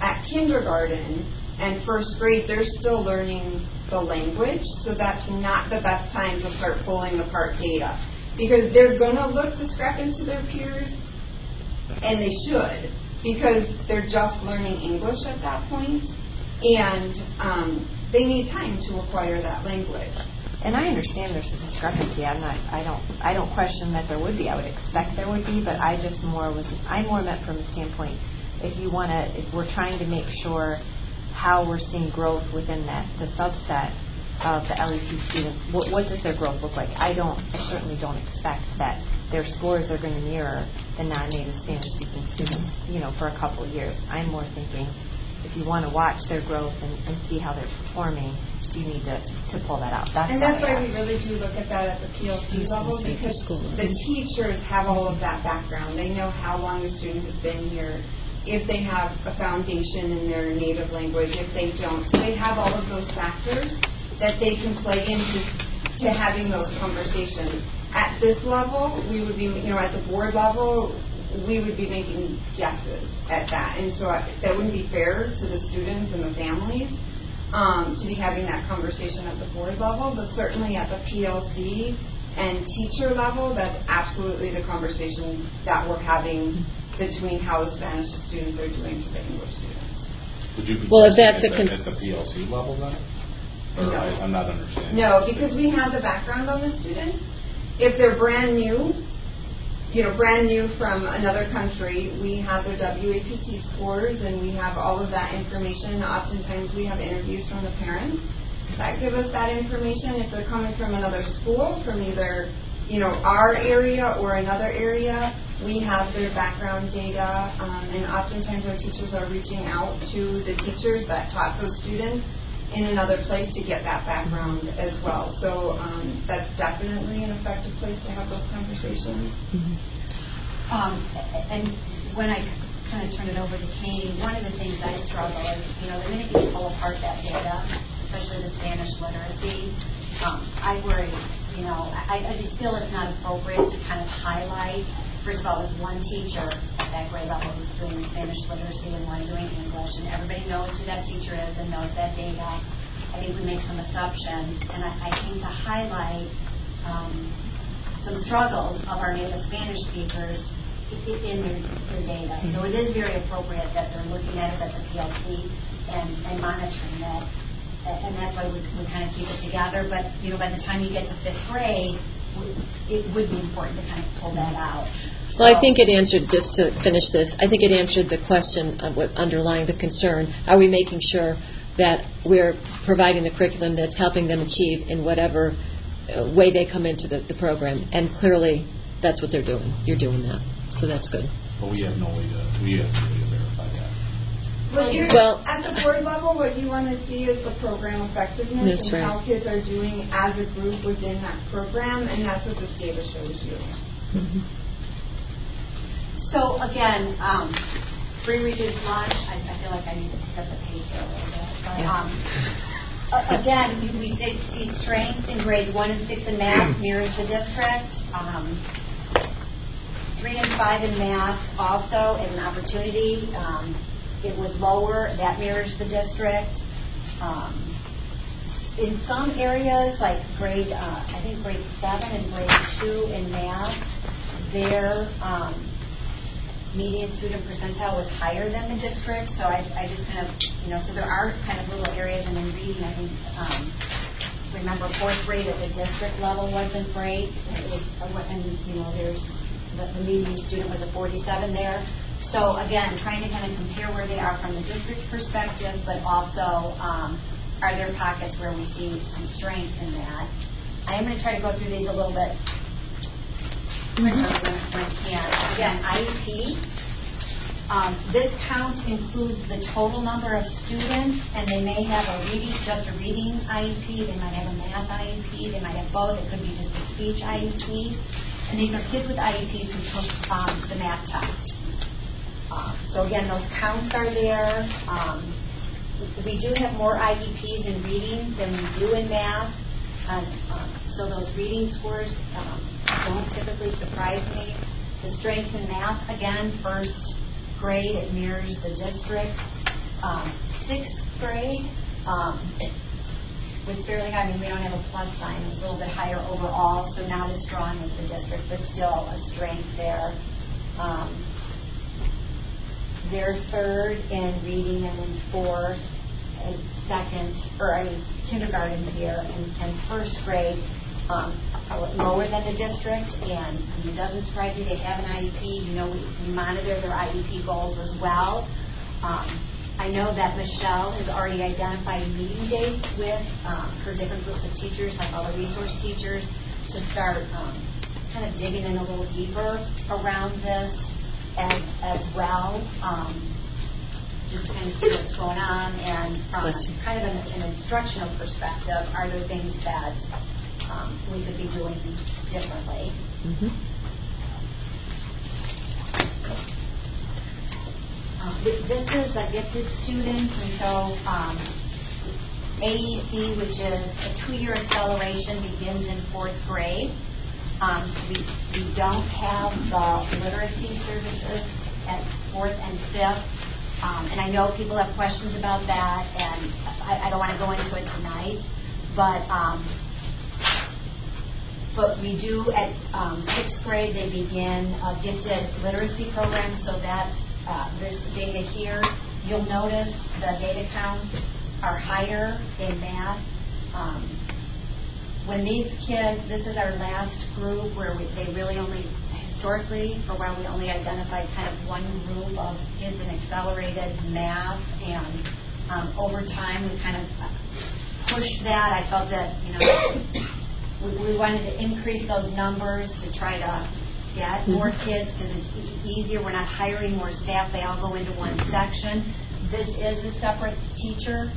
at kindergarten and first grade, they're still learning the language, so that's not the best time to start pulling apart data. Because they're going to look discrepant to their peers, and they should, because they're just learning English at that point, and they need time to acquire that language. And I understand there's a discrepancy. I don't question that there would be. I would expect there would be, but I more meant from the standpoint, if we're trying to make sure how we're seeing growth within the subset of the LEP students, what does their growth look like? I certainly don't expect that their scores are going to mirror the non-native Spanish-speaking students, for a couple of years. I'm more thinking, if you want to watch their growth and see how they're performing, you need to pull that out. That's why we really do look at that at the PLC level, because the teachers have all of that background. They know how long the student has been here, if they have a foundation in their native language, if they don't. So they have all of those factors that they can play into having those conversations. At this level, we would be, at the board level, we would be making guesses at that. And so that wouldn't be fair to the students and the families to be having that conversation at the board level, but certainly at the PLC and teacher level, that's absolutely the conversation that we're having between how the Spanish students are doing to the English students. Would you be if that's at the PLC level then? Or No. I'm not understanding. No, because we have the background on the students. If they're brand new from another country, we have their WAPT scores and we have all of that information. Oftentimes we have interviews from the parents that give us that information. If they're coming from another school, from either our area or another area, we have their background data, and oftentimes our teachers are reaching out to the teachers that taught those students in another place to get that background as well. So that's definitely an effective place to have those conversations. Mm-hmm. And when I kind of turn it over to Katie, one of the things I struggle is, the minute you pull apart that data, especially the Spanish literacy, I worry, I just feel it's not appropriate to kind of highlight, first of all, there's one teacher at that grade level who's doing Spanish literacy and one doing English, and everybody knows who that teacher is and knows that data. I think we make some assumptions, and I think to highlight some struggles of our native Spanish speakers in their data. So it is very appropriate that they're looking at it at the PLC and monitoring it. And that's why we kind of keep it together. But, by the time you get to 5th grade, it would be important to kind of pull that out. Well, I think it answered, just to finish this, I think it answered the question of what underlying the concern. Are we making sure that we're providing the curriculum that's helping them achieve in whatever way they come into the program? And clearly, that's what they're doing. You're doing that. So that's good. But we have no way to verify that. At the board level, what you want to see is the program effectiveness and how kids are doing as a group within that program, and that's what this data shows you. Mm-hmm. So again, free reduced lunch, I feel like I need to pick up the page here a little bit. But, again, we see strength in grades 1 and 6 in math mirrors the district. 3 and 5 in math also is an opportunity. It was lower. That mirrors the district. In some areas, like grade 7 and grade 2 in math, their median student percentile was higher than the district. So I just kind of, so there are kind of little areas. And in reading, I think, remember 4th grade at the district level wasn't great. There's the median student was a 47 there. So again, trying to kind of compare where they are from the district perspective, but also are there pockets where we see some strengths in that. I am going to try to go through these a little bit quicker when I can. Again, IEP. This count includes the total number of students, and they may have just a reading IEP, they might have a math IEP, they might have both, it could be just a speech IEP. And these are kids with IEPs who took the math test. So again, those counts are there. We do have more IEPs in reading than we do in math. So those reading scores don't typically surprise me. The strengths in math, again, 1st grade, it mirrors the district. Sixth grade was fairly high. I mean, we don't have a plus sign. It was a little bit higher overall, so not as strong as the district, but still a strength there. They're third in reading and in fourth, and kindergarten here, and first grade lower than the district. And it doesn't surprise me, they have an IEP. You know, we monitor their IEP goals as well. I know that Michelle has already identified meeting dates with her different groups of teachers, like all the resource teachers, to start kind of digging in a little deeper around this as well, just to kind of see what's going on. And from kind of an instructional perspective, are there things that we could be doing differently? This is a gifted student, and so AEC, which is a 2-year acceleration, begins in 4th grade. We don't have the literacy services at 4th and 5th, and I know people have questions about that, and I don't want to go into it tonight, but we do at 6th grade, they begin a gifted literacy program, so that's this data here. You'll notice the data counts are higher in math. When these kids, this is our last group where they really only, historically, for a while we only identified kind of one group of kids in accelerated math, and over time we kind of pushed that. I felt that, you know, we wanted to increase those numbers to try to get more kids, because it's easier. We're not hiring more staff. They all go into one section. This is a separate teacher.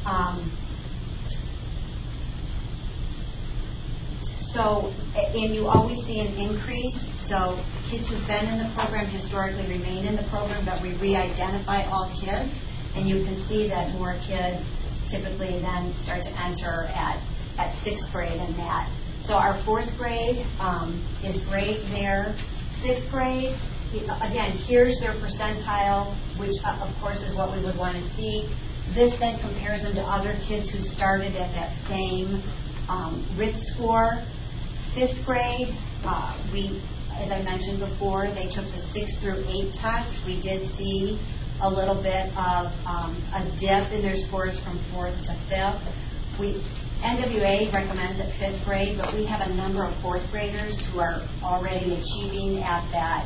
And you always see an increase. So kids who've been in the program historically remain in the program, but we re-identify all kids. And you can see that more kids typically then start to enter at 6th grade in that. So our 4th grade is great there. 6th grade, again, here's their percentile, which of course is what we would want to see. This then compares them to other kids who started at that same RIT score. 5th grade, as I mentioned before, they took the 6 through 8 test. We did see a little bit of a dip in their scores from 4th to 5th. NWA recommends at 5th grade, but we have a number of 4th graders who are already achieving at that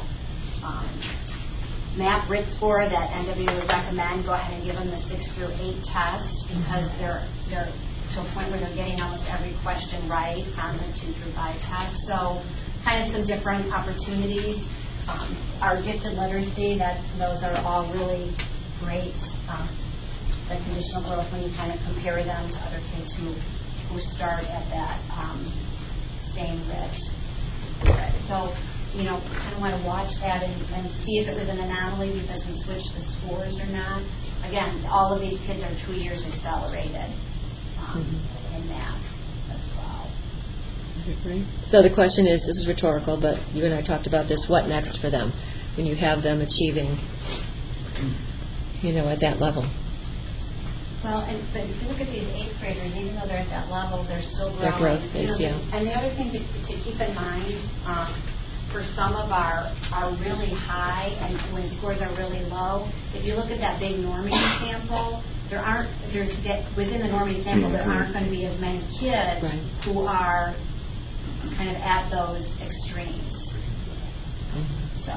MAP RIT score that NWA would recommend. Go ahead and give them the 6 through 8 test, because they're to a point where they're getting almost every question right on the 2 through 5 test. So kind of some different opportunities. Our gifted literacy, those are all really great. The conditional growth, when you kind of compare them to other kids who start at that same RIT. So, you know, kind of want to watch that and see if it was an anomaly because we switched the scores or not. Again, all of these kids are 2 years accelerated in math as well. So the question is, this is rhetorical, but you and I talked about this, what next for them when you have them achieving, you know, at that level? Well, but if you look at these 8th graders, even though they're at that level, they're still growing. Their growth is, yeah. And the other thing to keep in mind, for some of our really high and when scores are really low, if you look at that big norming sample, within the norming sample, there aren't going to be as many kids who are kind of at those extremes. So,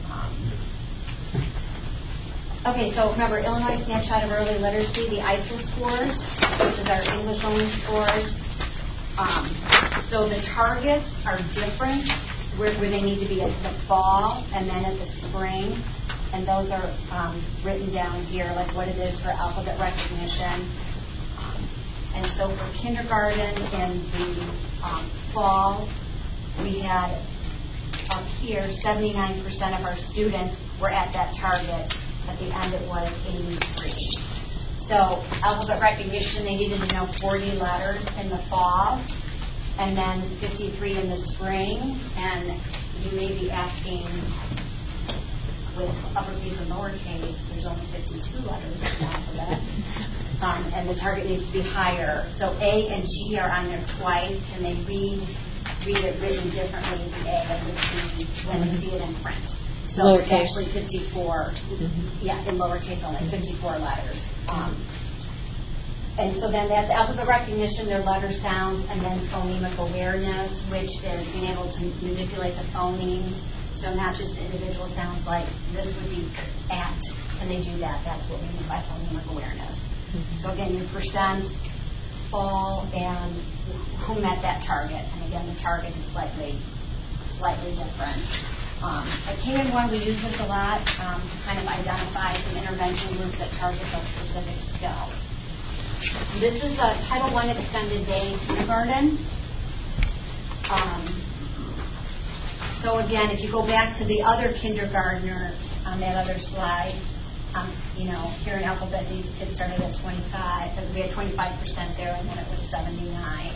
okay, so remember, Illinois Snapshot of Early Literacy, the ISO scores. This is our English-only scores. So the targets are different, where they need to be at the fall and then at the spring. And those are written down here, like what it is for alphabet recognition. And so for kindergarten in the fall, we had up here 79% of our students were at that target. At the end, it was 83. So alphabet recognition, they needed to know 40 letters in the fall, and then 53 in the spring. And you may be asking, with uppercase and lowercase, there's only 52 letters in the alphabet. And the target needs to be higher. So A and G are on there twice. Can they read it written differently, the A and the G, when they see it in print? So it's actually 54. In lowercase only, 54 letters. And so then that's alphabet recognition, their letter sounds, and then phonemic awareness, which is being able to manipulate the phonemes. So not just individual sounds like this would be at. Can they do that? That's what we mean by phonemic awareness. So again, your percent, full, and who met that target. And again, the target is slightly different. At KN1, we use this a lot to kind of identify some intervention groups that target those specific skills. This is a Title I extended day kindergarten. So again, if you go back to the other kindergartner on that other slide, here in Alphabet, these kids started at 25, but we had 25% there, and then it was 79,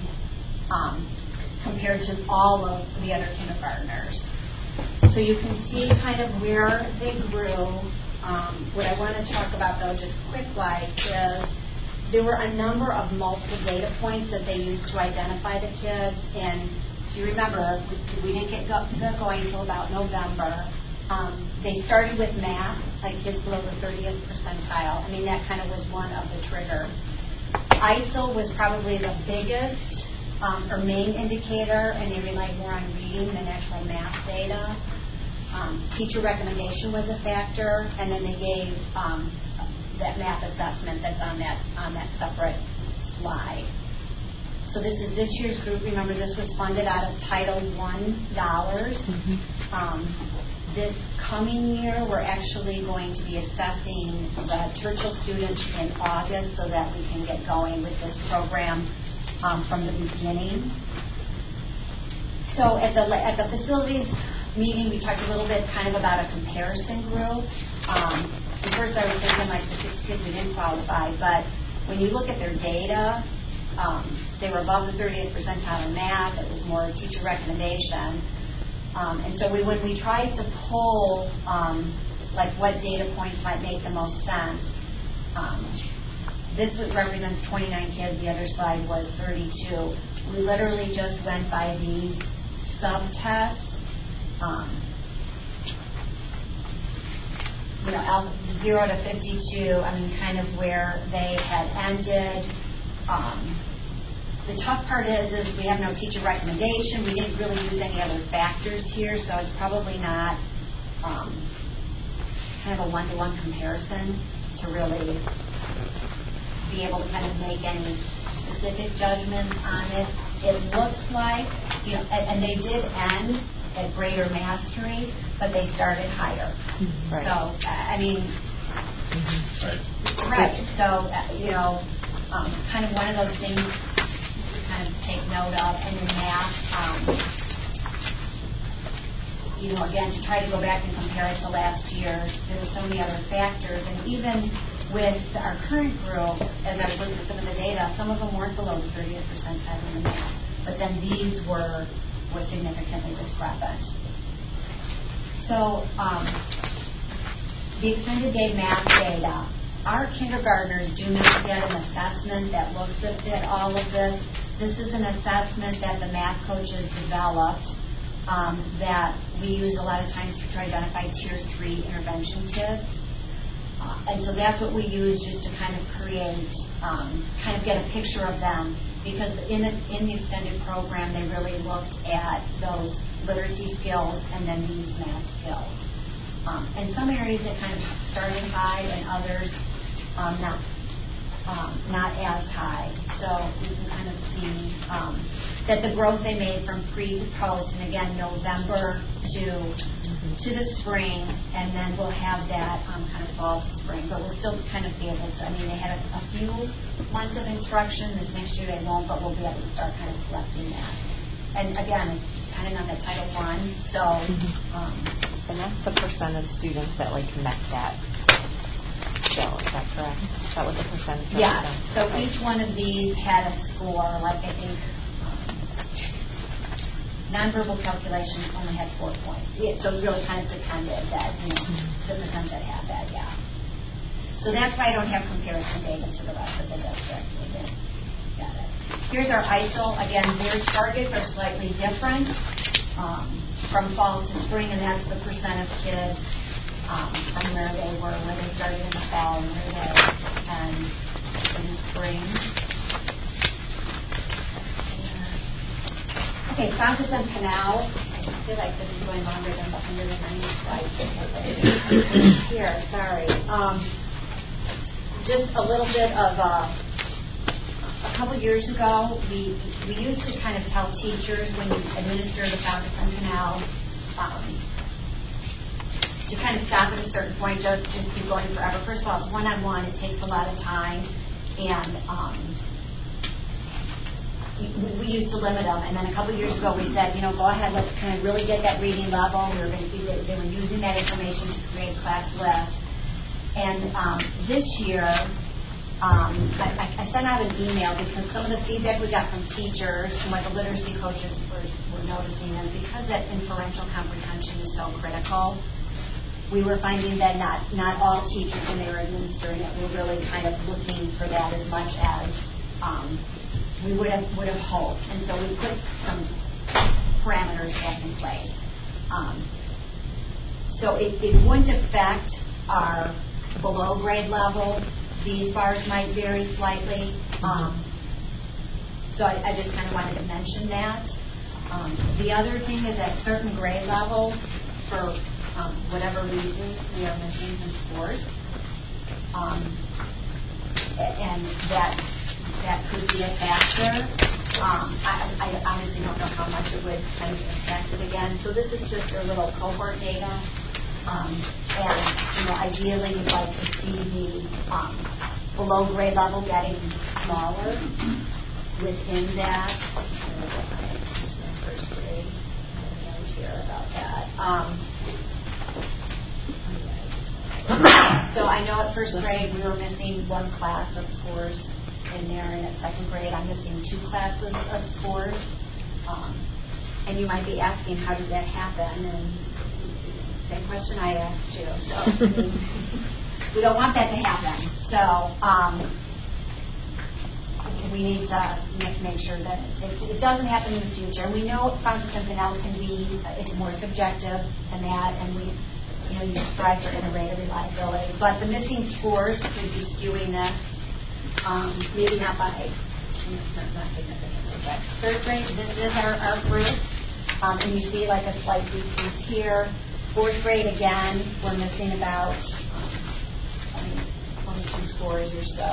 compared to all of the other kindergartners. So you can see kind of where they grew. What I want to talk about, though, just quick-like, is there were a number of multiple data points that they used to identify the kids. And if you remember, we didn't get going until about November. They started with math, like kids below the 30th percentile. I mean, that kind of was one of the triggers. ISIL was probably the biggest or main indicator, and they relied more on reading than actual math data. Teacher recommendation was a factor, and then they gave that math assessment that's on that separate slide. So this is this year's group. Remember, this was funded out of Title I dollars. This coming year, we're actually going to be assessing the Churchill students in August so that we can get going with this program from the beginning. So at the facilities meeting, we talked a little bit kind of about a comparison group. At first I was thinking like the 6 kids who didn't qualify, but when you look at their data, they were above the 30th percentile in math. It was more teacher recommendation. And so when we tried to pull like what data points might make the most sense, this represents 29 kids. The other slide was 32. We literally just went by these subtests. 0 to 52, I mean, kind of where they had ended. The tough part is we have no teacher recommendation. We didn't really use any other factors here, so it's probably not kind of a one-to-one comparison to really be able to kind of make any specific judgments on it. It looks like, and they did end at greater mastery, but they started higher. Right. So, I mean, right. So, kind of one of those things to kind of take note of. And in math, again, to try to go back and compare it to last year's, there were so many other factors. And even with our current group, as I was looking at some of the data, some of them weren't below the 30th percentile in the math, but then these were significantly discrepant. So the extended day math data, our kindergartners do not get an assessment that looks at all of this. This is an assessment that the math coaches developed that we use a lot of times to try to identify Tier 3 intervention kids. And so that's what we use just to kind of create, kind of get a picture of them. Because in the extended program, they really looked at those literacy skills and then these math skills. In some areas, it kind of started high, and others not as high. So you can kind of see that the growth they made from pre to post, and again, November to the spring, and then we'll have that kind of fall to spring. But we'll still kind of be able to, they had a few months of instruction. This next year they won't, but we'll be able to start kind of collecting that. And again, it's depending on the Title I. So, and that's the percent of students that met that skill. Is that correct? Is that what the percentage? Yeah. So each one of these had a score. Like I think Nonverbal calculation only had 4 points. So it really kind of depended that, the percent that had that, So that's why I don't have comparison data to the rest of the district. Got it. Here's our ISO. Again, their targets are slightly different from fall to spring, and that's the percent of kids from where they were, where they started in the fall and where they end in the spring. Okay, Fountas and Pinal. I feel like this is going longer than the 190 slides. Here, sorry. Just a little bit of a couple years ago, we used to kind of tell teachers when you administer the Fountas and Pinal to kind of stop at a certain point, just keep going forever. First of all, it's one-on-one. It takes a lot of time, and we used to limit them, and then a couple years ago we said, go ahead, let's kind of really get that reading level. They were using that information to create class lists. And this year, I sent out an email because some of the feedback we got from teachers and what the literacy coaches were noticing is because that inferential comprehension is so critical, we were finding that not all teachers, when they were administering it, were really kind of looking for that as much as we would have hoped, and so we put some parameters back in place. So it wouldn't affect our below grade level. These bars might vary slightly. So I just kind of wanted to mention that. The other thing is at certain grade levels, for whatever reason, we are missing some scores, and that could be a factor. I honestly don't know how much it would kind of impact it again. So this is just your little cohort data. And, ideally you'd like to see the below grade level getting smaller within that. First grade. I don't care about that. So I know at first grade we were missing one class of scores in there, and at second grade I'm missing 2 classes of scores. And you might be asking, how did that happen? And same question I asked you. So we don't want that to happen. So we need to make sure that it doesn't happen in the future. And we know Fountas and Pinal it's more subjective than that, and we you strive for integrated reliability. But the missing scores could be skewing this. Maybe not significantly, but third grade, this is our group, and you see like a slight decrease here. Fourth grade, again, we're missing about 22 scores or so.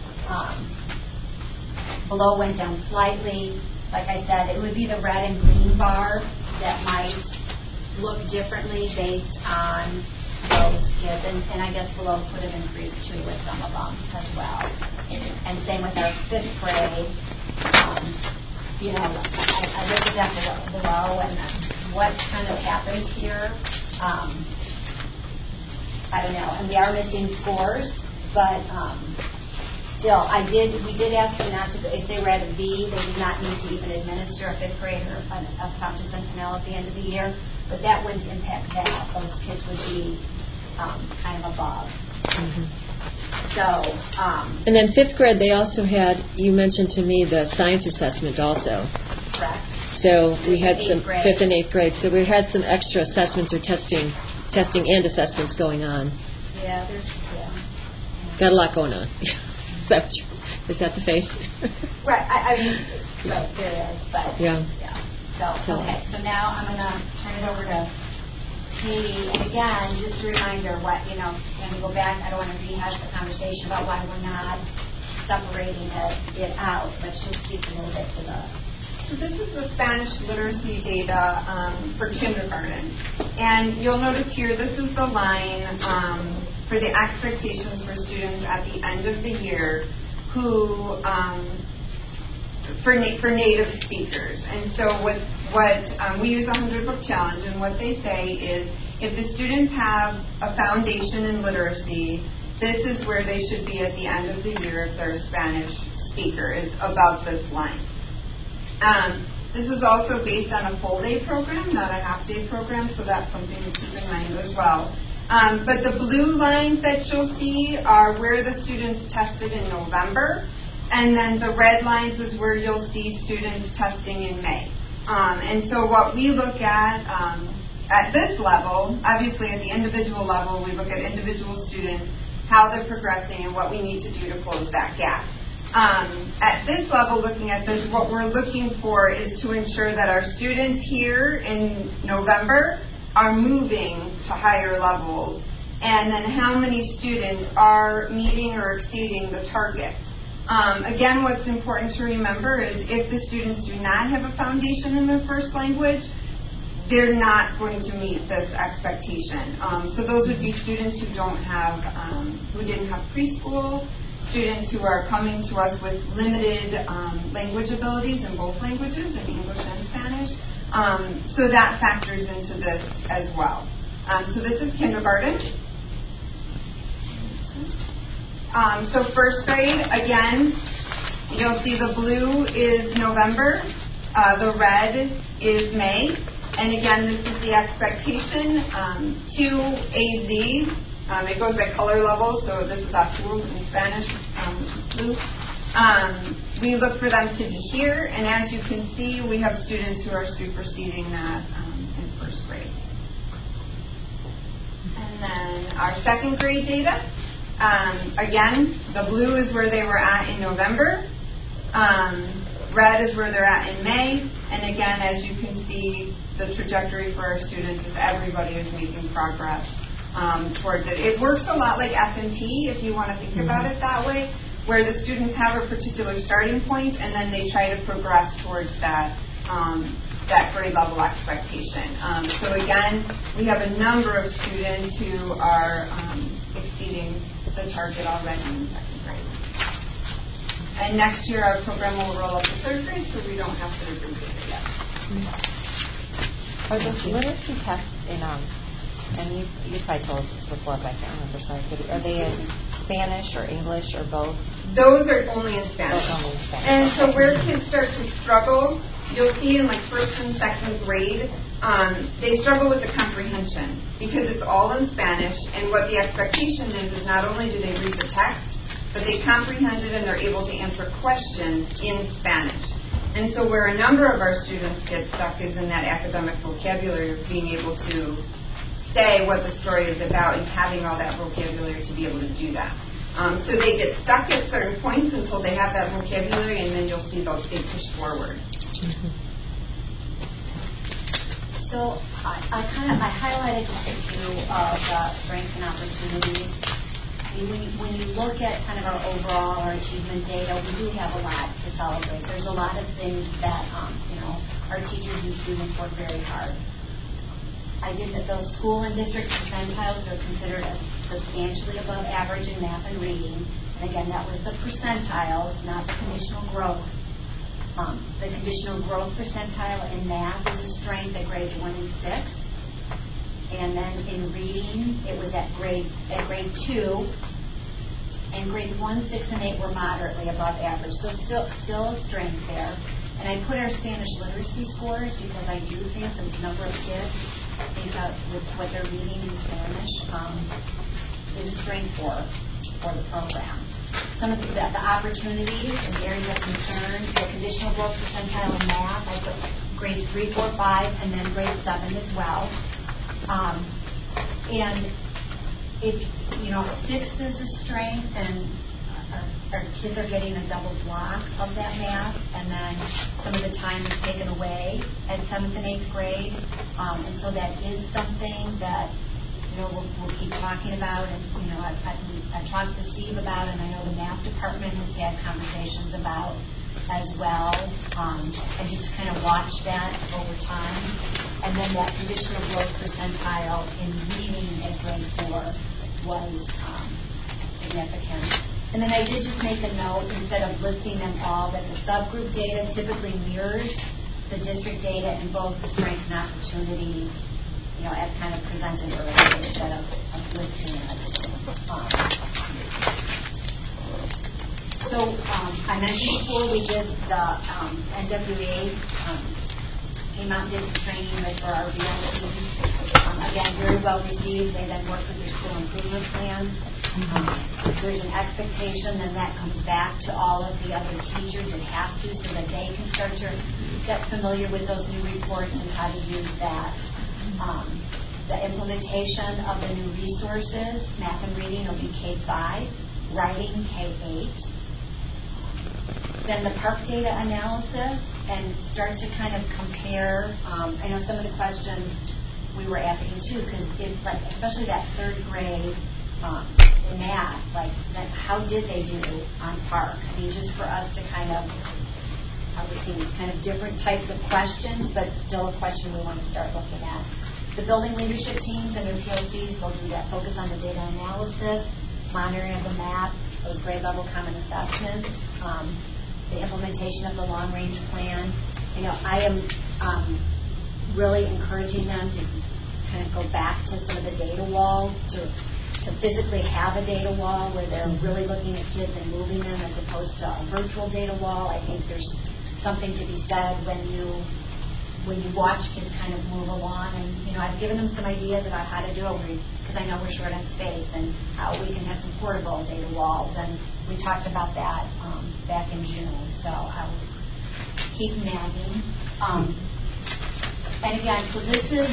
Below went down slightly. Like I said, it would be the red and green bar that might look differently based on those kids, and I guess below could have increased too with some of them as well. And same with our fifth grade. I looked at that below and what kind of happened here. I don't know. And we are missing scores, but still, we did ask them not to, if they were at a B, they did not need to even administer a fifth grader a Fountas and Pinal at the end of the year, but that wouldn't impact that. Those kids would be kind of above. Mm-hmm. So, and then fifth grade, they also had, you mentioned to me, the science assessment also. Correct. So we had some grade. 5th and 8th grade. So we had some extra assessments or testing and assessments going on. Yeah, Got a lot going on. Is that the face? Right. I mean, right, there is, but yeah. So okay. So now I'm going to turn it over to Katie. And again, just a reminder, when we go back, I don't want to rehash the conversation about why we're not separating it out. Let's just speak a little bit to the. So this is the Spanish literacy data for kindergarten. And you'll notice here, this is the line for the expectations for students at the end of the year who, for native speakers. And so what we use a 100-book challenge, and what they say is if the students have a foundation in literacy, this is where they should be at the end of the year if they're a Spanish speaker, is above this line. This is also based on a full-day program, not a half-day program, so that's something to keep in mind as well. But the blue lines that you'll see are where the students tested in November, and then the red lines is where you'll see students testing in May. And so what we look at this level, obviously at the individual level, we look at individual students, how they're progressing, and what we need to do to close that gap. At this level, looking at this, what we're looking for is to ensure that our students here in November are moving to higher levels, and then how many students are meeting or exceeding the target. Again, what's important to remember is if the students do not have a foundation in their first language, they're not going to meet this expectation. So those would be students who don't have, who didn't have preschool, students who are coming to us with limited language abilities in both languages, in English and Spanish. So that factors into this as well. So this is kindergarten. So first grade, again, you'll see the blue is November, the red is May, and again, this is the expectation. 2AZ, it goes by color level, so this is azul in Spanish, which is blue. We look for them to be here, and as you can see, we have students who are superseding that in first grade. And then our second grade data. Again, the blue is where they were at in November. Red is where they're at in May. And again, as you can see, the trajectory for our students is everybody is making progress towards it. It works a lot like F&P, if you want to think about it that way, where the students have a particular starting point and then they try to progress towards that grade level expectation. So again, we have a number of students who are exceeding the target already in second grade. And next year our program will roll up to third grade, so we don't have third grade data yet. Are those literacy tests in, and you probably told us this before, but I can't remember, so are they in Spanish or English or both? Those are only in Spanish. Only in Spanish. And so where kids start to struggle, you'll see in like first and second grade, they struggle with the comprehension because it's all in Spanish, and what the expectation is not only do they read the text, but they comprehend it and they're able to answer questions in Spanish. And so where a number of our students get stuck is in that academic vocabulary of being able to say what the story is about and having all that vocabulary to be able to do that. So they get stuck at certain points until they have that vocabulary, and then you'll see they push forward. So I highlighted just a few of the strengths and opportunities. When you look at kind of our overall, our achievement data, we do have a lot to celebrate. There's a lot of things that our teachers and students work very hard. I did that those school and district percentiles are considered substantially above average in math and reading. And again, that was the percentiles, not the conditional growth. The conditional growth percentile in math is a strength at grades 1 and 6. And then in reading, it was at grade 2. And grades 1, 6, and 8 were moderately above average. So still a strength there. And I put our Spanish literacy scores because I do think the number of kids with what they're reading in Spanish is a strength for the program. Some of the opportunities and areas of concern, the conditional growth percentile in math, I put grades 3, 4, 5, and then grade 7 as well. And if 6 is a strength, and our kids are getting a double block of that math, and then some of the time is taken away at 7th and 8th grade, and so that is something that we'll keep talking about, and I talked to Steve about, and I know the math department has had conversations about as well, and just kind of watch that over time. And then that conditional growth percentile in reading at grade 4 was significant. And then I did just make a note, instead of listing them all, that the subgroup data typically mirrors the district data in both the strengths and opportunities, as kind of presented earlier, instead of listing it. So I mentioned before we did the NWA came out and did some training for our VLTs. Again, very well received. They then worked with their school improvement plans. There's an expectation then that comes back to all of the other teachers. It has to, so that they can start to get familiar with those new reports and how to use that. The implementation of the new resources, math and reading will be K-5, writing K-8. Then the park data analysis and start to kind of compare. I know some of the questions we were asking too, because especially that third grade math, how did they do on park? I mean, just for us to kind of, obviously, these kind of different types of questions, but still a question we want to start looking at. The building leadership teams and their PLCs will do that, focus on the data analysis, monitoring of the math, those grade level common assessments, the implementation of the long range plan. I am really encouraging them to kind of go back to some of the data walls, to physically have a data wall where they're really looking at kids and moving them as opposed to a virtual data wall. I think there's something to be said when you watch kids kind of move along. And, I've given them some ideas about how to do it because I know we're short on space and how we can have some portable data walls. And we talked about that back in June. So I'll keep nagging. And again, so this is,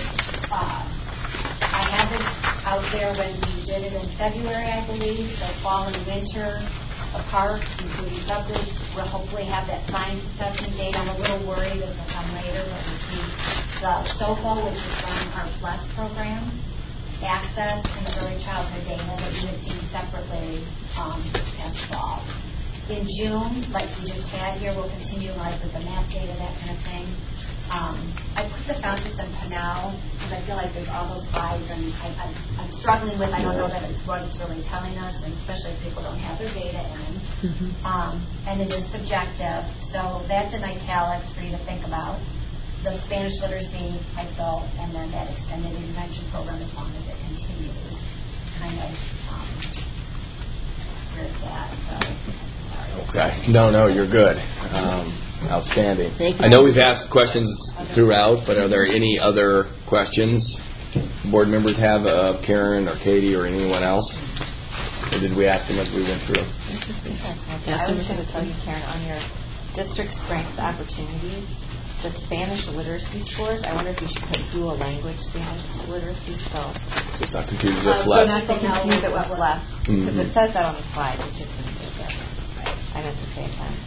I have this out there when we did it in February, I believe, so fall and winter, the park, including subgroups, we'll hopefully have that science assessment data. I'm a little worried as will come later, but between the SOFA, which is from our PLUS program, access, and the early childhood data that we had seen separately as fall. In June, like we just had here, we'll continue with the math data, that kind of thing. I put the Fountas and Pinnell because I feel like there's all those slides, and I'm struggling with. I don't know that it's what it's really telling us, and especially if people don't have their data in. And it is subjective, so that's in italics for you to think about. The Spanish literacy, ISO, and then that extended intervention program as long as it continues. Kind of where's that? So, sorry. Okay. No, you're good. Outstanding. Thank you. I know we've asked questions throughout, but are there any other questions board members have of Karen or Katie or anyone else? Or did we ask them as we went through? I was going to tell you, Karen, on your district strengths opportunities, the Spanish literacy scores, I wonder if you should put dual language Spanish literacy. So just not confuse it with less. So not to confuse it with less. Because it says that on the slide, which is I meant to say that.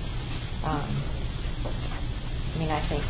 I think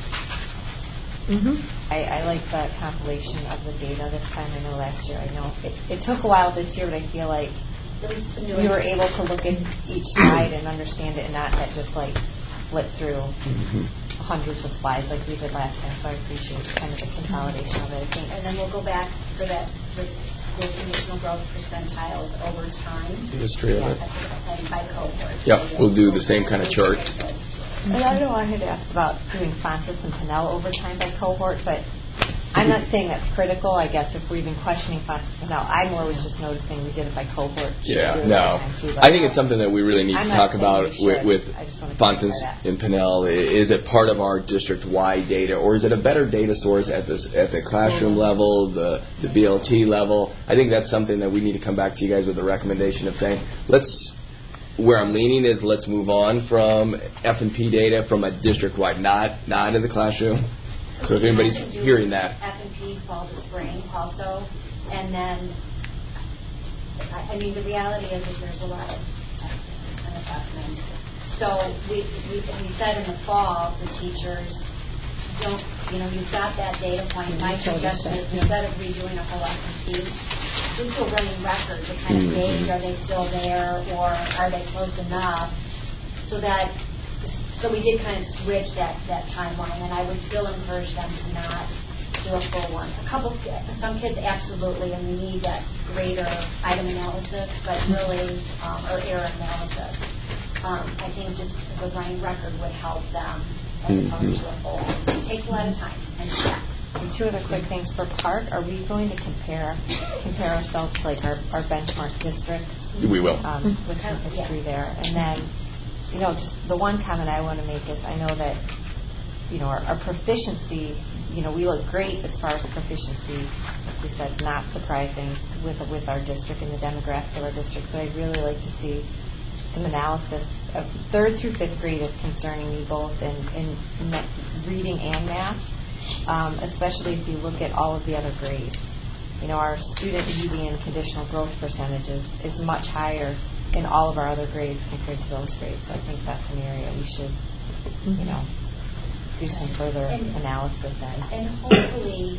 I like the compilation of the data this time. I know last year, I know it took a while this year, but I feel like we were able to look at each slide and understand it and not just flip through hundreds of slides like we did last time. So I appreciate kind of the consolidation of it, I think. And then we'll go back for that with school conditional growth percentiles over time. History of it. And by cohort. Yep, we'll do the same kind of chart. And I don't know, I had asked about doing Fountas and Pinnell over time by cohort, but I'm not saying that's critical. I guess if we've been questioning Fountas and Pinnell, I more was just noticing we did it by cohort. Yeah, no. I think it's something that we really need to talk about with Fountas and Pinnell. Is it part of our district-wide data, or is it a better data source at the classroom level, the BLT level? I think that's something that we need to come back to you guys with a recommendation of saying, where I'm leaning is let's move on from F&P data from a district-wide, not in the classroom. So if anybody's hearing that. F&P fall to spring also. And then, the reality is that there's a lot of testing and assessment. So we said in the fall, the teachers don't, you've got that data point. My suggestion is instead of redoing a whole F&P, just do a running record to kind of gauge, are they still there or are they close enough, so we did kind of switch that timeline, and I would still encourage them to not do a full one. Some kids absolutely, and we need that greater item analysis, but really, or error analysis. I think just the running record would help them as opposed to a full. It takes a lot of time. And two other quick things for Park. Are we going to compare ourselves to our benchmark districts? We will. With some history there. And then, just the one comment I want to make is I know that our proficiency, we look great as far as proficiency, like we said, not surprising with our district and the demographic of our district, but I'd really like to see some analysis of 3rd through 5th grade is concerning me both in reading and math, especially if you look at all of the other grades. Our student median conditional growth percentages is much higher in all of our other grades compared to those grades. So I think that's an area we should, do some further analysis on. And hopefully,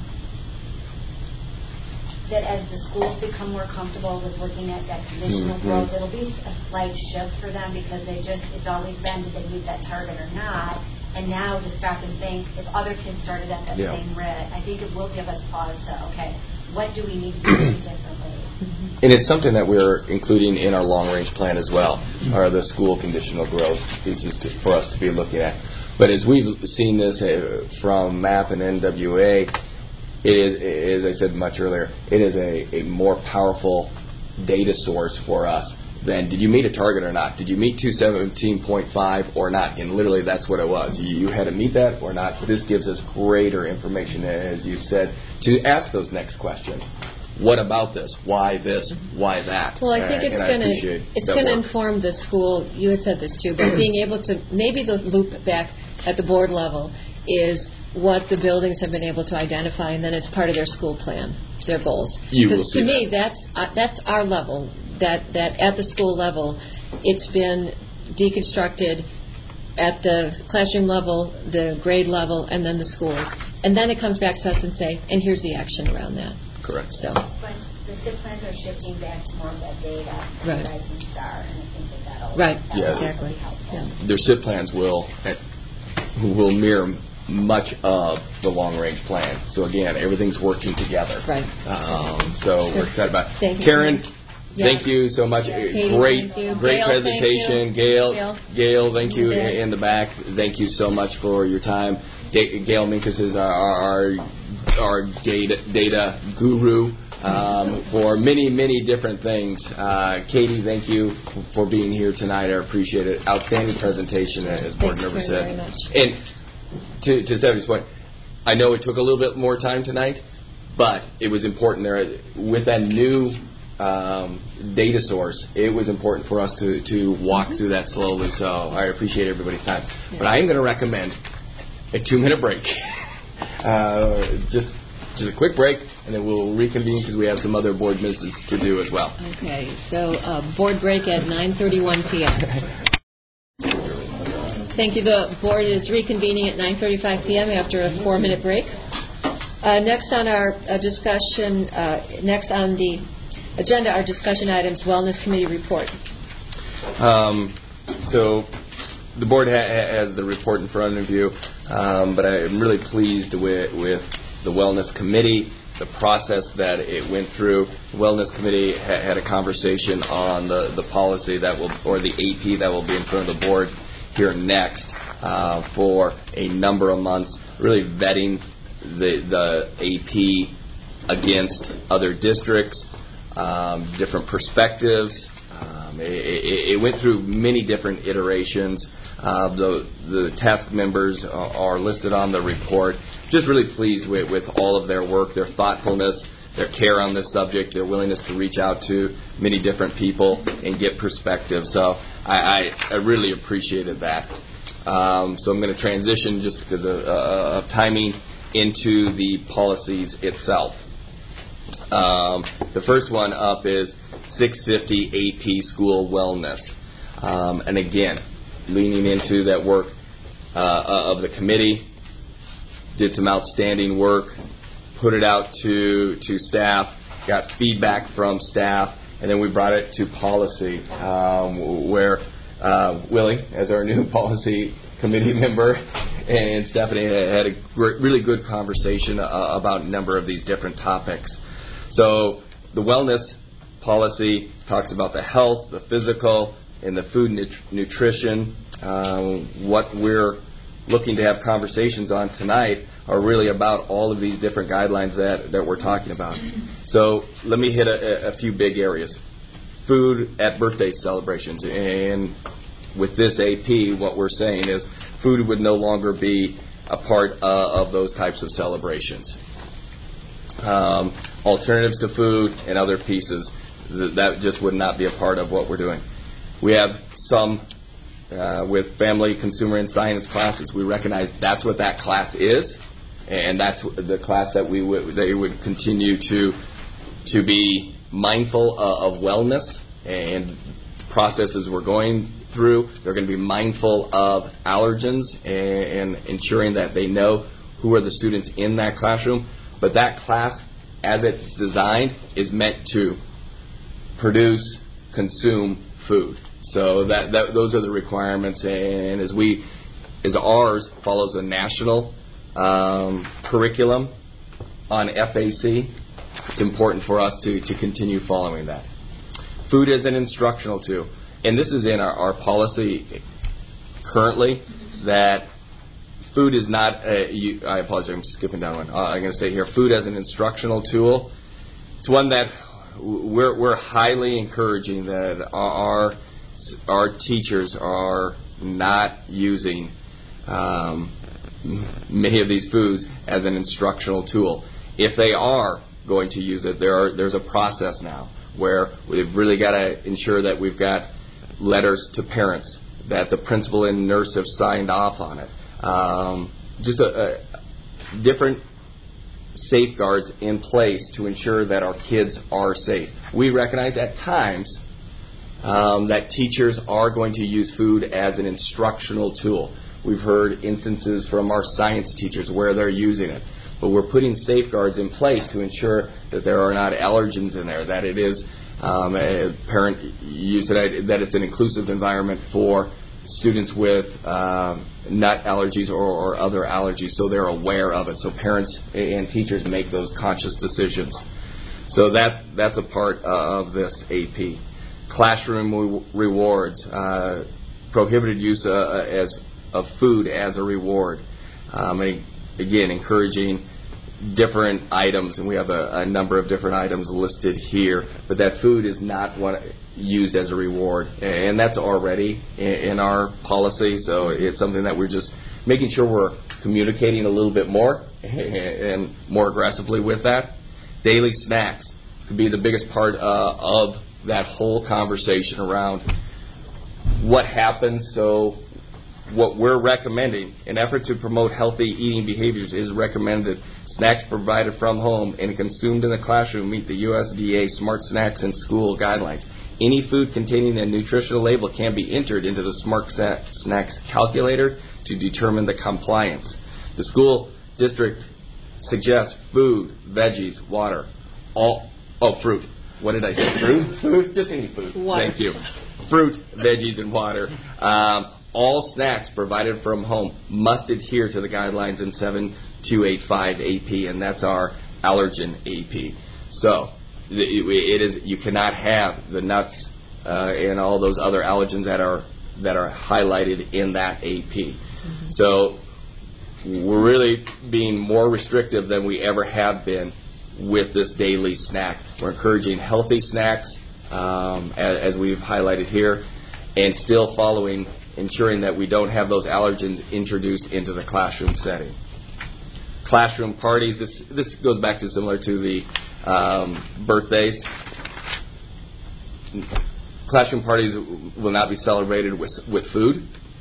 that as the schools become more comfortable with looking at that conditional growth, it'll be a slight shift for them because it's always been, did they meet that target or not? And now to stop and think, if other kids started at that same rate, I think it will give us pause to, okay, what do we need to do differently? And it's something that we're including in our long-range plan as well, are the school conditional growth pieces for us to be looking at. But as we've seen this from MAP and NWA, it is, as I said much earlier, it is a more powerful data source for us than did you meet a target or not? Did you meet 217.5 or not? And literally that's what it was. You had to meet that or not. This gives us greater information, as you've said, to ask those next questions. What about this? Why this? Why that? Well, I think it's going to inform the school. You had said this too, but being able to maybe the loop back at the board level is what the buildings have been able to identify, and then it's part of their school plan, their goals. Because to me, that's our level. That at the school level, it's been deconstructed at the classroom level, the grade level, and then the schools, and then it comes back to us and say, and here's the action around that. Correct. So, but the SIP plans are shifting back to more of that data, Rising Star, and I think that'll exactly. Helpful. Their SIP plans will mirror much of the long-range plan. So again, everything's working together. Right. So we're excited about it. Thank you. Karen, thank you so much. Katie, great Gail, presentation. Gail, thank you in the back. Thank you so much for your time. Gail Minkus is our data guru for many different things. Katie, thank you for being here tonight. I appreciate it. Outstanding presentation, as board member said. Very much. And to Stephanie's point, I know it took a little bit more time tonight, but it was important there with that new data source. It was important for us to walk through that slowly. So I appreciate everybody's time. Yeah. But I am going to recommend a 2-minute break. Just a quick break, and then we'll reconvene because we have some other board business to do as well. Okay, so board break at 9:31 p.m. Thank you. The board is reconvening at 9:35 p.m. after a 4-minute break. Next on our discussion, next on the agenda, our discussion items, Wellness Committee report. So the board has the report in front of you, but I'm really pleased with the Wellness Committee, the process that it went through. The Wellness Committee had a conversation on the policy or the AP that will be in front of the board here next for a number of months, really vetting the AP against other districts, different perspectives. It went through many different iterations. The task members are listed on the report. Just really pleased with all of their work, their thoughtfulness, their care on this subject, their willingness to reach out to many different people and get perspective. So I really appreciated that. So I'm going to transition, just because of timing, into the policies itself. The first one up is 650 AP School Wellness. And again, leaning into that work of the committee, did some outstanding work, put it out to staff, got feedback from staff, and then we brought it to policy, where Willie, as our new policy committee member, and Stephanie had a really good conversation about a number of these different topics. So the wellness policy talks about the health, the physical, and the food nutrition. What we're looking to have conversations on tonight are really about all of these different guidelines that we're talking about. So let me hit a few big areas. Food at birthday celebrations. And with this AP, what we're saying is food would no longer be a part of those types of celebrations. Alternatives to food and other pieces, that just would not be a part of what we're doing. We have some with family, consumer, and science classes. We recognize that's what that class is, and that's the class that they would continue to be mindful of wellness and processes we're going through. They're going to be mindful of allergens and ensuring that they know who are the students in that classroom. But that class, as it's designed, is meant to produce, consume food. So those are the requirements. And as ours follows a national curriculum on FAC, it's important for us to continue following that. Food is an instructional tool. And this is in our policy currently, that food is not, I apologize, I'm skipping down one. I'm going to say here, food as an instructional tool. It's one that we're highly encouraging that our teachers are not using many of these foods as an instructional tool. If they are going to use it, there's a process now where we've really got to ensure that we've got letters to parents, that the principal and nurse have signed off on it. Just different safeguards in place to ensure that our kids are safe. We recognize at times that teachers are going to use food as an instructional tool. We've heard instances from our science teachers where they're using it. But we're putting safeguards in place to ensure that there are not allergens in there, that it is a parent use it, that it's an inclusive environment for students with nut allergies or other allergies, so they're aware of it. So parents and teachers make those conscious decisions. So that's a part of this AP. Classroom rewards, prohibited use of food as a reward. Again, encouraging different items, and we have a number of different items listed here, but that food is not used as a reward, and that's already in our policy, so it's something that we're just making sure we're communicating a little bit more and more aggressively with that. Daily snacks could be the biggest part of that whole conversation around what happens. So what we're recommending, in effort to promote healthy eating behaviors, is recommended snacks provided from home and consumed in the classroom meet the USDA Smart Snacks in School guidelines. Any food containing a nutritional label can be entered into the Smart Snacks calculator to determine the compliance. The school district suggests food, veggies, water, fruit. What did I say? Fruit? Just any food. Water. Thank you. Fruit, veggies, and water. All snacks provided from home must adhere to the guidelines in 7285 AP, and that's our allergen AP. So it is, you cannot have the nuts and all those other allergens that are highlighted in that AP. Mm-hmm. So we're really being more restrictive than we ever have been with this daily snack. We're encouraging healthy snacks, as we've highlighted here, and still ensuring that we don't have those allergens introduced into the classroom setting. Classroom parties, this goes back to similar to the birthdays. Classroom parties will not be celebrated with food,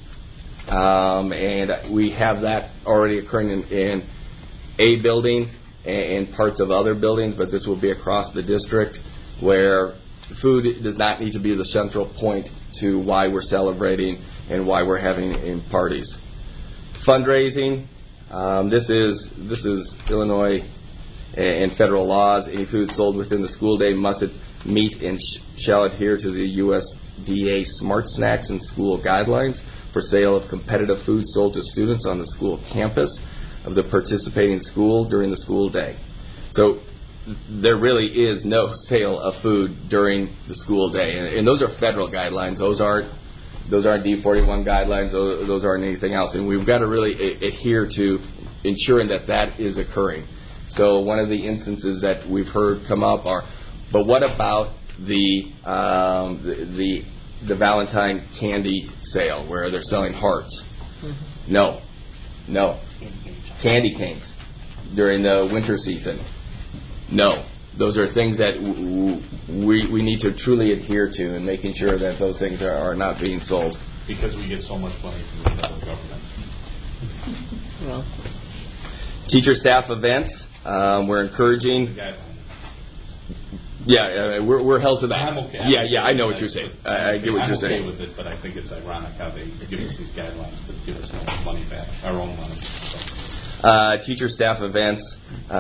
and we have that already occurring in a building and parts of other buildings, but this will be across the district, where food does not need to be the central point to why we're celebrating and why we're having in parties. Fundraising, this is Illinois and federal laws. Any food sold within the school day must meet and shall adhere to the USDA Smart Snacks and School guidelines for sale of competitive food sold to students on the school campus of the participating school during the school day. So there really is no sale of food during the school day, and those are federal guidelines. Those aren't D41 guidelines. Those aren't anything else, and we've got to really adhere to ensuring that is occurring. So one of the instances that we've heard come up are, but what about the Valentine candy sale where they're selling hearts? Mm-hmm. No. Candy canes during the winter season. No. Those are things that we need to truly adhere to, and making sure that those things are not being sold. Because we get so much money from the federal government. Well, teacher staff events, we're encouraging. Yeah, we're held to that. I'm okay. Yeah, I know what you're saying. I get what you're saying. I'm okay with it, but I think it's ironic how they give us these guidelines but give us money back, our own money. So. Teacher staff events.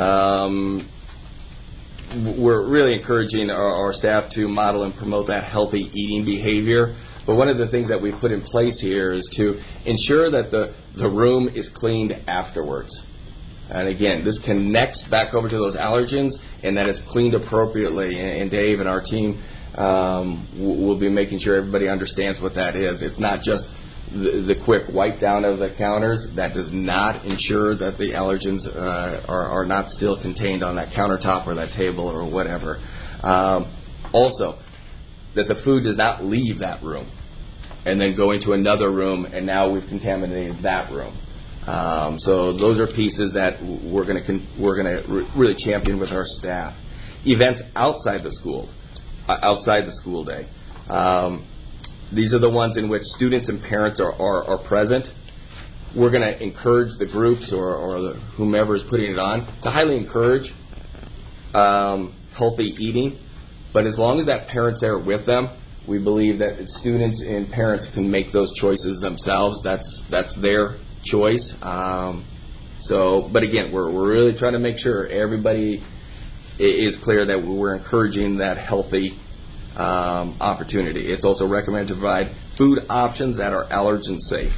We're really encouraging our staff to model and promote that healthy eating behavior. But one of the things that we put in place here is to ensure that the room is cleaned afterwards. And again, this connects back over to those allergens, and that it's cleaned appropriately. And Dave and our team will be making sure everybody understands what that is. It's not just the quick wipe down of the counters. That does not ensure that the allergens are not still contained on that countertop or that table or whatever. Also, that the food does not leave that room and then go into another room, and now we've contaminated that room. So those are pieces that we're going to really champion with our staff. Events outside the school day. These are the ones in which students and parents are present. We're going to encourage the groups or whomever is putting it on to highly encourage healthy eating. But as long as that parent's there with them, we believe that students and parents can make those choices themselves. That's their choice. But again, we're really trying to make sure everybody is clear that we're encouraging that healthy opportunity. It's also recommended to provide food options that are allergen safe.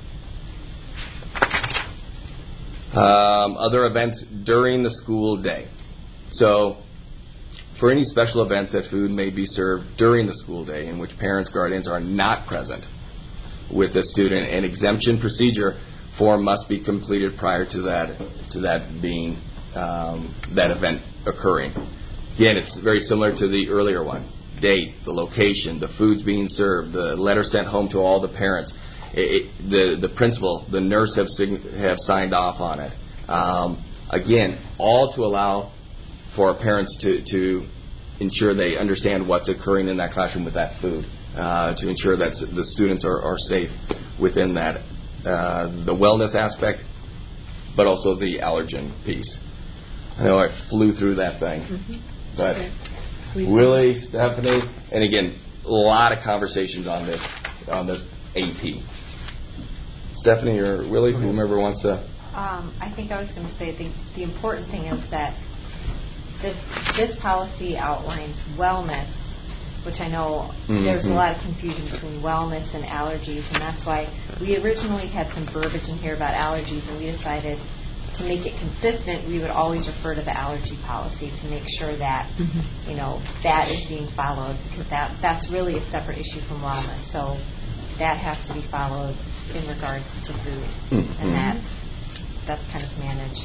Other events during the school day. So, for any special events that food may be served during the school day in which parents, guardians are not present with the student, an exemption procedure form must be completed prior to that being that event occurring. Again, it's very similar to the earlier one. Date, the location, the foods being served, the letter sent home to all the parents. The principal, the nurse have signed off on it. Again, all to allow for our parents to ensure they understand what's occurring in that classroom with that food, to ensure that the students are safe within that, the wellness aspect, but also the allergen piece. I know I flew through that thing, but Willie, Stephanie, and again, a lot of conversations on this AP. Stephanie or Willie, whomever wants to. I think I was going to say the important thing is that this policy outlines wellness, which I know there's a lot of confusion between wellness and allergies, and that's why we originally had some verbiage in here about allergies, and we decided to make it consistent, we would always refer to the allergy policy to make sure that that is being followed, because that's really a separate issue from wellness. So that has to be followed in regards to food, and that's kind of managed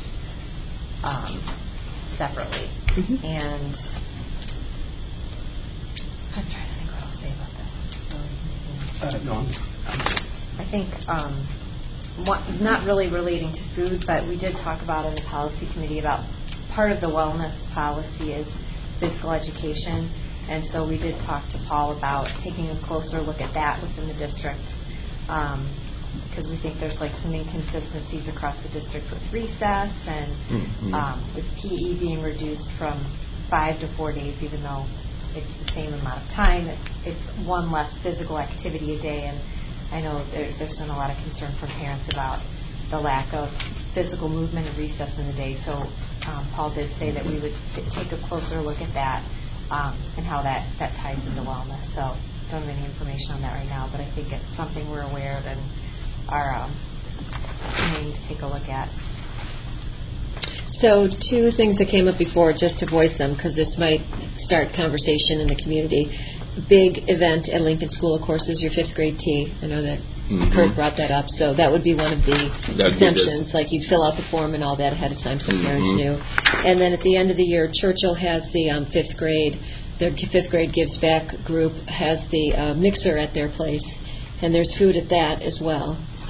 separately. And I'm trying to think what I'll say about this. I think not really relating to food, but we did talk about in the policy committee about part of the wellness policy is physical education, and so we did talk to Paul about taking a closer look at that within the district, because we think there's some inconsistencies across the district with recess and with PE being reduced from 5 to 4 days, even though it's the same amount of time. It's one less physical activity a day, and I know there's been a lot of concern from parents about the lack of physical movement and recess in the day. So Paul did say that we would take a closer look at that and how that ties into wellness. So don't have any information on that right now, but I think it's something we're aware of and are continuing to take a look at. So 2 things that came up before, just to voice them, because this might start conversation in the community. Big event at Lincoln School, of course, is your 5th grade tea. I know that Kurt brought that up, so that would be one of the exemptions. Like you'd fill out the form and all that ahead of time so parents knew. And then at the end of the year, Churchill has the 5th grade, their 5th grade Gives Back group has the mixer at their place, and there's food at that as well.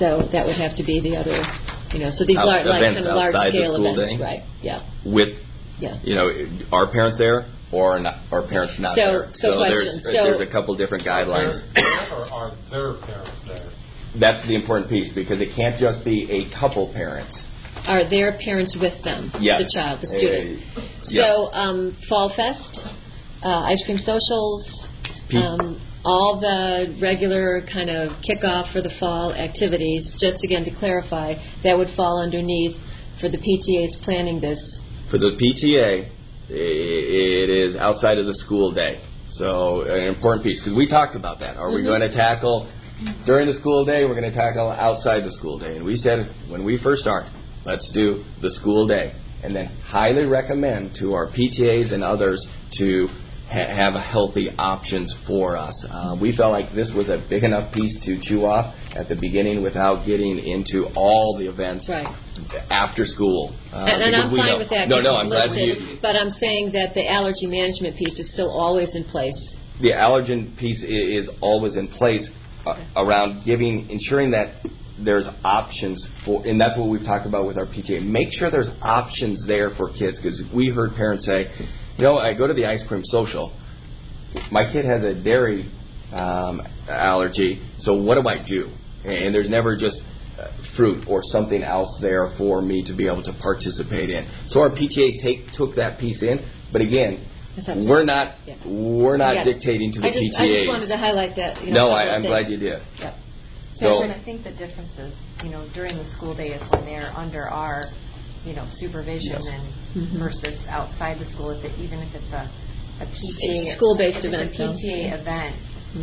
So that would have to be the other, so these events kind of outside the large-scale school events, day? right? Yeah. With, Yeah. Are parents there or not? Are parents not there? So question. There's a couple different guidelines. Or are their parents there? That's the important piece, because it can't just be a couple parents. Are their parents with them? Yes. The child, the student. Yes. So Fall Fest, ice cream socials, all the regular kind of kickoff for the fall activities. Just again to clarify, that would fall underneath for the PTA's planning this. For the PTA, it is outside of the school day. So an important piece, because we talked about that. Are we going to tackle during the school day? We're going to tackle outside the school day. And we said when we first started, let's do the school day. And then highly recommend to our PTAs and others to have healthy options for us. We felt like this was a big enough piece to chew off at the beginning without getting into all the events after school. And I'm fine with that. No, I'm glad you. But I'm saying that the allergy management piece is still always in place. The allergen piece is always in place around ensuring that there's options for, and that's what we've talked about with our PTA. Make sure there's options there for kids, because we heard parents say, I go to the ice cream social. My kid has a dairy allergy, so what do I do? And there's never just fruit or something else there for me to be able to participate in. So our PTAs took that piece in, but again, we're not dictating to the PTAs. I just wanted to highlight that. I'm glad you did. Yep. So, and I think the difference is, during the school day is when they're under our, supervision and versus outside the school. Even if it's a PTA, it's school-based event, a PTA event,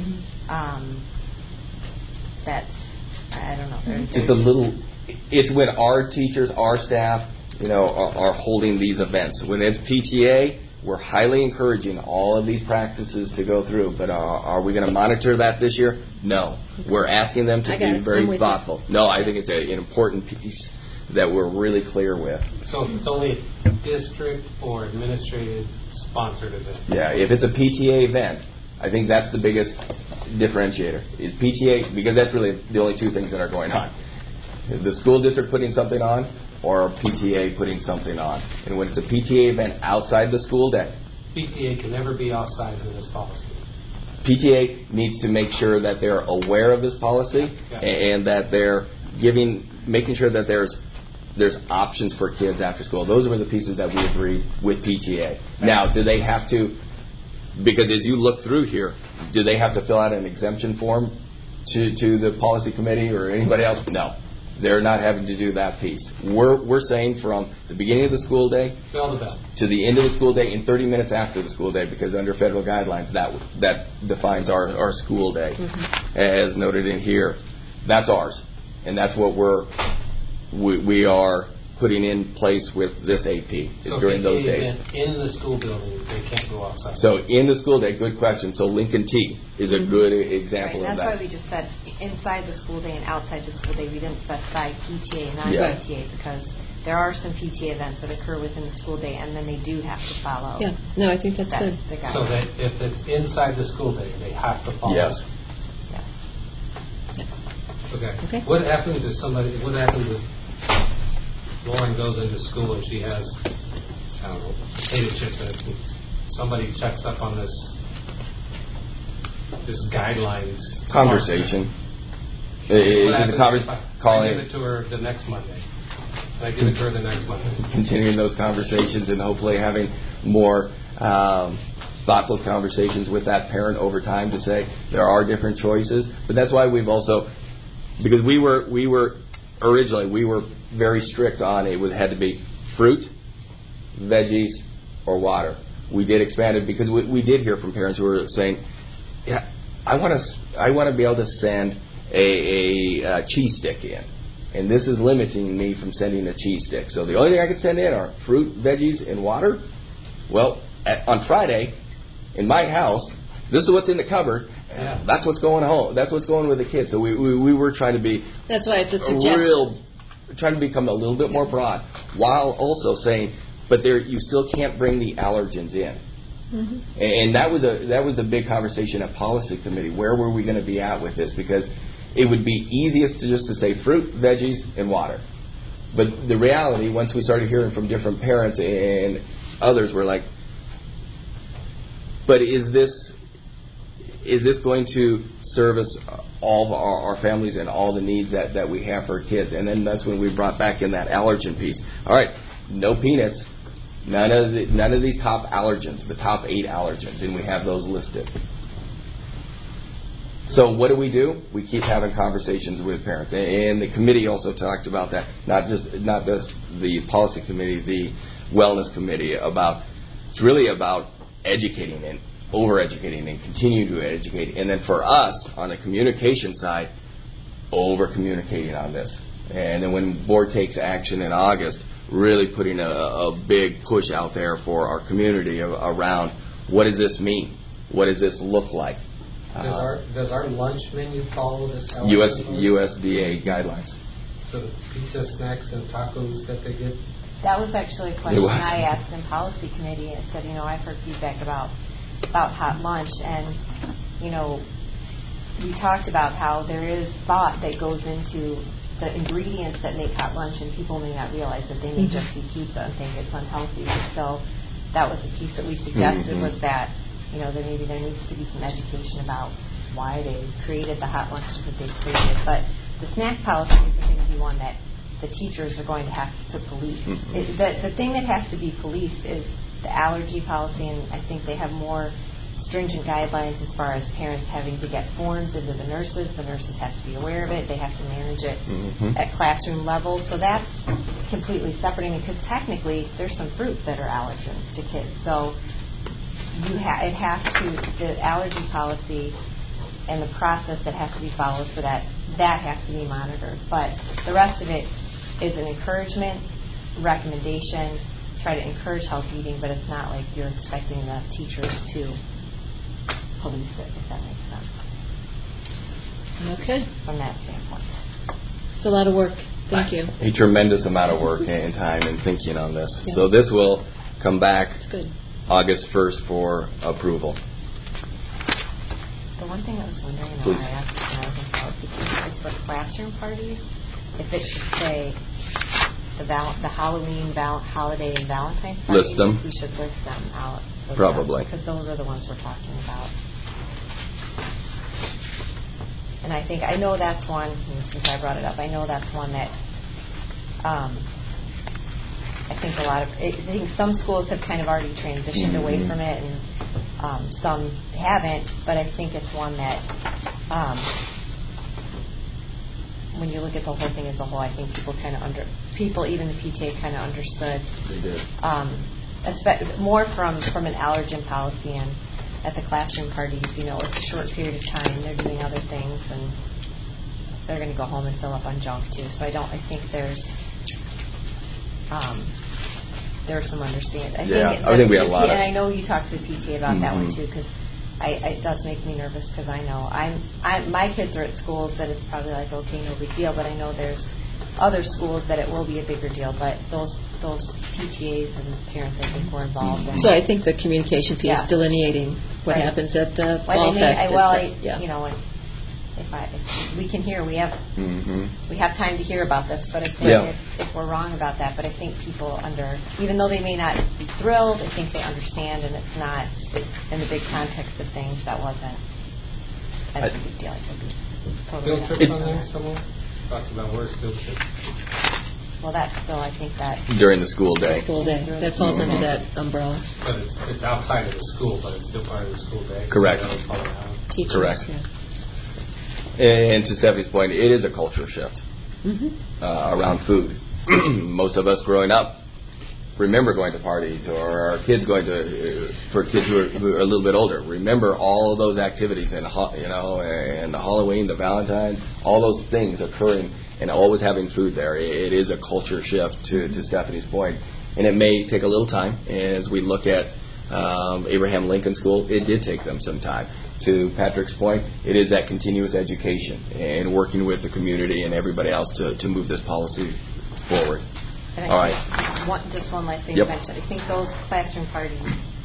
that's, I don't know. It's when our teachers, our staff, are holding these events. When it's PTA, we're highly encouraging all of these practices to go through, but are we going to monitor that this year? No. We're asking them to be very thoughtful. No, I think it's an important piece that we're really clear with. So if it's only district or administrative sponsored event? Yeah, if it's a PTA event, I think that's the biggest differentiator, is PTA, because that's really the only two things that are going on. The school district putting something on, or PTA putting something on. And when it's a PTA event outside the school day, PTA can never be offside of this policy. PTA needs to make sure that they're aware of this policy and that they're making sure that there's options for kids after school. Those were the pieces that we agreed with PTA. Now, do they have to, because as you look through here, do they have to fill out an exemption form to the policy committee or anybody else? No. They're not having to do that piece. We're saying from the beginning of the school day to the end of the school day and 30 minutes after the school day, because under federal guidelines that defines our school day, as noted in here. That's ours, and that's what we are putting in place with this AP during those days. In the school building, they can't go outside. So in the school day, good question. So Lincoln T is a good example of that. That's why we just said inside the school day and outside the school day. We didn't specify PTA and non-PTA because there are some PTA events that occur within the school day, and then they do have to follow. Yeah, no, I think that's good. So that if it's inside the school day, they have to follow. Yes. Okay. What happens if Lauren goes into school and she has, potato chips in it, and somebody checks up on this guidelines conversation? I give it to her the next Monday. Continuing those conversations and hopefully having more thoughtful conversations with that parent over time to say there are different choices. But that's why we've also, because we were originally very strict on it had to be fruit, veggies, or water. We did expand it because we did hear from parents who were saying, "Yeah, I want to be able to send a cheese stick in, and this is limiting me from sending a cheese stick. So the only thing I can send in are fruit, veggies, and water." Well, on Friday, in my house, this is what's in the cupboard. Yeah. That's what's going home. That's what's going with the kids. So we were trying to be. That's why it's a suggestion. Trying to become a little bit more broad, while also saying, but you still can't bring the allergens in. And that was the big conversation at policy committee. Where were we going to be at with this? Because it would be easiest to say fruit, veggies, and water. But the reality, once we started hearing from different parents and others, were like, but is this going to service all of our families and all the needs that we have for our kids? And then that's when we brought back in that allergen piece. All right, no peanuts, none of these top allergens, the top 8 allergens, and we have those listed. So what do? We keep having conversations with parents, and the committee also talked about that. Not just the policy committee, the wellness committee. It's really about educating and over-educating and continue to educate. And then for us, on the communication side, over-communicating on this. And then when the board takes action in August, really putting a big push out there for our community around what does this mean? What does this look like? Does our lunch menu follow this? USDA guidelines. So the pizza, snacks, and tacos that they get? That was actually a question I asked in policy committee. I said, I've heard feedback about hot lunch, and we talked about how there is thought that goes into the ingredients that make hot lunch, and people may not realize that they may just eat pizza and think it's unhealthy. So that was the piece that we suggested, was that there needs to be some education about why they created the hot lunches that they created. But the snack policy is going to be one that the teachers are going to have to police. The thing that has to be policed is the allergy policy, and I think they have more stringent guidelines as far as parents having to get forms into the nurses. The nurses have to be aware of it. They have to manage it at classroom level. So that's completely separate, because technically there's some fruit that are allergens to kids. So the allergy policy and the process that has to be followed for that has to be monitored. But the rest of it is an encouragement, recommendation, try to encourage healthy eating, but it's not like you're expecting the teachers to police it, if that makes sense. Okay. From that standpoint. It's a lot of work. Thank you. A tremendous amount of work and time and thinking on this. Yeah. So this will come back August 1st for approval. The one thing I was wondering, I asked when I was in policy is for classroom parties, if it should say the Halloween, holiday, and Valentine's parties. List them. We should list them out. Probably. Because those are the ones we're talking about. And I know that's one, since I brought it up, I know that's one that I think some schools have kind of already transitioned away from it, and some haven't, but I think it's one that when you look at the whole thing as a whole, I think people, even the PTA, kind of understood. They did. More from an allergen policy, and at the classroom parties, it's a short period of time. They're doing other things, and they're going to go home and fill up on junk too. So I think there's some understanding. I think we had a lot. And I know you talked to the PTA about that one too, because it does make me nervous, because I know my kids are at schools that it's probably like, okay, no big deal, but I know there's other schools that it will be a bigger deal. But those PTAs and parents, I think, were involved. So I think the communication piece, delineating what happens at the fall fest. If we can hear, we have time to hear about this. But if we're wrong about that, but I think people even though they may not be thrilled, I think they understand, and it's not in the big context of things. That wasn't as a big deal. I think. Field trips on there somewhere? Talked about where's field trips. Well, that's still, I think that during the school day. That falls under that umbrella. But it's outside of the school, but it's still part of the school day. Correct. Teachers, correct. Yeah. And to Stephanie's point, it is a culture shift around food. Most of us growing up remember going to parties, or our kids for kids who are a little bit older, remember all of those activities, and and the Halloween, the Valentine, all those things occurring, and always having food there. It is a culture shift, to Stephanie's point, and it may take a little time. As we look at Abraham Lincoln School, it did take them some time. To Patrick's point, it is that continuous education and working with the community and everybody else to move this policy forward. And all right. Just one last thing to mention. I think those classroom parties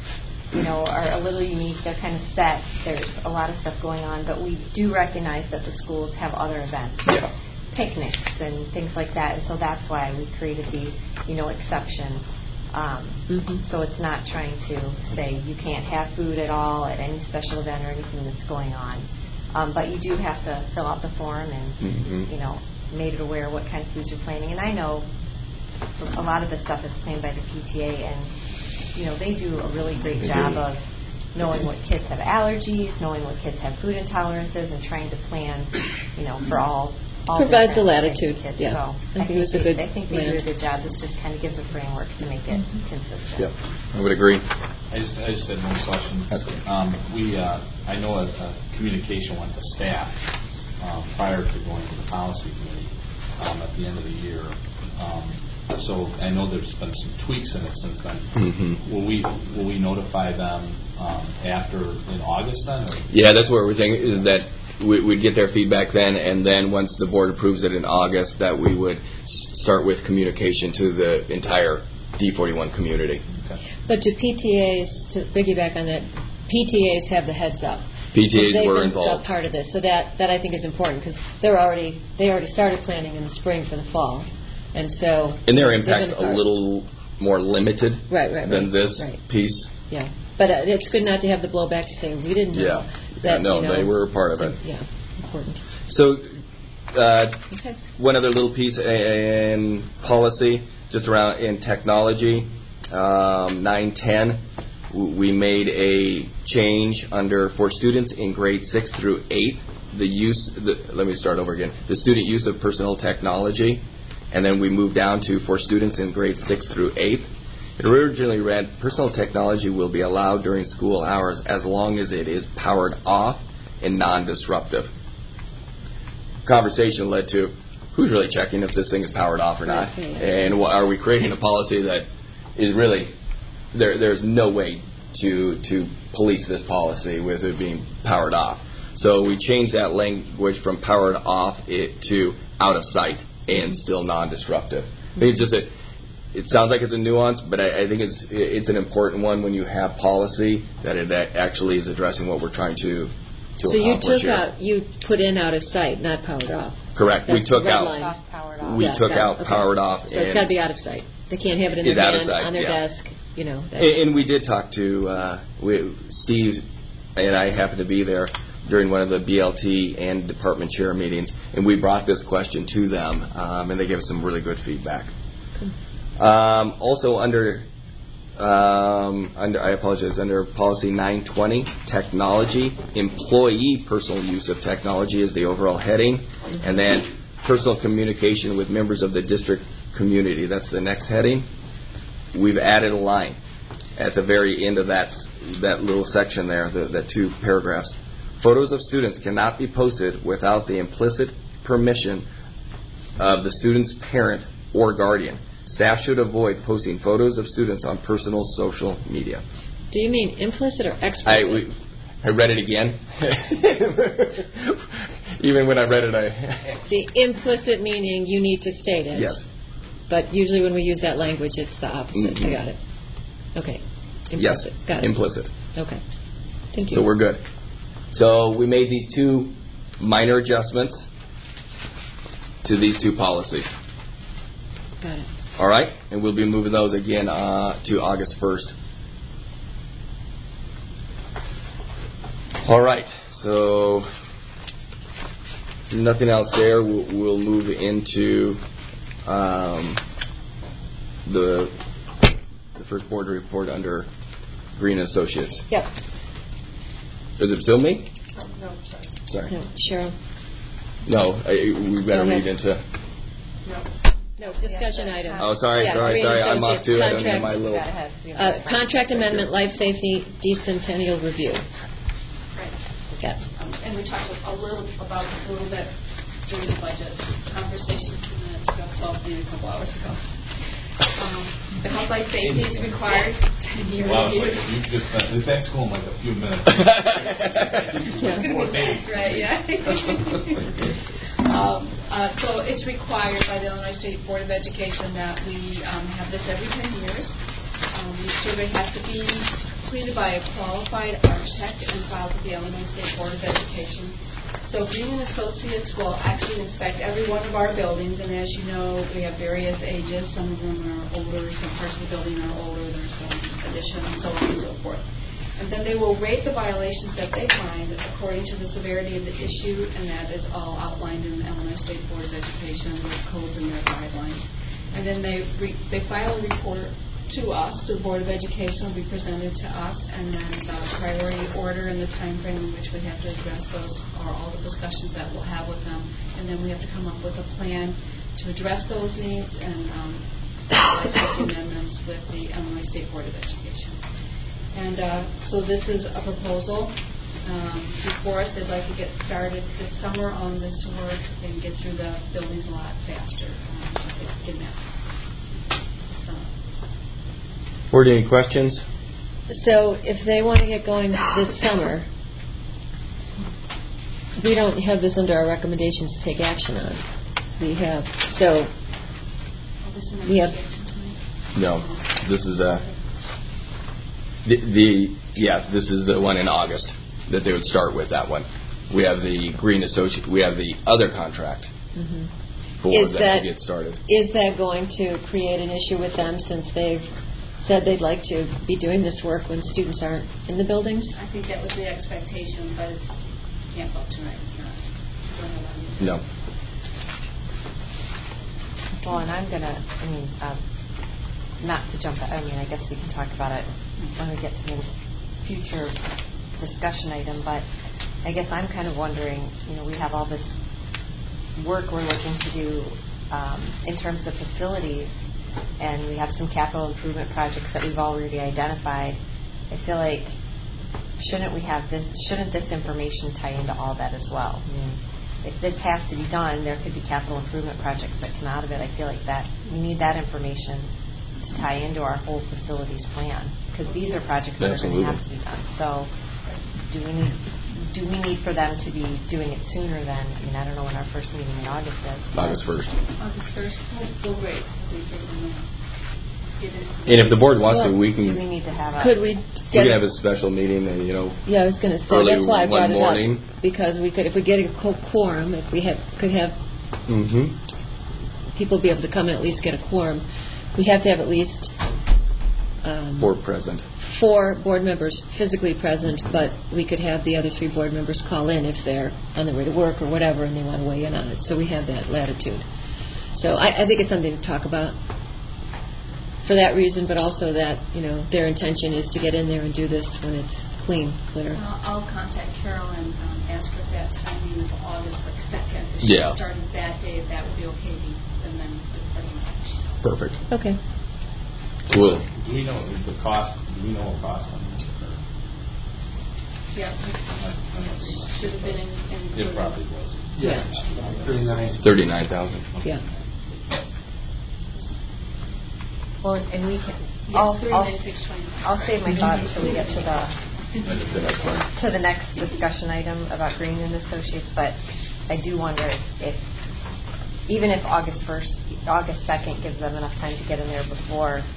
are a little unique. They're kind of set. There's a lot of stuff going on, but we do recognize that the schools have other events, picnics and things like that, and so that's why we created the, exception. So it's not trying to say you can't have food at all at any special event or anything that's going on. But you do have to fill out the form and, made it aware what kind of foods you're planning. And I know a lot of the stuff is planned by the PTA, and, they do a really great job of knowing what kids have allergies, knowing what kids have food intolerances, and trying to plan, for all provides the latitude. Kids. Yeah, So I think it's a good. I think they do a good job. This just kind of gives a framework to make it consistent. Yep, I would agree. I just had one question. I know a communication went to staff prior to going to the policy committee at the end of the year. So I know there's been some tweaks in it since then. Will we notify them after in August then? Or? Yeah, that's what we're thinking. That we'd get their feedback then, and then once the board approves it in August, that we would start with communication to the entire D41 community. Okay. But to PTAs, to piggyback on that, PTAs have the heads up. PTAs were involved. Part of this, so that I think is important because they already started planning in the spring for the fall, and so. And their impact's a little more limited than this piece. Yeah, but it's good not to have the blowback to say we didn't know. That, they were a part of it. Yeah, important. So, one other little piece in policy, just around in technology, 910, we made a change for students in grade 6 through 8. Let me start over again. The student use of personal technology, and then we moved down to for students in grade 6 through 8. It originally read, personal technology will be allowed during school hours as long as it is powered off and non-disruptive. Conversation led to, who's really checking if this thing is powered off or not? And are we creating a policy that is really, there's no way to police this policy with it being powered off. So we changed that language from powered off to out of sight and still non-disruptive. I think it's just it sounds like it's a nuance, but I think it's an important one when you have policy that it actually is addressing what we're trying to accomplish here. You put in out of sight, not powered off. Correct. That's we took out powered off. Powered off. So it's got to be out of sight. They can't have it in their hand, on their desk. And we did talk to Steve, and I happened to be there during one of the BLT and department chair meetings, and we brought this question to them, and they gave us some really good feedback. Also under I apologize, under policy 920, technology, employee personal use of technology is the overall heading, and then personal communication with members of the district community, that's the next heading. We've added a line at the very end of that little section there, the 2 paragraphs. Photos of students cannot be posted without the implicit permission of the student's parent or guardian. Staff should avoid posting photos of students on personal social media. Do you mean implicit or explicit? I read it again. Even when I read it, The implicit meaning you need to state it. Yes. But usually when we use that language, it's the opposite. I got it. Okay. Implicit. Yes. Got it. Implicit. Okay. Thank you. So we're good. So we made these 2 minor adjustments to these 2 policies. Got it. All right? And we'll be moving those again to August 1st. All right. So nothing else there. We'll move into the first board report under Green Associates. Yep. Is it still me? No, sorry. No, Cheryl. No, we better read into. No, discussion item. Oh, sorry. I'm off too. I don't have my little. Contract amendment, life safety, decennial review. Right. Yeah. And we talked a little about this a little bit during the budget conversation a few minutes ago, maybe a couple hours ago. The health life safety is required. Wow, you just that's going like a few minutes. Yeah. 4 days, right? Yeah. So it's required by the Illinois State Board of Education that we have this every 10 years. The survey has to be completed by a qualified architect and filed with the Illinois State Board of Education. So Green and Associates will actually inspect every one of our buildings, and as you know, we have various ages. Some of them are older, some parts of the building are older, there's some additions, so on and so forth. And then they will rate the violations that they find according to the severity of the issue, and that is all outlined in the Illinois State Board of Education with codes and their guidelines. And then they file a report to us, to the Board of Education, will be presented to us, and then the priority order and the time frame in which we have to address those are all the discussions that we'll have with them. And then we have to come up with a plan to address those needs and the amendments with the Illinois State Board of Education. And so this is a proposal before us. They'd like to get started this summer on this work and get through the buildings a lot faster. In that. Board, any questions? So if they want to get going this summer, we don't have this under our recommendations to take action on. We have, so we have. No, this is this is the one in August that they would start with. That one. We have the Green Associate. We have the other contract for them to get started. Is that going to create an issue with them since they've said they'd like to be doing this work when students aren't in the buildings? I think that was the expectation, but it's can't vote tonight. It's not. No. Well, and I'm going to, not to jump, I guess we can talk about it when we get to the future discussion item, but I guess I'm kind of wondering, we have all this work we're looking to do in terms of facilities, and we have some capital improvement projects that we've already identified. I feel like shouldn't this information tie into all that as well? If this has to be done, there could be capital improvement projects that come out of it. I feel like that we need that information to tie into our whole facilities plan, because these are projects that are going to have to be done. So do we need for them to be doing it sooner than, I don't know when our first meeting in August is. August 1st. August 1st. Oh, great. And if the board wants to, we can. Do we need to have a? Could we? We could have a special meeting, and Yeah, I was going to say early that's why I brought one morning. it up, because we could, if we get a quorum, if we could have people be able to come and at least get a quorum, we have to have at least board present. 4 board members physically present, but we could have the other 3 board members call in if they're on their way to work or whatever, and they want to weigh in on it. So we have that latitude. So I think it's something to talk about for that reason, but also that their intention is to get in there and do this when it's clear. I'll contact Carol and ask her if that timing of August 2nd. If she started that day, if that would be okay, and then pretty much. Perfect. Okay. Cool. Do we know the cost? Do we know a cost on this? Yeah. Should have been in. It probably was. Yeah. 39,000. Yeah. Well, and we can. I'll save my thoughts until we get to the next discussion item about Green and Associates. But I do wonder if even if August 2nd gives them enough time to get in there before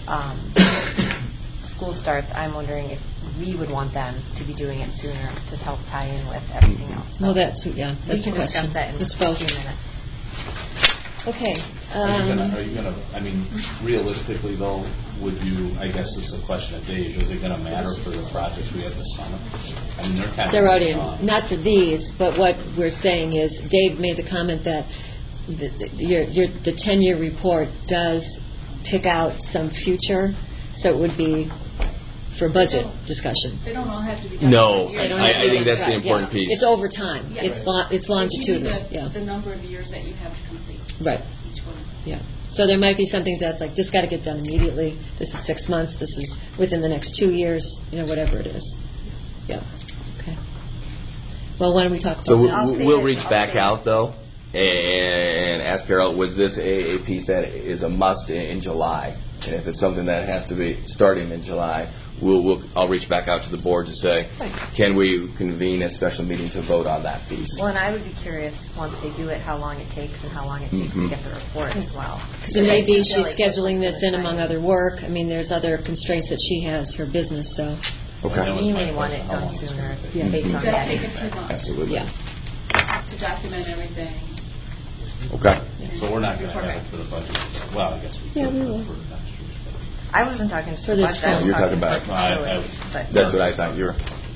school starts, I'm wondering if we would want them to be doing it sooner to help tie in with everything else. So well, that's we can the question. Discuss that in a few minutes. Okay. Are you going to, realistically though, I guess this is a question of Dave, is it going to matter for the projects we have this summer? They're already, not for these, but what we're saying is, Dave made the comment that the 10-year report does pick out some future, so it would be for budget discussion. They don't all have to be done. No, I think that's the important piece. It's over time. Yeah. It's longitudinal. The number of years that you have to complete. Right. Each one. Yeah. So there might be something that's like, this got to get done immediately. This is 6 months. This is within the next 2 years. Whatever it is. Yeah. Okay. Well, why don't we talk about that? So we'll reach back out though and ask Carol, was this a piece that is a must in July? information. If it's something that has to be starting in July, I'll reach back out to the board to say, can we convene a special meeting to vote on that piece? Well, and I would be curious, once they do it, how long it takes and how long it takes to get the report as well. Because it may be she's scheduling this in among other work. I mean, there's other constraints that she has, her business, so. Okay. You may want it done sooner based on It does that. take a few months. Absolutely. Yeah. To document everything. Okay. So we're not going to have it for the budget. Well, I guess we Yeah, we will. for next year. I wasn't talking For the this budget. I was You're talking about- but That's what I thought you were.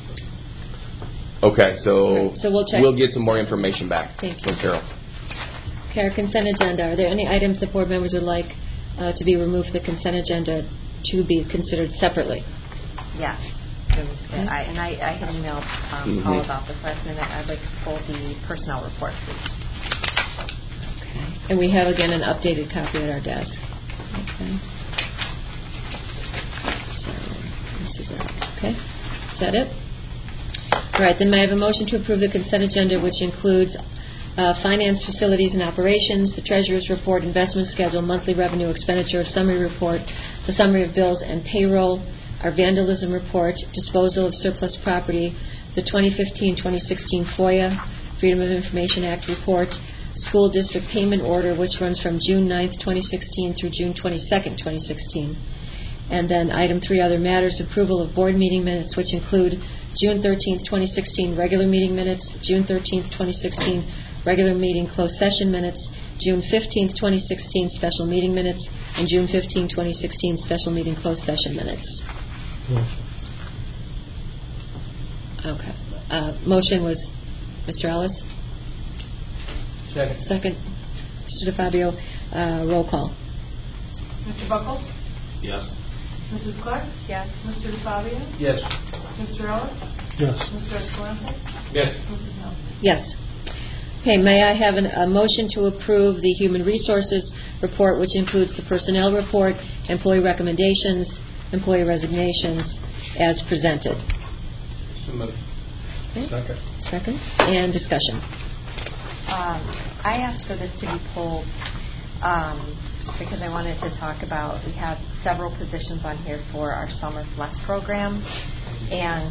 Okay, so we'll check. we'll get some more information back Thank you. from Carol. Okay, our consent agenda. Are there any items that board members would like to be removed from the consent agenda to be considered separately? yes. I had emailed Paul about this last minute. I'd like to pull the personnel report, please. Okay. And we have, again, an updated copy at our desk. Okay. So, this is it. Okay. Is that it? All right. Then may I have a motion to approve the consent agenda, which includes finance, facilities, and operations, the treasurer's report, investment schedule, monthly revenue expenditure, summary report, the summary of bills and payroll, our vandalism report, disposal of surplus property, the 2015-2016 FOIA, Freedom of Information Act report, school district payment order, which runs from June 9th, 2016 through June 22nd, 2016. And then item 3, other matters, approval of board meeting minutes, which include June 13th, 2016 regular meeting minutes, June 13th, 2016 regular meeting closed session minutes, June 15th, 2016 special meeting minutes, and June 15th, 2016 special meeting closed session minutes. Okay. Motion was Mr. Ellis? Second. Mr. DeFabio. Roll call. Mr. Buckles? Yes. Mrs. Clark? Yes. Mr. DeFabio? Yes. Mr. Ellis? Yes. Mr. Escalante? Yes. Mrs. Nelson? Yes. Okay, may I have a motion to approve the Human Resources report, which includes the personnel report, employee recommendations, employee resignations, as presented? Okay. Second. And discussion. I asked for this to be pulled because I wanted to talk about, we have several positions on here for our Summer Flex program, and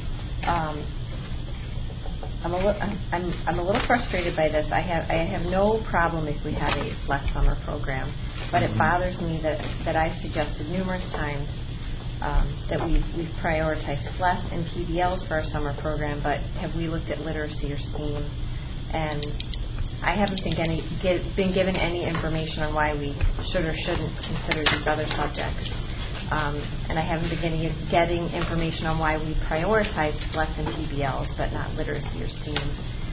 I'm a little frustrated by this. I have no problem if we have a Flex Summer program, but it bothers me that I've suggested numerous times that we've prioritized FLES and PBLs for our summer program, but have we looked at literacy or STEAM? And I haven't been given any information on why we should or shouldn't consider these other subjects. And I haven't been getting information on why we prioritize FLES and PBLs, but not literacy or STEAM.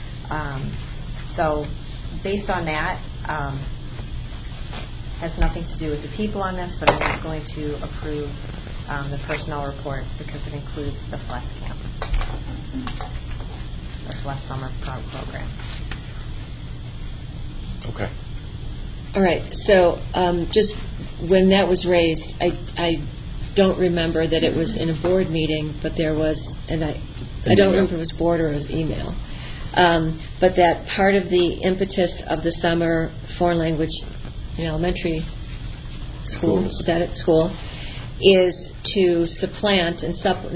So based on that, has nothing to do with the people on this, but I'm not going to approve the personnel report because it includes the FLES camp, or FLES summer program. Okay. All right. So just when that was raised, I don't remember that it was in a board meeting, but there was, and I don't remember if it was board or it was email, but that part of the impetus of the summer foreign language in elementary school, is that at school, is to supplement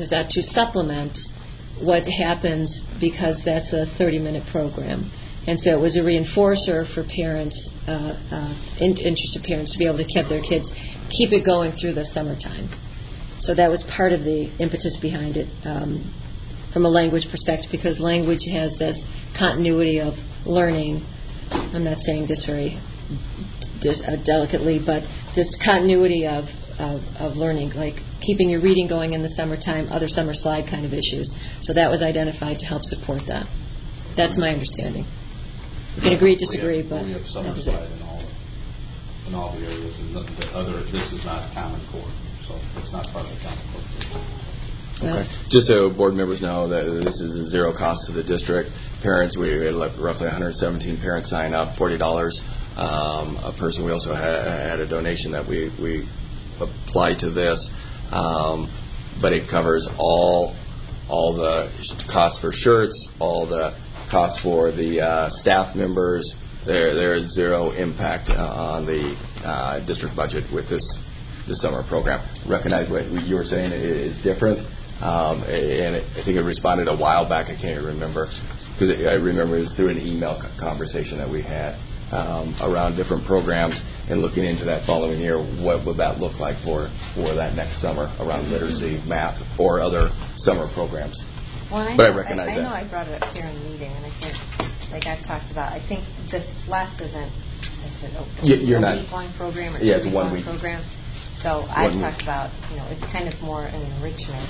what happens, because that's a 30-minute program. And so it was a reinforcer for parents, interested parents, to be able to keep their kids, keep it going through the summertime. So that was part of the impetus behind it from a language perspective, because language has this continuity of learning. I'm not saying this very delicately, but this continuity of learning, like keeping your reading going in the summertime, other summer slide kind of issues. So that was identified to help support that. That's my understanding. You can agree, disagree, but we have summer that was slide it. in all the areas, and this is not Common Core, so it's not part of the Common Core. Okay. Just so board members know that this is a zero cost to the district. Parents, we had roughly 117 parents sign up, $40 a person. We also had a donation that we applied to this, but it covers all the costs for shirts, all the costs for the staff members. There is zero impact on the district budget with this the summer program. Recognize what you were saying is different, and I think it responded a while back. I can't remember, because I remember it was through an email conversation that we had around different programs and looking into that following year. What would that look like for that next summer around literacy, math, or other summer programs? Well, But I recognize that. I know I brought it up here in the meeting, and I think, like I've talked about, I think this last isn't You're a not, week-long program or it's 1 2-week-long week program. So I've talked about, it's kind of more an enrichment.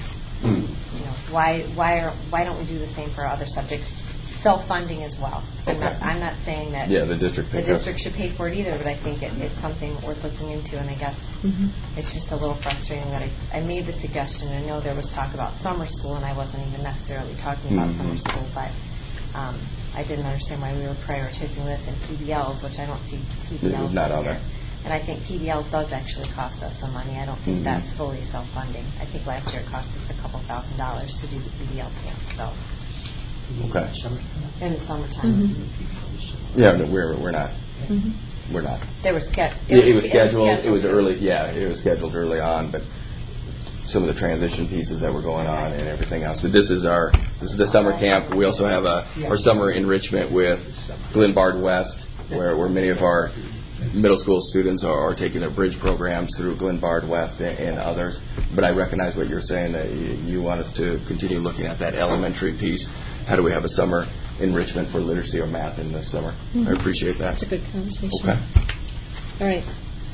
Why don't we do the same for other subjects? Self-funding as well. Okay. I'm not saying that the district should pay for it either, but I think it's something worth looking into, and I guess it's just a little frustrating that I made the suggestion. I know there was talk about summer school, and I wasn't even necessarily talking about summer school, but I didn't understand why we were prioritizing this in PBLs, which I don't see PBLs not on there. And I think PBLs does actually cost us some money. I don't think that's fully self-funding. I think last year it cost us a couple $1,000s to do the PBL camp. So. Okay. In the summertime. Yeah, no, we're not. We're not. They were scheduled. It was scheduled. It was early. Yeah, it was scheduled early on, but some of the transition pieces that were going on and everything else. But this is the summer camp. We also have our summer enrichment with Glenbard West, where many of our middle school students are taking their bridge programs through Glenbard West and others. But I recognize what you're saying, that you want us to continue looking at that elementary piece. How do we have a summer enrichment for literacy or math in the summer? I appreciate that. That's a good conversation. Okay. All right.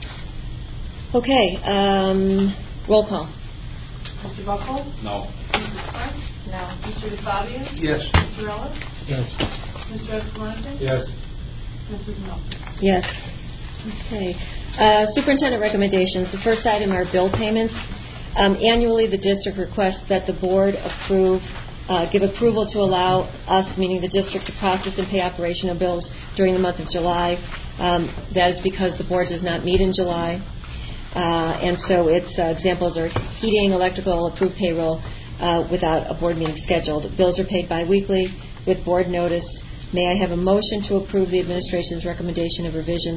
Okay. Roll call. Mr. Buckles? No. Mrs. Clark? No. Mr. DeFabio? Yes. Mr. Ellis? Yes. Mr. Escalante? Yes. Mrs. Nelson? Yes. Okay. Superintendent recommendations. The first item are bill payments. Annually, the district requests that the board give approval to allow us, meaning the district, to process and pay operational bills during the month of July. That is because the board does not meet in July. And so its examples are heating, electrical, approved payroll without a board meeting scheduled. Bills are paid biweekly with board notice. May I have a motion to approve the administration's recommendation of revisions?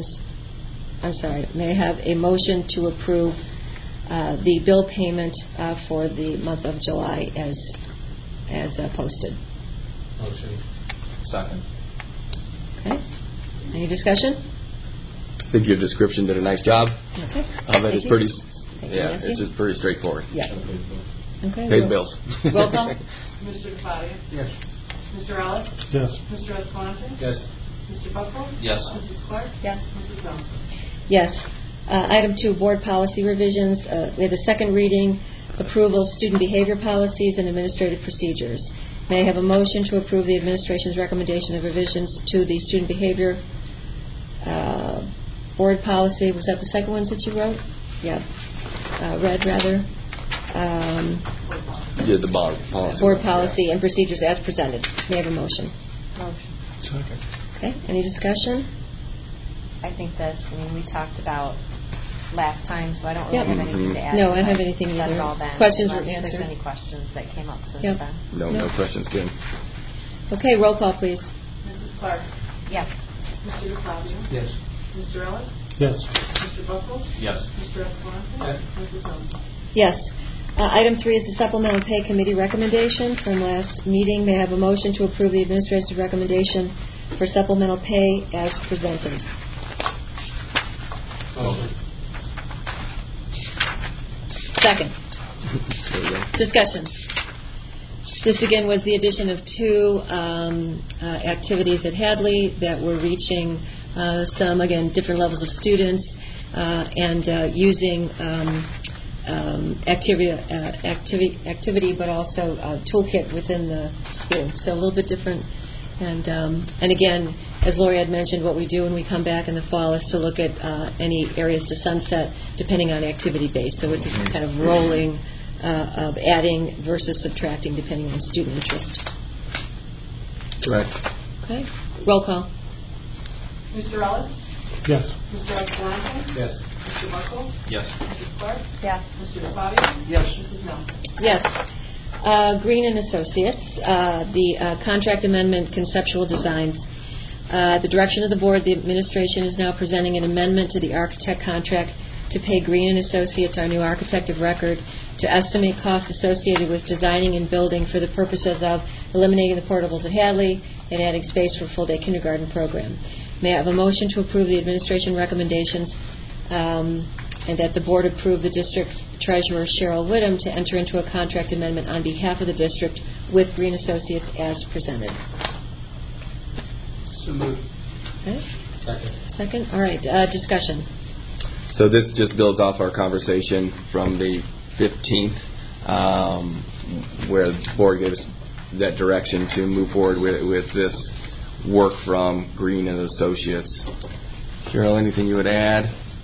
May I have a motion to approve the bill payment for the month of July as posted? Motion. Second. Okay. Any discussion? I think your description did a nice job. Okay. Of it. It's pretty. Nancy? It's just pretty straightforward. Yeah. Okay. Pay the bills. Roll call. Mr. DeFabio? Yes. Mr. Ellis? Yes. Mr. Escalante? Yes. Mr. Buckles? Yes. Mrs. Clark? Yes. Mrs. Nelson? Yes. Item 2, board policy revisions. We have the second reading, approval of student behavior policies and administrative procedures. May I have a motion to approve the administration's recommendation of revisions to the student behavior board policy? Was that the second ones that you wrote? Yeah. Read, rather. The board policy. Board policy and procedures as presented. May I have a motion? Motion. Second. Okay. Any discussion? I think we talked about last time, so I don't really have anything to add. No, I don't have anything either. That's all then. Questions were Unless answered. there's any questions that came up since Yep. then. No questions, Kim. Okay, roll call, please. Mrs. Clark? Yes. Mr. DeFabio? Yes. Mr. Ellis? Yes. Mr. Buckles? Yes. Mr. Escalante? Yes. Mrs. Nelson? Yes. Item 3 is the supplemental pay committee recommendation from last meeting. May I have a motion to approve the administration's recommendation for supplemental pay as presented? Motion. Second. Discussion. This again was the addition of 2 activities at Hadley that were reaching some, again, different levels of students and using activity, but also toolkit within the school. So a little bit different. And again, as Lori had mentioned, what we do when we come back in the fall is to look at any areas to sunset depending on activity base. So it's just kind of rolling of adding versus subtracting depending on student interest. Correct. Okay. Roll call. Mr. Ellis? Yes. Mr. Escalante? Yes. Mr. Buckles? Yes. Mrs. Clark? Yes. Mr. DeFabio? Yes. Mrs. Nelson? Yes. Green and Associates, the contract amendment conceptual designs. The direction of the board, the administration is now presenting an amendment to the architect contract to to pay Green and Associates, our new architect of record, to estimate costs associated with designing and building for the purposes of eliminating the portables at Hadley and adding space for a full-day kindergarten program. May I have a motion to approve the administration recommendations and that the board approve the district treasurer, Cheryl Whittam, to enter into a contract amendment on behalf of the district with Green Associates as presented? So moved. Okay. Second. All right. Discussion. So this just builds off our conversation from the 15th, where the board gave us that direction to move forward with this work from Green and Associates. Cheryl, anything you would add?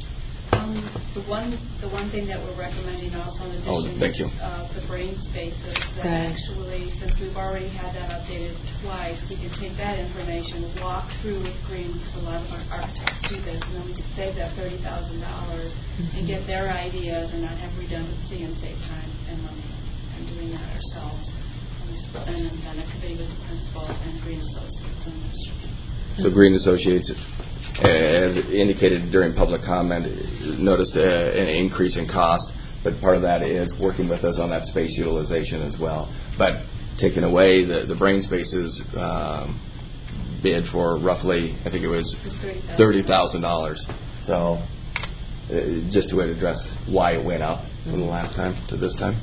The one thing that we're recommending also in addition is the brain spaces. That actually, since we've already had that updated twice, we can take that information, walk through with Green, because a lot of our architects do this, and then we could save that $30,000 and get their ideas and not have redundancy and save time and money and doing that ourselves. And then a committee with the principal and Green Associates and administration. So Green Associates, as indicated during public comment, noticed an increase in cost, but part of that is working with us on that space utilization as well. But taking away the brain spaces bid for roughly, I think it was $30,000. So just to address why it went up from the last time to this time.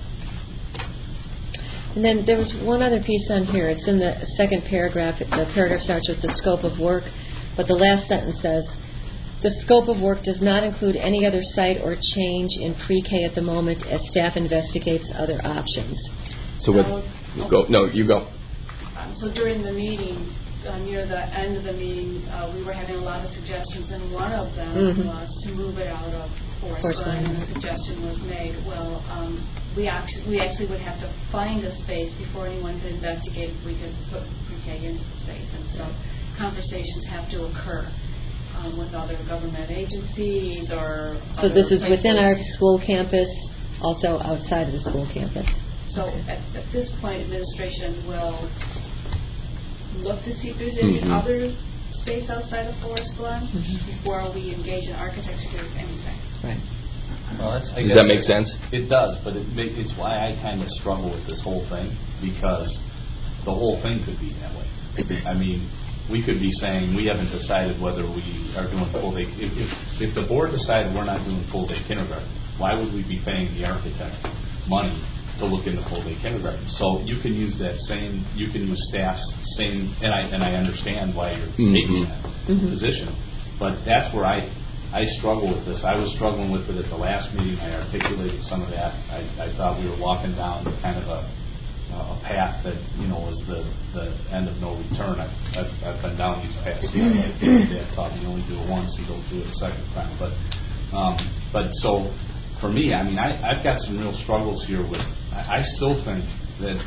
And then there was one other piece on here. It's in the second paragraph. The paragraph starts with the scope of work, but the last sentence says, the scope of work does not include any other site or change in pre-K at the moment as staff investigates other options. So you go. So during the meeting, near the end of the meeting, we were having a lot of suggestions, and one of them was to move it out of Forest Glen, and a suggestion was made, well, we actually would have to find a space before anyone could investigate if we could put pre-K into the space. And so conversations have to occur with other government agencies or so this is places within our school campus, also outside of the school campus. So at this point, administration will look to see if there's any other space outside of Forest Glen before we engage in architecture or anything. Right. Well, does that make sense? It does, but it's why I kind of struggle with this whole thing, because the whole thing could be that way. I mean, we could be saying we haven't decided whether we are doing full day. If the board decided we're not doing full day kindergarten, why would we be paying the architect money to look into full day kindergarten? So you can use that same, you can use staff's same, and I understand why you're taking that position, but that's where I struggle with this. I was struggling with it at the last meeting. I articulated some of that. I thought we were walking down kind of a path that, was the end of no return. I've been down these paths. Dad taught me only do it once and don't do it a second time. But so for me, I mean, I've got some real struggles here with. I still think that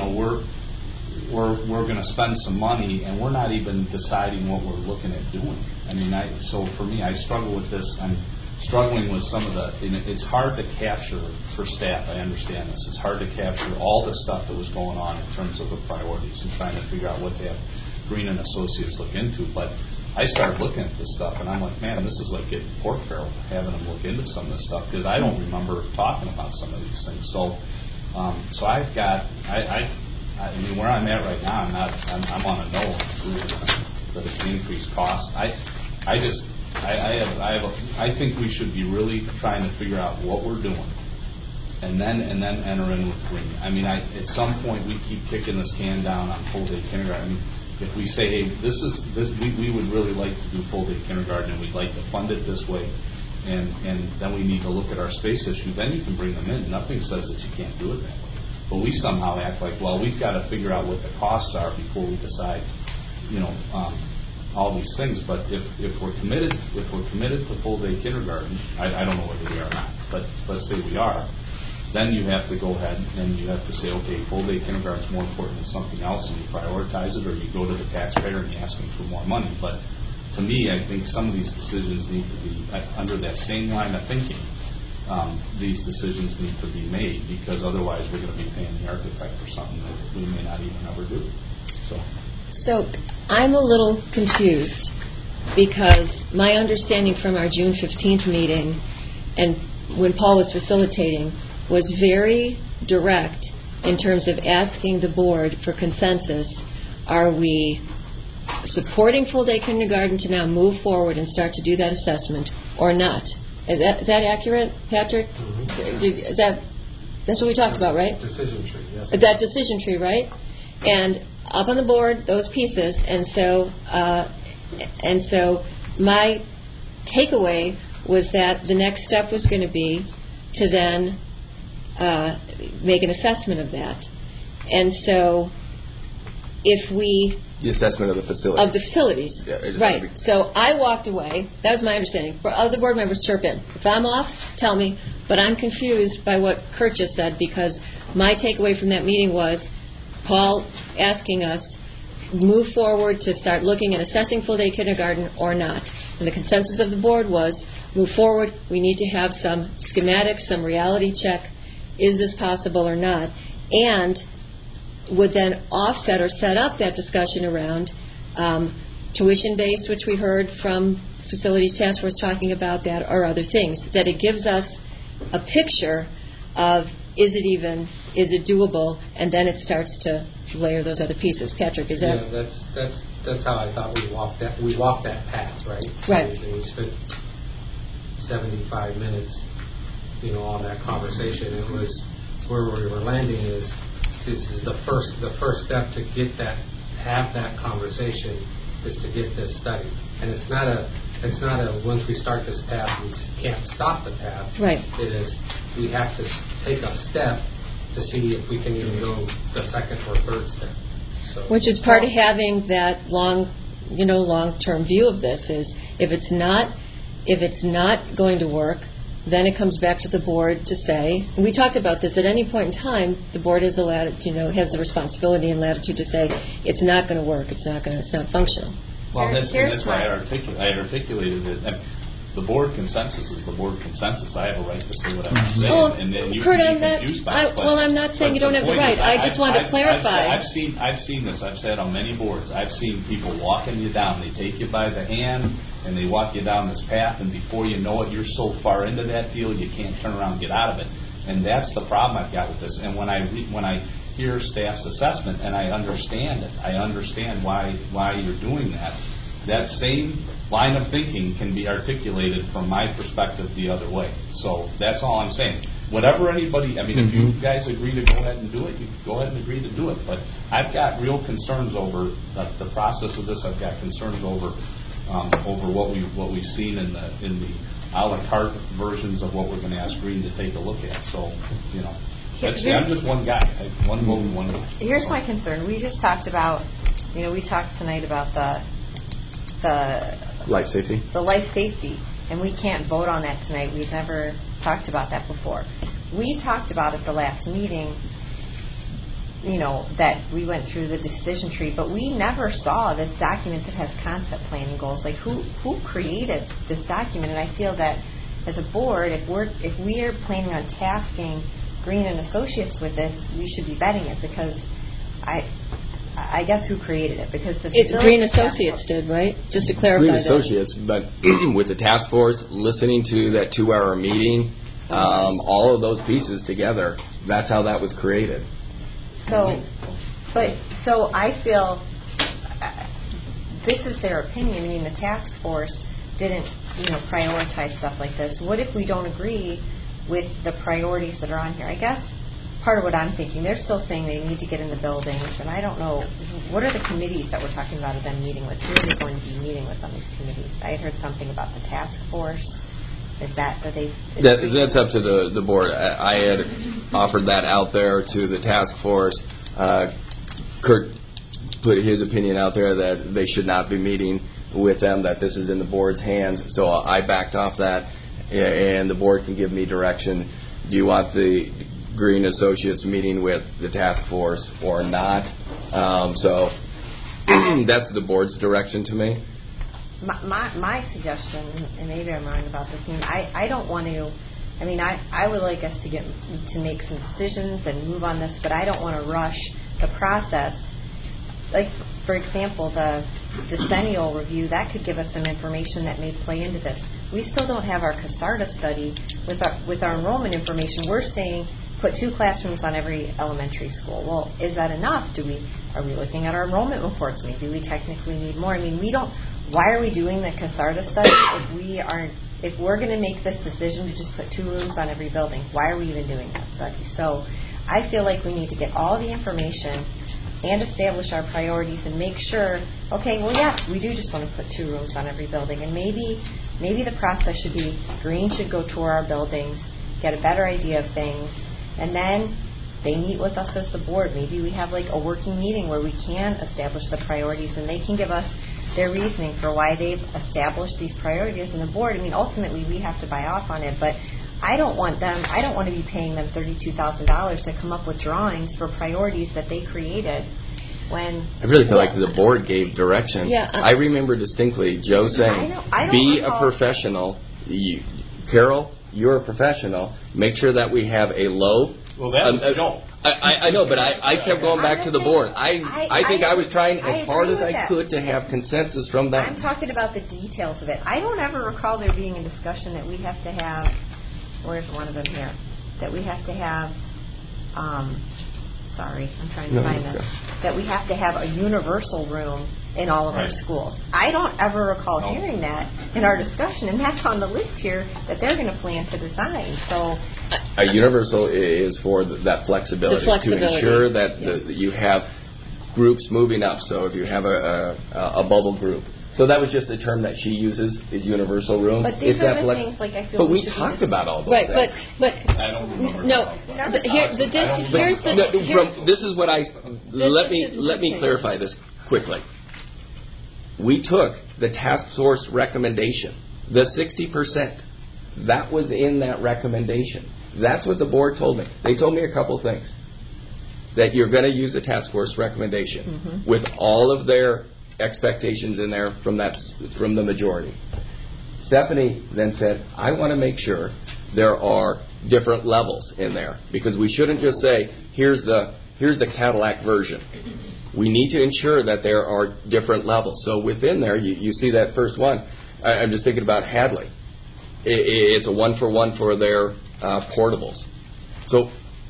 we're going to spend some money and we're not even deciding what we're looking at doing. I mean, so for me, I struggle with this. I'm struggling with some of it's hard to capture for staff. I understand this. It's hard to capture all the stuff that was going on in terms of the priorities and trying to figure out what to have Green and Associates look into. But I started looking at this stuff and I'm like, man, this is like getting pork barrel, having them look into some of this stuff, because I don't remember talking about some of these things. So I've got, I mean, where I'm at right now, I'm on a no that it's an increased cost. I think we should be really trying to figure out what we're doing, and then enter in with Green. I mean, at some point we keep kicking this can down on full day kindergarten. I mean, if we say, hey, we would really like to do full day kindergarten, and we'd like to fund it this way, and then we need to look at our space issue. Then you can bring them in. Nothing says that you can't do it that way. But we somehow act like, well, we've got to figure out what the costs are before we decide, all these things. But if we're committed to full day kindergarten, I don't know whether we are or not, but let's say we are, then you have to go ahead and you have to say, okay, full day kindergarten is more important than something else, and you prioritize it, or you go to the taxpayer and you ask them for more money. But to me, I think some of these decisions need to be under that same line of thinking. These decisions need to be made, because otherwise we're going to be paying the architect for something that we may not even ever do. So I'm a little confused, because my understanding from our June 15th meeting and when Paul was facilitating, was very direct in terms of asking the board for consensus. Are we supporting full-day kindergarten to now move forward and start to do that assessment or not? Is that accurate, Patrick? Mm-hmm. That's what we talked about, right? Decision tree, yes. That decision tree, right? And up on the board, those pieces. And so my takeaway was that the next step was going to be to then make an assessment of that. And so if we... The assessment of the facilities. Of the facilities. Yeah, right. So I walked away. That was my understanding. Other board members chirp in. If I'm off, tell me. But I'm confused by what Kurt just said, because my takeaway from that meeting was Paul asking us move forward to start looking at assessing full-day kindergarten or not. And the consensus of the board was move forward. We need to have some schematics, some reality check. Is this possible or not? And would then offset or set up that discussion around tuition-based, which we heard from Facilities Task Force talking about that, or other things, that it gives us a picture of is it doable, and then it starts to layer those other pieces. Patrick, is that? Yeah, that's how I thought we walked that path, right? Right. And we spent 75 minutes, on that conversation. It was where we were landing is this is the first step to have that conversation is to get this study, and it's not a once we start this path we can't stop the path. Right. It is we have to take a step to see if we can even go the second or third step. So, which is part of having that long-term view of this is if it's not going to work, then it comes back to the board to say, and we talked about this, at any point in time, the board has the responsibility and latitude to say it's not going to work, it's not functional. Well, that's why I articulated it. The board consensus is the board consensus. I have a right to say what I want to say, and then you Kurt, can be confused by it. Well, I'm not saying you don't have the right. I just want to clarify. I've seen this. I've said on many boards. I've seen people walking you down. They take you by the hand and they walk you down this path, and before you know it, you're so far into that deal you can't turn around and get out of it. And that's the problem I've got with this. And when I hear staff's assessment, and I understand it, I understand why you're doing that. That same line of thinking can be articulated from my perspective the other way. So that's all I'm saying. Whatever anybody, if you guys agree to go ahead and do it, you can go ahead and agree to do it. But I've got real concerns over the process of this. I've got concerns over what we've seen in the a la carte versions of what we're going to ask Green to take a look at. So, I'm just one guy. One vote, one vote. Here's my concern. We just talked about, we talked tonight about the life safety. The life safety, and we can't vote on that tonight. We've never talked about that before. We talked about at the last meeting, that we went through the decision tree, but we never saw this document that has concept planning goals. Like who created this document? And I feel that as a board, if we are planning on tasking Green and Associates with this, we should be vetting it, because I guess who created it? Because it's Green Associates did, right? Just to clarify Green Associates, but with the task force, listening to that 2-hour meeting, all of those pieces together, that's how that was created. So I feel this is their opinion. I mean, the task force didn't, prioritize stuff like this. What if we don't agree with the priorities that are on here? I guess part of what I'm thinking, they're still saying they need to get in the buildings, and I don't know, what are the committees that we're talking about of them meeting with? Who are they going to be meeting with on these committees? I had heard something about the task force. Is that that's up to the board. I had offered that out there to the task force. Kurt put his opinion out there that they should not be meeting with them, that this is in the board's hands. So I backed off that, and the board can give me direction. Do you want the Green Associates meeting with the task force or not? So that's the board's direction to me. My suggestion, and maybe I'm wrong about this, I don't want to. I would like us to make some decisions and move on this, but I don't want to rush the process. Like for example, the decennial review, that could give us some information that may play into this. We still don't have our CASARTA study with our enrollment information. We're saying put 2 classrooms on every elementary school. Well, is that enough? Are we looking at our enrollment reports? Maybe we technically need more. I mean, why are we doing the CASARTA study if we're going to make this decision to just put 2 rooms on every building? Why are we even doing that study? So I feel like we need to get all the information and establish our priorities and make sure, okay, well, yes, we do just want to put 2 rooms on every building. And maybe the process should be Green should go tour our buildings, get a better idea of things, and then they meet with us as the board. Maybe we have like a working meeting where we can establish the priorities and they can give us their reasoning for why they've established these priorities in the board. I mean, ultimately we have to buy off on it, but I don't want to be paying them $32,000 to come up with drawings for priorities that they created when... I really feel like the board gave direction. Yeah, I remember distinctly Joe saying, be a professional. Carol, you're a professional. Make sure that we have a low... Well, that was Joe. I know, but I kept going back to the board. I think I was trying as hard as I could to have consensus from them. I'm talking about the details of it. I don't ever recall there being a discussion that we have to have... Where's one of them here? That we have to have, sorry, I'm trying to find this. That we have to have a universal room in all of our schools. I don't ever recall hearing that in our discussion, and that's on the list here that they're going to plan to design. So, a universal is for that flexibility. To ensure that you have groups moving up. So if you have a bubble group. So that was just the term that she uses, is universal room. But these are the things like I feel. But we talked about all those things. But I don't remember. This is what let me clarify this quickly. We took the task force recommendation, the 60%. That was in that recommendation. That's what the board told me. They told me a couple things. That you're going to use a task force recommendation with all of their expectations in there from the majority. Stephanie then said, I want to make sure there are different levels in there, because we shouldn't just say, here's the Cadillac version. We need to ensure that there are different levels. So within there, you see that first one. I'm just thinking about Hadley. It's a 1-for-1 for their portables. So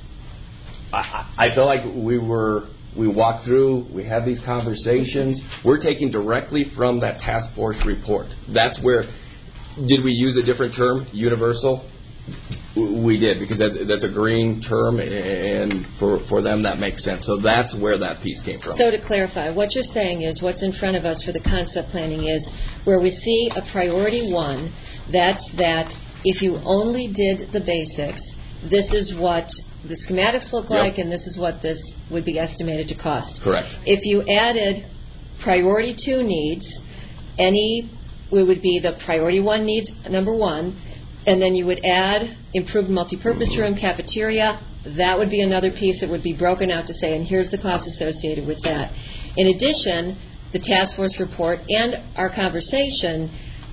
I feel like we walked through, we had these conversations. We're taking directly from that task force report. That's where, did we use a different term, universal? We did, because that's a green term, and for them that makes sense. So that's where that piece came from. So to clarify, what you're saying is what's in front of us for the concept planning is where we see a priority 1, that's that if you only did the basics, this is what the schematics look like, and this is what this would be estimated to cost. Correct. If you added priority 2 needs, it would be the priority 1 needs, number 1, and then you would add improved multipurpose room, cafeteria. That would be another piece that would be broken out to say, and here's the cost associated with that. In addition, the task force report and our conversation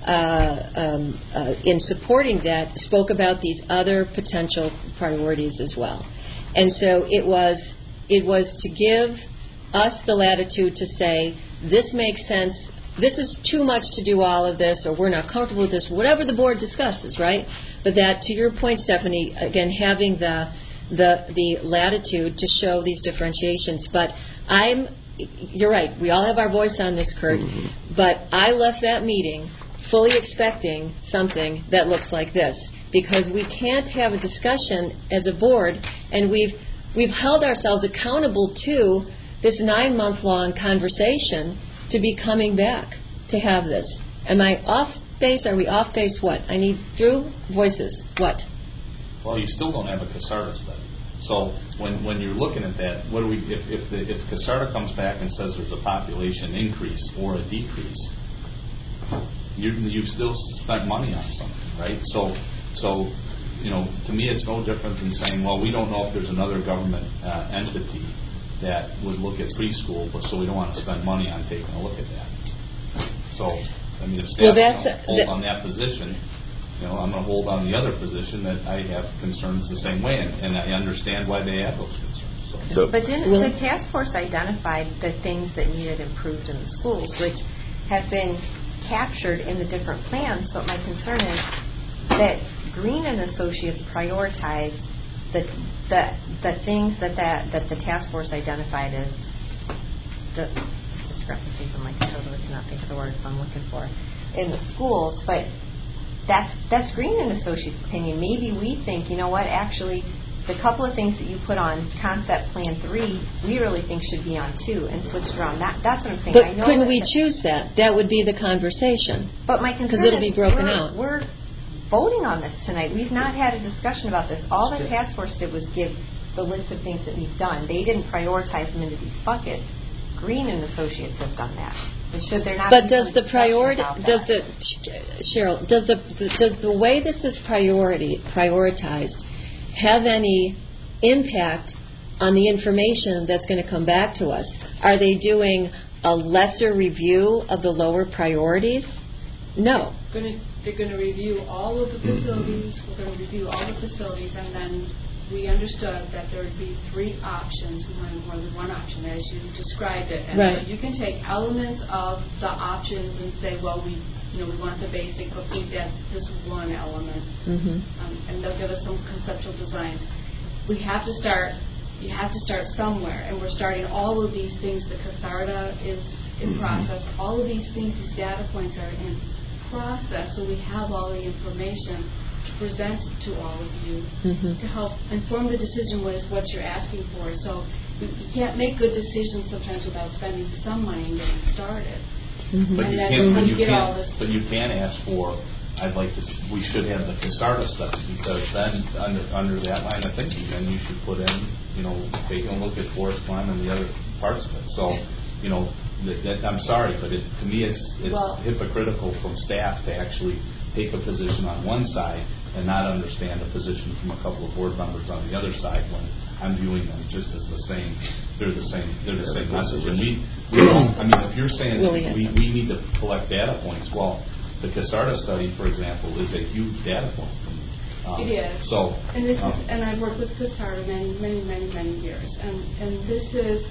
in supporting that spoke about these other potential priorities as well. And so it was to give us the latitude to say, this makes sense, this is too much to do all of this, or we're not comfortable with this, whatever the board discusses, right? But that, to your point, Stephanie, again, having the latitude to show these differentiations. But you're right, we all have our voice on this, Kurt, but I left that meeting fully expecting something that looks like this, because we can't have a discussion as a board, and we've held ourselves accountable to this 9-month-long conversation to be coming back to have this. Am I off base? Are we off base? What? I need Drew voices. What? Well, you still don't have a CASARTA study. So when you're looking at that, what do we? If CASARTA comes back and says there's a population increase or a decrease, you've still spent money on something, right? So to me, it's no different than saying, well, we don't know if there's another government entity that would look at preschool, but so we don't want to spend money on taking a look at that. So, I mean, if staff hold on that position, I'm going to hold on the other position that I have concerns the same way, and I understand why they have those concerns. But didn't the task force identified the things that needed improved in the schools, which have been captured in the different plans? But my concern is that Green and Associates prioritized the things that the task force identified as discrepancies. I'm like, I totally cannot think of the word I'm looking for in the schools, but that's Green and Associates' opinion. Maybe we think, you know what, actually, the couple of things that you put on concept plan 3, we really think should be on 2 and switch it around. That's what I'm saying. But couldn't we choose that? That would be the conversation. But my concern is it'll be broken out. We're voting on this tonight. We've not had a discussion about this. All the task force did was give the list of things that we've done. They didn't prioritize them into these buckets. Green and Associates has done that. Should there not but be does the priority? Does the way this is prioritized have any impact on the information that's going to come back to us? Are they doing a lesser review of the lower priorities? No. They're going to review all of the facilities. We're going to review all the facilities, and then we understood that there would be 3 options. We wanted more than one option, as you described it. And so you can take elements of the options and say, well, we want the basic, but we get this one element, and they'll give us some conceptual designs. We have to start. You have to start somewhere, and we're starting all of these things. The CASARDA is in process. All of these things, these data points are in process, so we have all the information to present to all of you to help inform the decision what you're asking for. So you can't make good decisions sometimes without spending some money and getting started. But and you can ask for, we should have the CASARDA study, because then under that line of thinking, then you should put in, take a look at Forest Glen and the other parts of it. So, I'm sorry, but to me it's hypocritical from staff to actually take a position on one side and not understand a position from a couple of board members on the other side when I'm viewing them just as the same. They're the same message. And if you're saying we need to collect data points, well, the CASARDA study, for example, is a huge data point. It is. So, and I've worked with CASARDA many years, and this is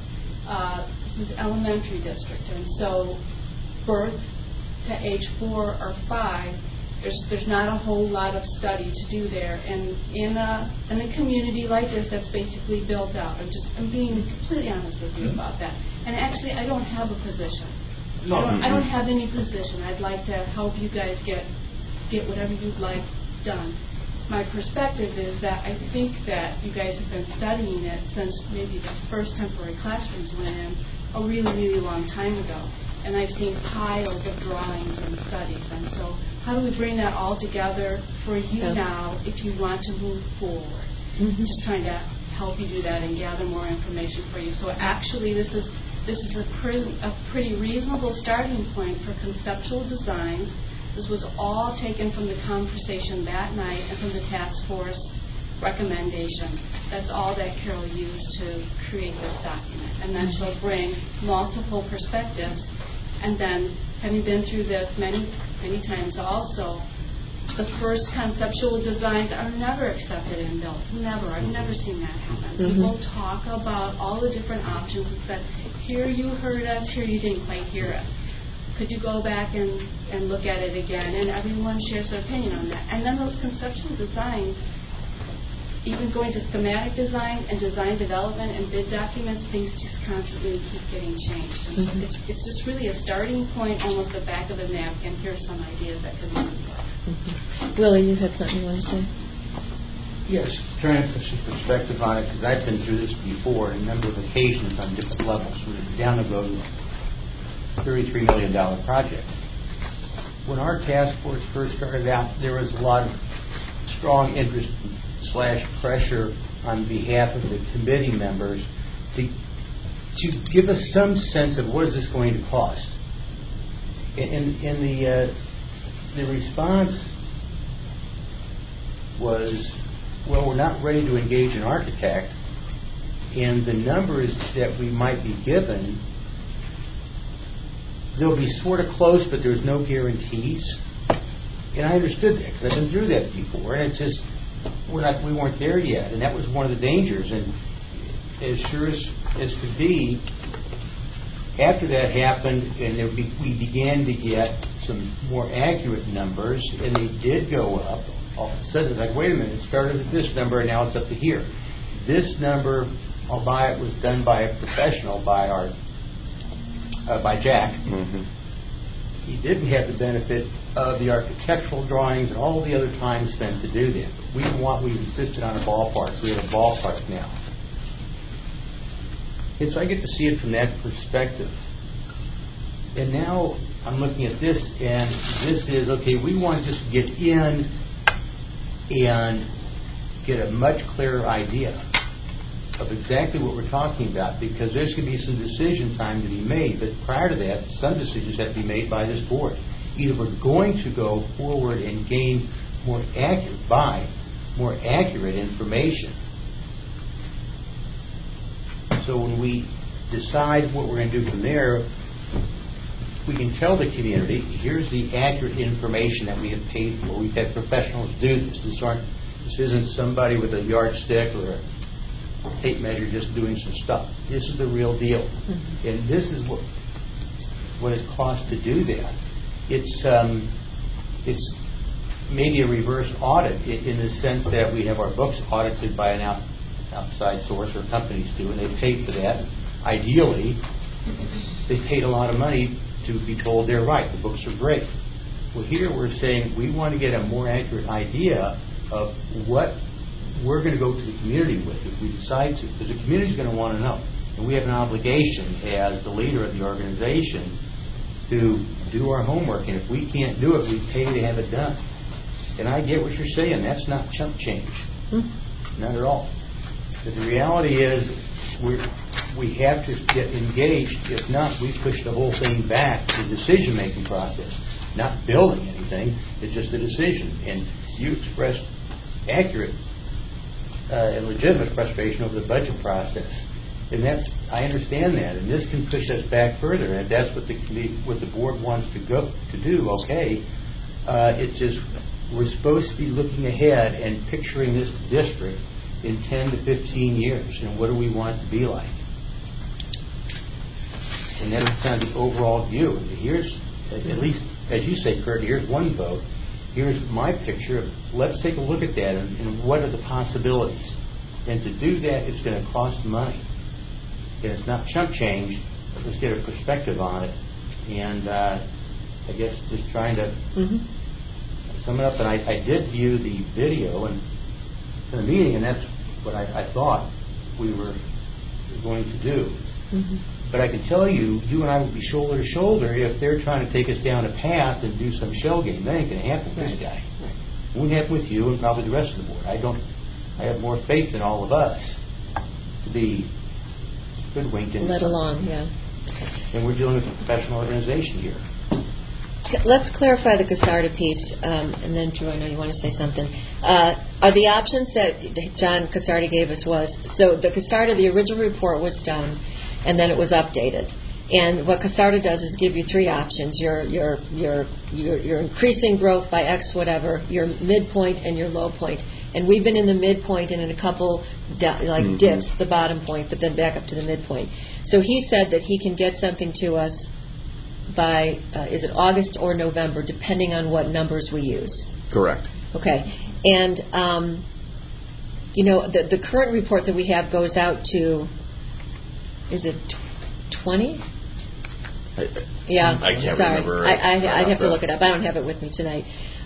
elementary district, and so birth to age 4 or 5. There's not a whole lot of study to do there, and in a community like this that's basically built out. I'm being completely honest with you about that. And actually, I don't have a position. I don't have any position. I'd like to help you guys get whatever you'd like done. My perspective is that I think that you guys have been studying it since maybe the first temporary classrooms went in a really, really long time ago. And I've seen piles of drawings and studies. And so how do we bring that all together for you now if you want to move forward? Just trying to help you do that and gather more information for you. So actually this is a pretty reasonable starting point for conceptual designs. This was all taken from the conversation that night and from the task force recommendation. That's all that Carol used to create this document. And then she'll bring multiple perspectives. And then, having been through this many times also, the first conceptual designs are never accepted and built. Never. I've never seen that happen. People talk about all the different options and said, here you heard us, here you didn't quite hear us. Could you go back and look at it again? And everyone shares their opinion on that. And then those conceptual designs, even going to schematic design and design development and bid documents, things just constantly keep getting changed. And so it's just really a starting point, almost the back of the napkin. Here's some ideas that could move forward. Willie, you had something you want to say? Yes, trying to put some perspective on it, because I've been through this before on a number of occasions on different levels. We're down the road, $33 million project. When our task force first started out, there was a lot of strong interest / pressure on behalf of the committee members to give us some sense of what is this going to cost. And the response was, well, we're not ready to engage an architect, and the numbers that we might be given, they'll be sort of close, but there's no guarantees. And I understood that, because I've been through that before, and it's just, we weren't there yet, and that was one of the dangers. And as sure as could be, after that happened, and we began to get some more accurate numbers, and they did go up. All of a sudden, it's like, wait a minute, it started at this number, and now it's up to here. This number, albeit was done by a professional, by Jack. Mm-hmm. He didn't have the benefit of the architectural drawings and all the other time spent to do that. We insisted on a ballpark. So we have a ballpark now. And so I get to see it from that perspective. And now I'm looking at this, and this is, okay, we want to just get in and get a much clearer idea of exactly what we're talking about, because there's going to be some decision time to be made. But prior to that, some decisions have to be made by this board. Either we're going to go forward and gain more accurate information. So when we decide what we're going to do from there, we can tell the community, here's the accurate information that we have paid for. We've had professionals do this. This isn't somebody with a yardstick or a tape measure just doing some stuff. This is the real deal. Mm-hmm. And this is what it costs to do that. It's maybe a reverse audit in the sense that we have our books audited by an outside source, or companies do, and they paid for that. Ideally, they paid a lot of money to be told they're right. The books are great. Well, here we're saying we want to get a more accurate idea of what we're going to go to the community with if we decide to, because the community's going to want to know. And we have an obligation as the leader of the organization to do our homework. And if we can't do it, we pay to have it done. And I get what you're saying. That's not chump change. Not at all. But the reality is we have to get engaged. If not, we push the whole thing back to the decision-making process. Not building anything. It's just a decision. And you expressed accurate and legitimate frustration over the budget process. And I understand that. And this can push us back further. And that's what the board wants to do, okay. It's just we're supposed to be looking ahead and picturing this district in 10 to 15 years. And what do we want it to be like? And that's kind of the overall view. Here's, at least, as you say, Kurt, here's one vote. Here's my picture. Let's take a look at that and what are the possibilities. And to do that, it's going to cost money. And it's not chump change, but let's get a perspective on it. And I guess just trying to sum it up. And I did view the video in the meeting, and that's what I thought we were going to do. But I can tell you and I will be shoulder to shoulder if they're trying to take us down a path and do some shell game. That ain't going to happen with this guy. It won't happen with you and probably the rest of the board. I have more faith in all of us to be hoodwinked into let alone, yeah. And we're dealing with a professional organization here. Let's clarify the Casarda piece, and then Drew, I know you want to say something. Are the options that John Casarda gave us was, so the Casarda, the original report was done, and then it was updated. And what Casarda does is give you three options. You're increasing growth by X whatever, your midpoint and your low point. And we've been in the midpoint and in a couple dips, the bottom point, but then back up to the midpoint. So he said that he can get something to us by, is it August or November, depending on what numbers we use. Correct. Okay. And, the current report that we have goes out to, is it 20? Yeah. I can't remember. I'd have to look it up. I don't have it with me tonight.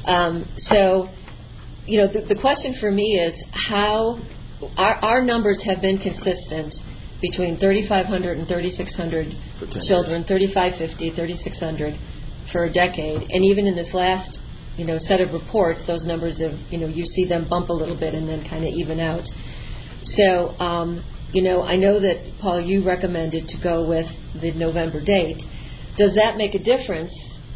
The question for me is how our numbers have been consistent between 3,500 and 3,600 children, 3,550, 3,600 for a decade. And even in this last, set of reports, those numbers have, you see them bump a little bit and then kind of even out. So, I know that, Paul, you recommended to go with the November date. Does that make a difference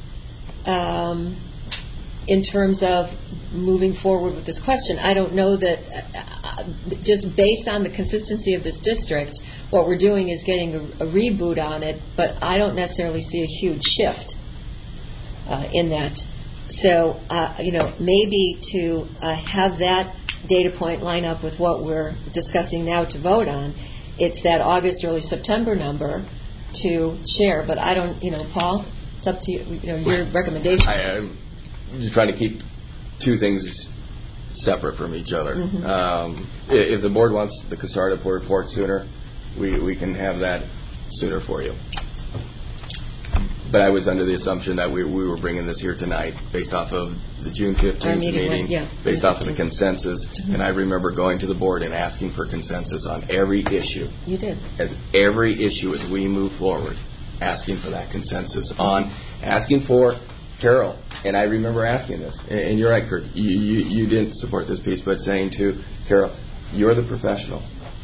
in terms of moving forward with this question? I don't know that, just based on the consistency of this district, what we're doing is getting a reboot on it, but I don't necessarily see a huge shift in that. So, maybe to have that data point line up with what we're discussing now to vote on, it's that August, early September number to share. But I don't, Paul, it's up to you, your recommendation. I'm just trying to keep two things separate from each other. If the board wants the CASARDA report sooner, we can have that sooner for you. But I was under the assumption that we were bringing this here tonight based off of the June 15th meeting, based off of the consensus. And I remember going to the board and asking for consensus on every issue. You did. As every issue as we move forward, asking for that consensus on, asking for Carol. And I remember asking this. And you're right, Kurt. You didn't support this piece, but saying to Carol, you're the professional.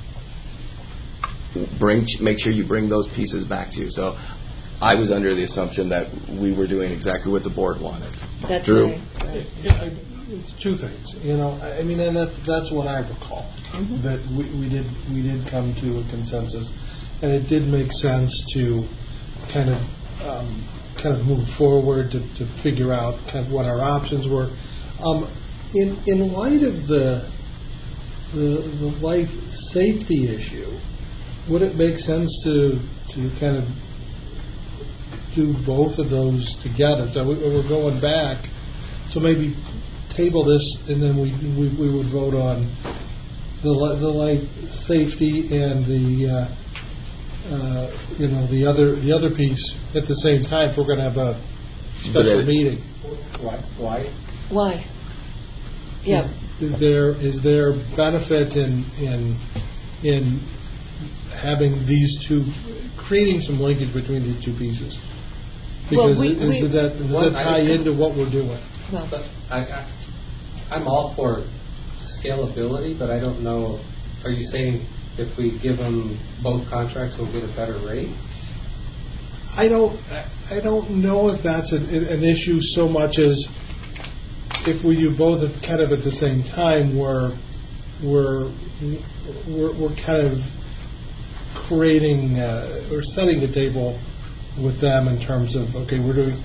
Make sure you bring those pieces back to you. So I was under the assumption that we were doing exactly what the board wanted. That's Drew? right. It's two things, and that's what I recall. That we did come to a consensus, and it did make sense to kind of move forward to figure out kind of what our options were. In light of the life safety issue, would it make sense to kind of do both of those together? So we're going back, so maybe table this, and then we would vote on the life safety and the other piece at the same time. If we're going to have a special meeting. Why? Yeah. Is there benefit in having these two, creating some linkage between these two pieces? Because does that tie into what we're doing? Well, I'm all for scalability, but I don't know. Are you saying if we give them both contracts, we'll get a better rate? I don't know if that's an issue so much as if we do both kind of at the same time, we're kind of creating or setting the table with them in terms of, okay, we're doing.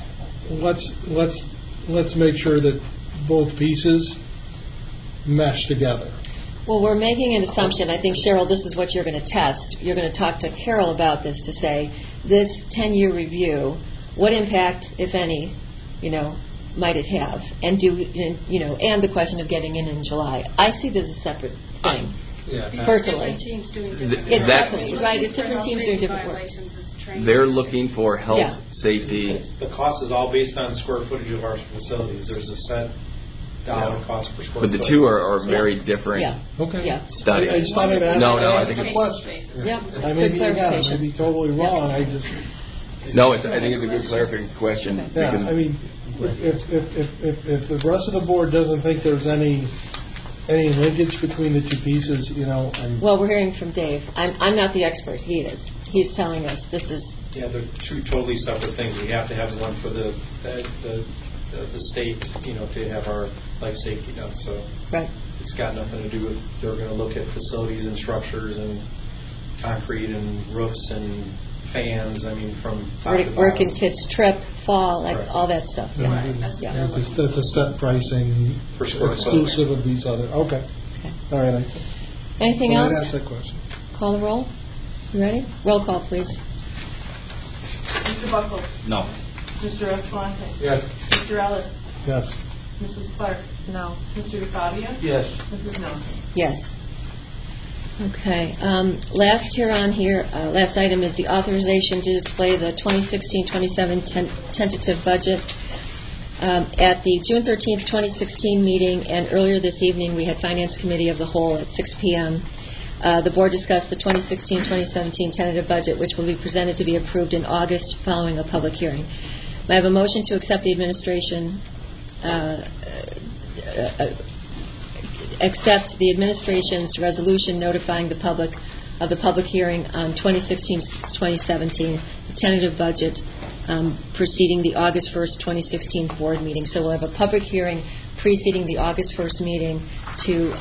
Let's make sure that both pieces mesh together. Well, we're making an assumption. I think, Cheryl, this is what you're going to test. You're going to talk to Carol about this to say, this 10-year review, what impact, if any, might it have? And and the question of getting in July. I see this as a separate thing. Personally. Different teams doing different work. Exactly. Right. It's different teams doing different work. They're looking for health, safety. The cost is all based on square footage of our facilities. There's a set dollar cost per square foot. But the two are very different studies. I just thought I'd ask. No, I think it's a question. Yeah. I may be totally wrong. I just. No, I think it's a good clarifying question. Yeah, I mean, if the rest of the board doesn't think there's any linkage between the two pieces, Well, we're hearing from Dave. I'm not the expert. He is. He's telling us this is. Yeah, they're two totally separate things. We have to have one for the state, to have our life safety done. So it's got nothing to do with. They're going to look at facilities and structures and concrete and roofs and fans. I mean, from top to bottom. Where can kids trip, fall, all that stuff. Yeah. Right. That's a set pricing exclusive of these other. Okay. All right. Anything else? Ask that question. Call the roll. You ready? Roll call, please. Mr. Buckles? No. Mr. Escalante? Yes. Mr. Ellis? Yes. Mrs. Clark? No. Mr. DeFabio? Yes. Mrs. Nelson? Yes. Okay. Last item is the authorization to display the 2016-27 tentative budget. At the June 13th, 2016 meeting and earlier this evening, we had Finance Committee of the Whole at 6 p.m. The board discussed the 2016-2017 tentative budget, which will be presented to be approved in August following a public hearing. May I have a motion to accept the administration's resolution notifying the public of the public hearing on 2016-2017, the tentative budget, preceding the August 1st, 2016 board meeting. So we'll have a public hearing preceding the August 1st meeting to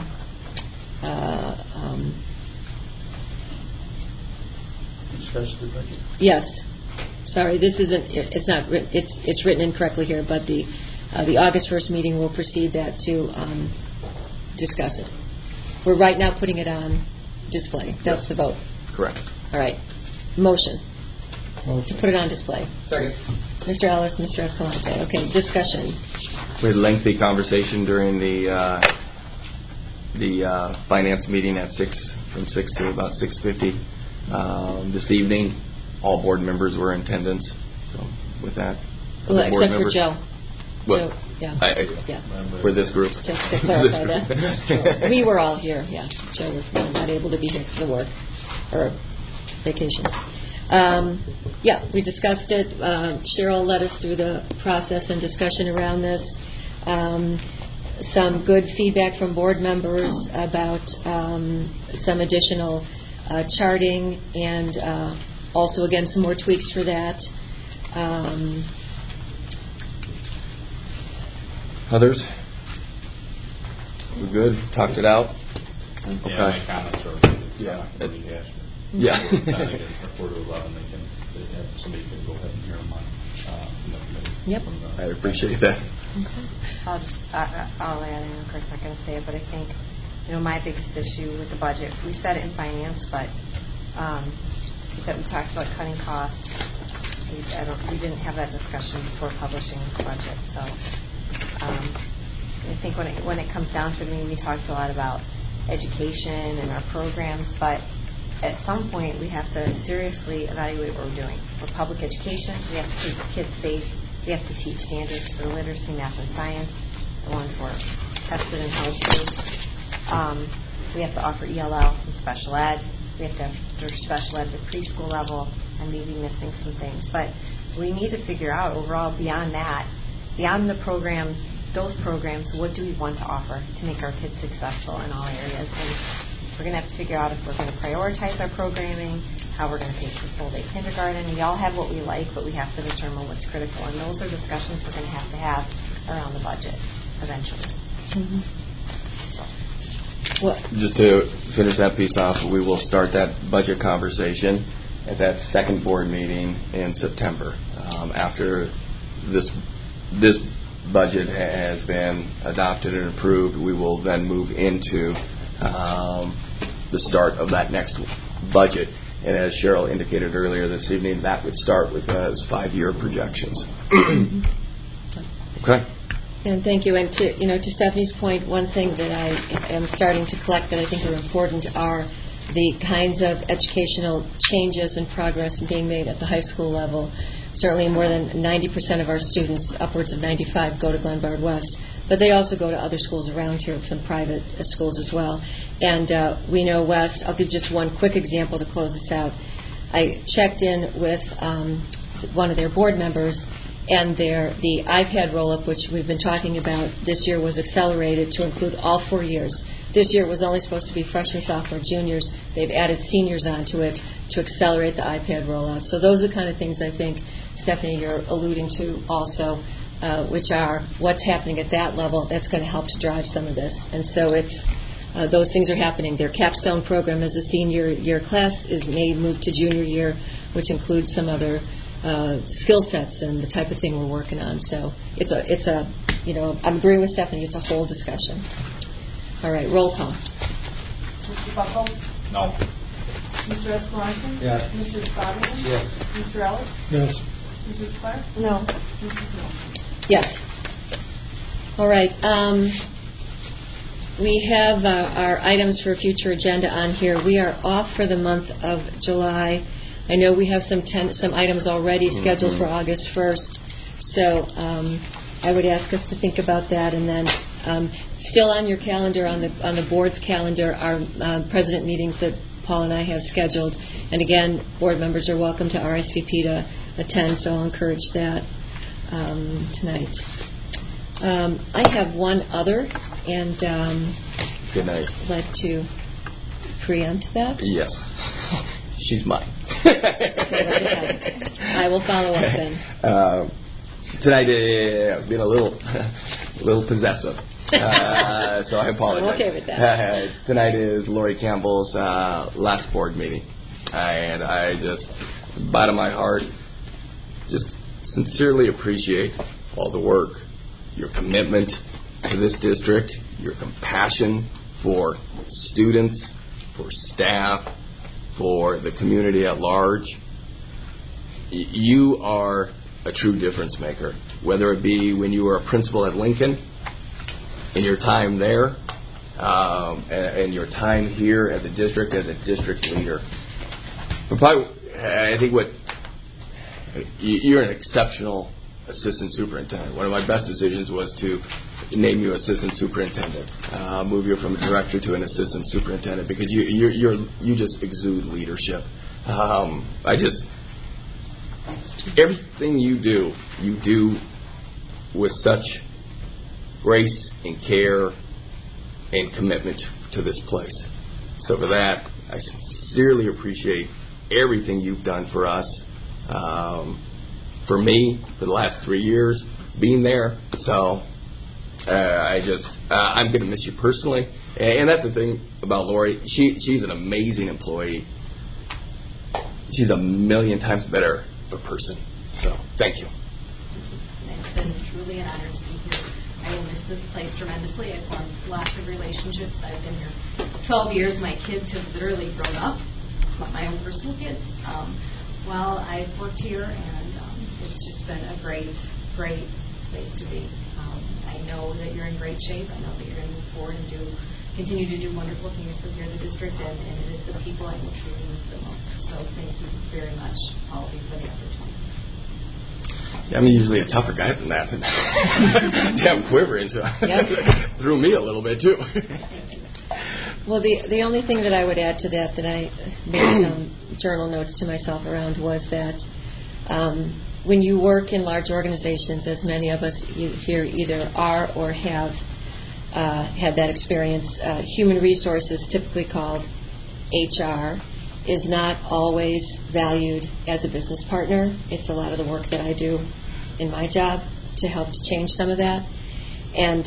discuss the budget. Yes. Sorry, this isn't. It's not. It's written incorrectly here, but the August 1st meeting will precede that to discuss it. We're right now putting it on display. That's the vote. Correct. All right. Motion to put it on display. Second. Mr. Ellis, Mr. Escalante. Okay, discussion. We had a lengthy conversation during the finance meeting at 6, from 6 to about 6:50 this evening. All board members were in attendance. So with that, well, except for Joe. Well, Joe, yeah. For this group. To clarify that. We were all here, yeah. Joe was not able to be here for the work or vacation. We discussed it. Cheryl led us through the process and discussion around this. Some good feedback from board members about some additional charting and also, again, some more tweaks for that. Others? We're good? Talked it out? Yeah, okay. My comments are rehashed. Yeah. By the time they get a quarter to 11, somebody can go ahead and hear them on Yep. I appreciate that. Okay. I'll add in, of course, I'm not going to say it, but I think, my biggest issue with the budget, we said it in finance, but we talked about cutting costs. We didn't have that discussion before publishing the budget. So I think when it comes down to it, we talked a lot about education and our programs, but at some point we have to seriously evaluate what we're doing. For public education, we have to keep kids safe. We have to teach standards for literacy, math, and science, the ones we're tested and held to. We have to offer ELL and special ed. We have to offer special ed at the preschool level. I may be missing some things. But we need to figure out overall beyond that, beyond the programs, those programs, what do we want to offer to make our kids successful in all areas? And we're going to have to figure out if we're going to prioritize our programming, how we're going to pay for full-day kindergarten. We all have what we like, but we have to determine what's critical. And those are discussions we're going to have around the budget eventually. Mm-hmm. Just to finish that piece off, we will start that budget conversation at that second board meeting in September. After this budget has been adopted and approved, we will then move into the start of that next budget. And as Cheryl indicated earlier this evening, that would start with those 5-year projections. Okay. And thank you. And to Stephanie's point, one thing that I am starting to collect that I think are important are the kinds of educational changes and progress being made at the high school level. Certainly more than 90% of our students, upwards of 95, go to Glenbard West. But they also go to other schools around here, some private schools as well. And we know West, I'll give just one quick example to close this out. I checked in with one of their board members, and the iPad roll-up, which we've been talking about this year, was accelerated to include all 4 years. This year it was only supposed to be freshmen, sophomore, juniors. They've added seniors onto it to accelerate the iPad rollout. So those are the kind of things I think, Stephanie, you're alluding to also, which are what's happening at that level. That's going to help to drive some of this. And so it's those things are happening. Their capstone program as a senior year class may move to junior year, which includes some other skill sets and the type of thing we're working on. So it's a I'm agreeing with Stephanie. It's a whole discussion. All right, roll call. Mr. Buckles? No. Mr. Escalante? Yes. Mr. Fabian? Yes. Mr. Ellis? Yes. Mrs. Clark? No. Mrs. Hill? Yes. All right. We have our items for a future agenda on here. We are off for the month of July. I know we have some items already scheduled for August 1st. So I would ask us to think about that. And then still on your calendar, on the board's calendar, are president meetings that Paul and I have scheduled. And again, board members are welcome to RSVP to attend, so I'll encourage that tonight. I have one other, and Good night. I'd like to preempt that. Yes. She's mine. I will follow up then. Tonight, I've been a little possessive, so I apologize. I'm okay with that. Tonight is Lori Campbell's last board meeting, and I just, bottom of my heart, just sincerely appreciate all the work, your commitment to this district, your compassion for students, for staff, for the community at large. You are a true difference maker, whether it be when you were a principal at Lincoln, in your time there, and your time here at the district as a district leader. But probably, I think you're an exceptional assistant superintendent. One of my best decisions was to name you assistant superintendent, move you from a director to an assistant superintendent, because you just exude leadership. Everything you do with such grace and care and commitment to this place. So for that, I sincerely appreciate everything you've done for us. For me, for the last 3 years, being there. So I'm going to miss you personally. And that's the thing about Lori. She's an amazing employee. She's a million times better of a person. So thank you. It's been truly an honor to be here. I will miss this place tremendously. I've formed lots of relationships. I've been here 12 years. My kids have literally grown up, my own personal kids, while I've worked here, and it's just been a great, great place to be. I know that you're in great shape. I know that you're going to move forward and continue to do wonderful things for here in the district, and it is the people I will truly miss the most. So thank you very much, all of you, for the opportunity. Yeah, I'm usually a tougher guy than that. Damn quivering, so threw me a little bit too. Well, the only thing that I would add to that I made some journal notes to myself around was that when you work in large organizations, as many of us here either are or have had that experience, human resources, typically called HR, is not always valued as a business partner. It's a lot of the work that I do in my job to help to change some of that. And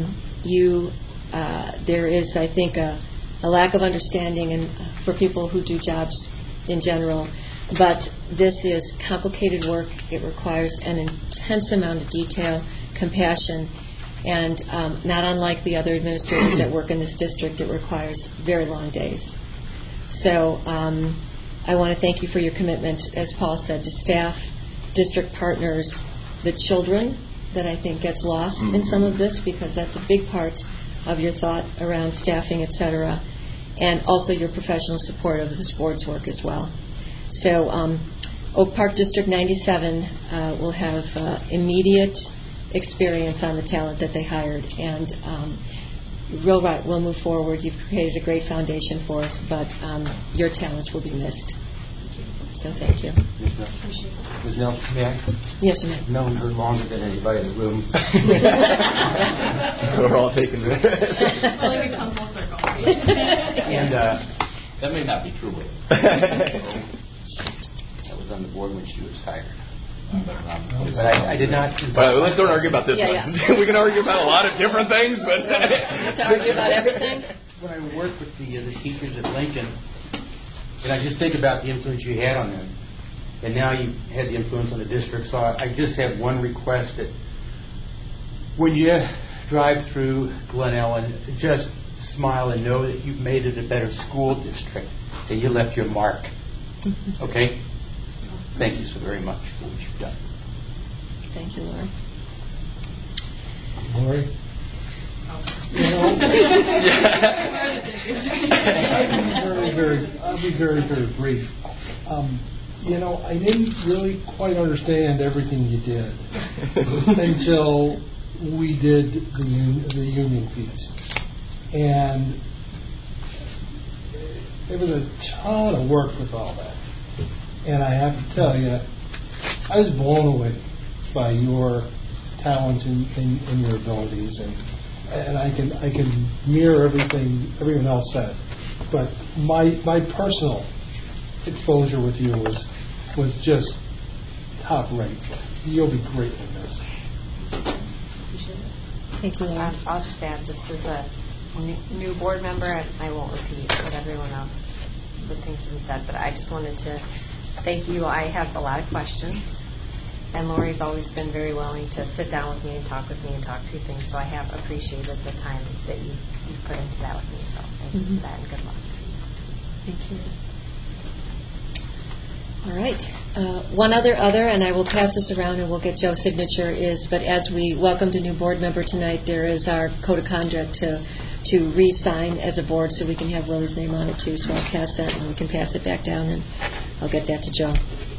there is, I think, a lack of understanding for people who do jobs in general. But this is complicated work. It requires an intense amount of detail, compassion, and not unlike the other administrators that work in this district, it requires very long days. So I want to thank you for your commitment, as Paul said, to staff, district partners, the children that I think gets lost in some of this, because that's a big part of your thought around staffing, et cetera, and also your professional support of this board's work as well. So Oak Park District 97 will have immediate experience on the talent that they hired, and we'll move forward. You've created a great foundation for us, but your talents will be missed. So thank you. Ms. Nelson, may I? Yes, ma'am. I've known her longer than anybody in the room. We're all taking it. Well, we come full circle. And that may not be true. I was on the board when she was hired. But I did not. But let's don't argue about this one. Yeah. We can argue about a lot of different things, but we have to argue about everything. When I worked with the teachers at Lincoln, and I just think about the influence you had on them, and now you had the influence on the district. So I just have one request: that when you drive through Glen Ellen, just smile and know that you've made it a better school district, and you left your mark. Okay? Thank you so very much for what you've done. Thank you, Lori. Lori? I'll be very, very brief. I didn't really quite understand everything you did until we did the union piece. And there was a ton of work with all that. And I have to tell you, I was blown away by your talents and your abilities, and I can mirror everything everyone else said. But my personal exposure with you was just top rate. You'll be greatly missed. Thank you. I'll just add, just as a new board member, I won't repeat what everyone else, the things have been said, but I just wanted to thank you. I have a lot of questions, and Lori's always been very willing to sit down with me and talk through things, so I have appreciated the time that you've put into that with me, so thank you for that, and good luck. Thank you. All right. One other, and I will pass this around and we'll get Joe's signature, but as we welcomed a new board member tonight, there is our code of conduct to re-sign as a board, so we can have Willie's name on it too. So I'll pass that and we can pass it back down, and I'll get that to Joe.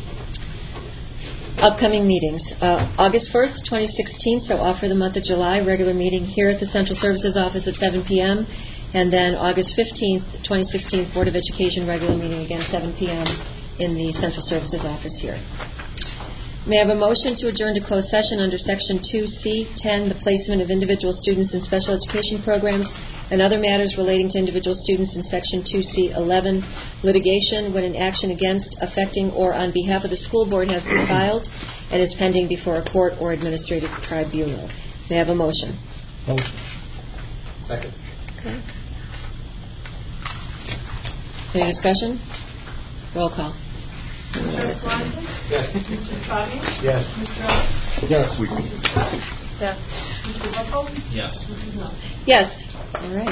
Upcoming meetings. August 1st, 2016, so off for the month of July, regular meeting here at the Central Services Office at 7 p.m., and then August 15th, 2016, Board of Education regular meeting again, 7 p.m. in the Central Services Office here. May I have a motion to adjourn to closed session under Section 2C10, the placement of individual students in special education programs and other matters relating to individual students, in Section 2C11, litigation when an action against, affecting, or on behalf of the school board has been filed and is pending before a court or administrative tribunal. May I have a motion? Motion. Second. Okay. Any discussion? Roll call. Mr. Escalante? Yes. Mr. Fabio? Yes. Mr. Ellis? Yes. Yes. Mr. Buckle? Yes. Mrs. Miller? Yes. All right.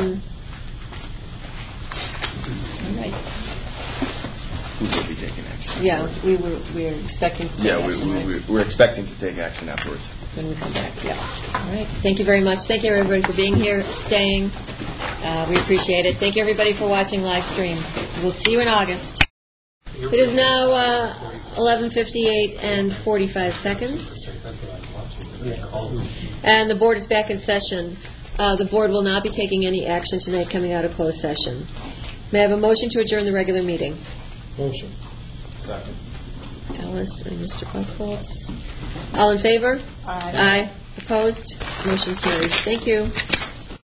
All right. Who will be taking action? Yeah, we're expecting to take action. We're expecting to take action afterwards. When we come back, yeah. All right. Thank you very much. Thank you, everybody, for being here, staying. We appreciate it. Thank you, everybody, for watching live stream. We'll see you in August. It is now 11:58 and 45 seconds. And the board is back in session. The board will not be taking any action tonight coming out of closed session. May I have a motion to adjourn the regular meeting? Motion. Second. Alice and Mr. Buchholz. All in favor? Aye. Opposed? Motion carries. Thank you.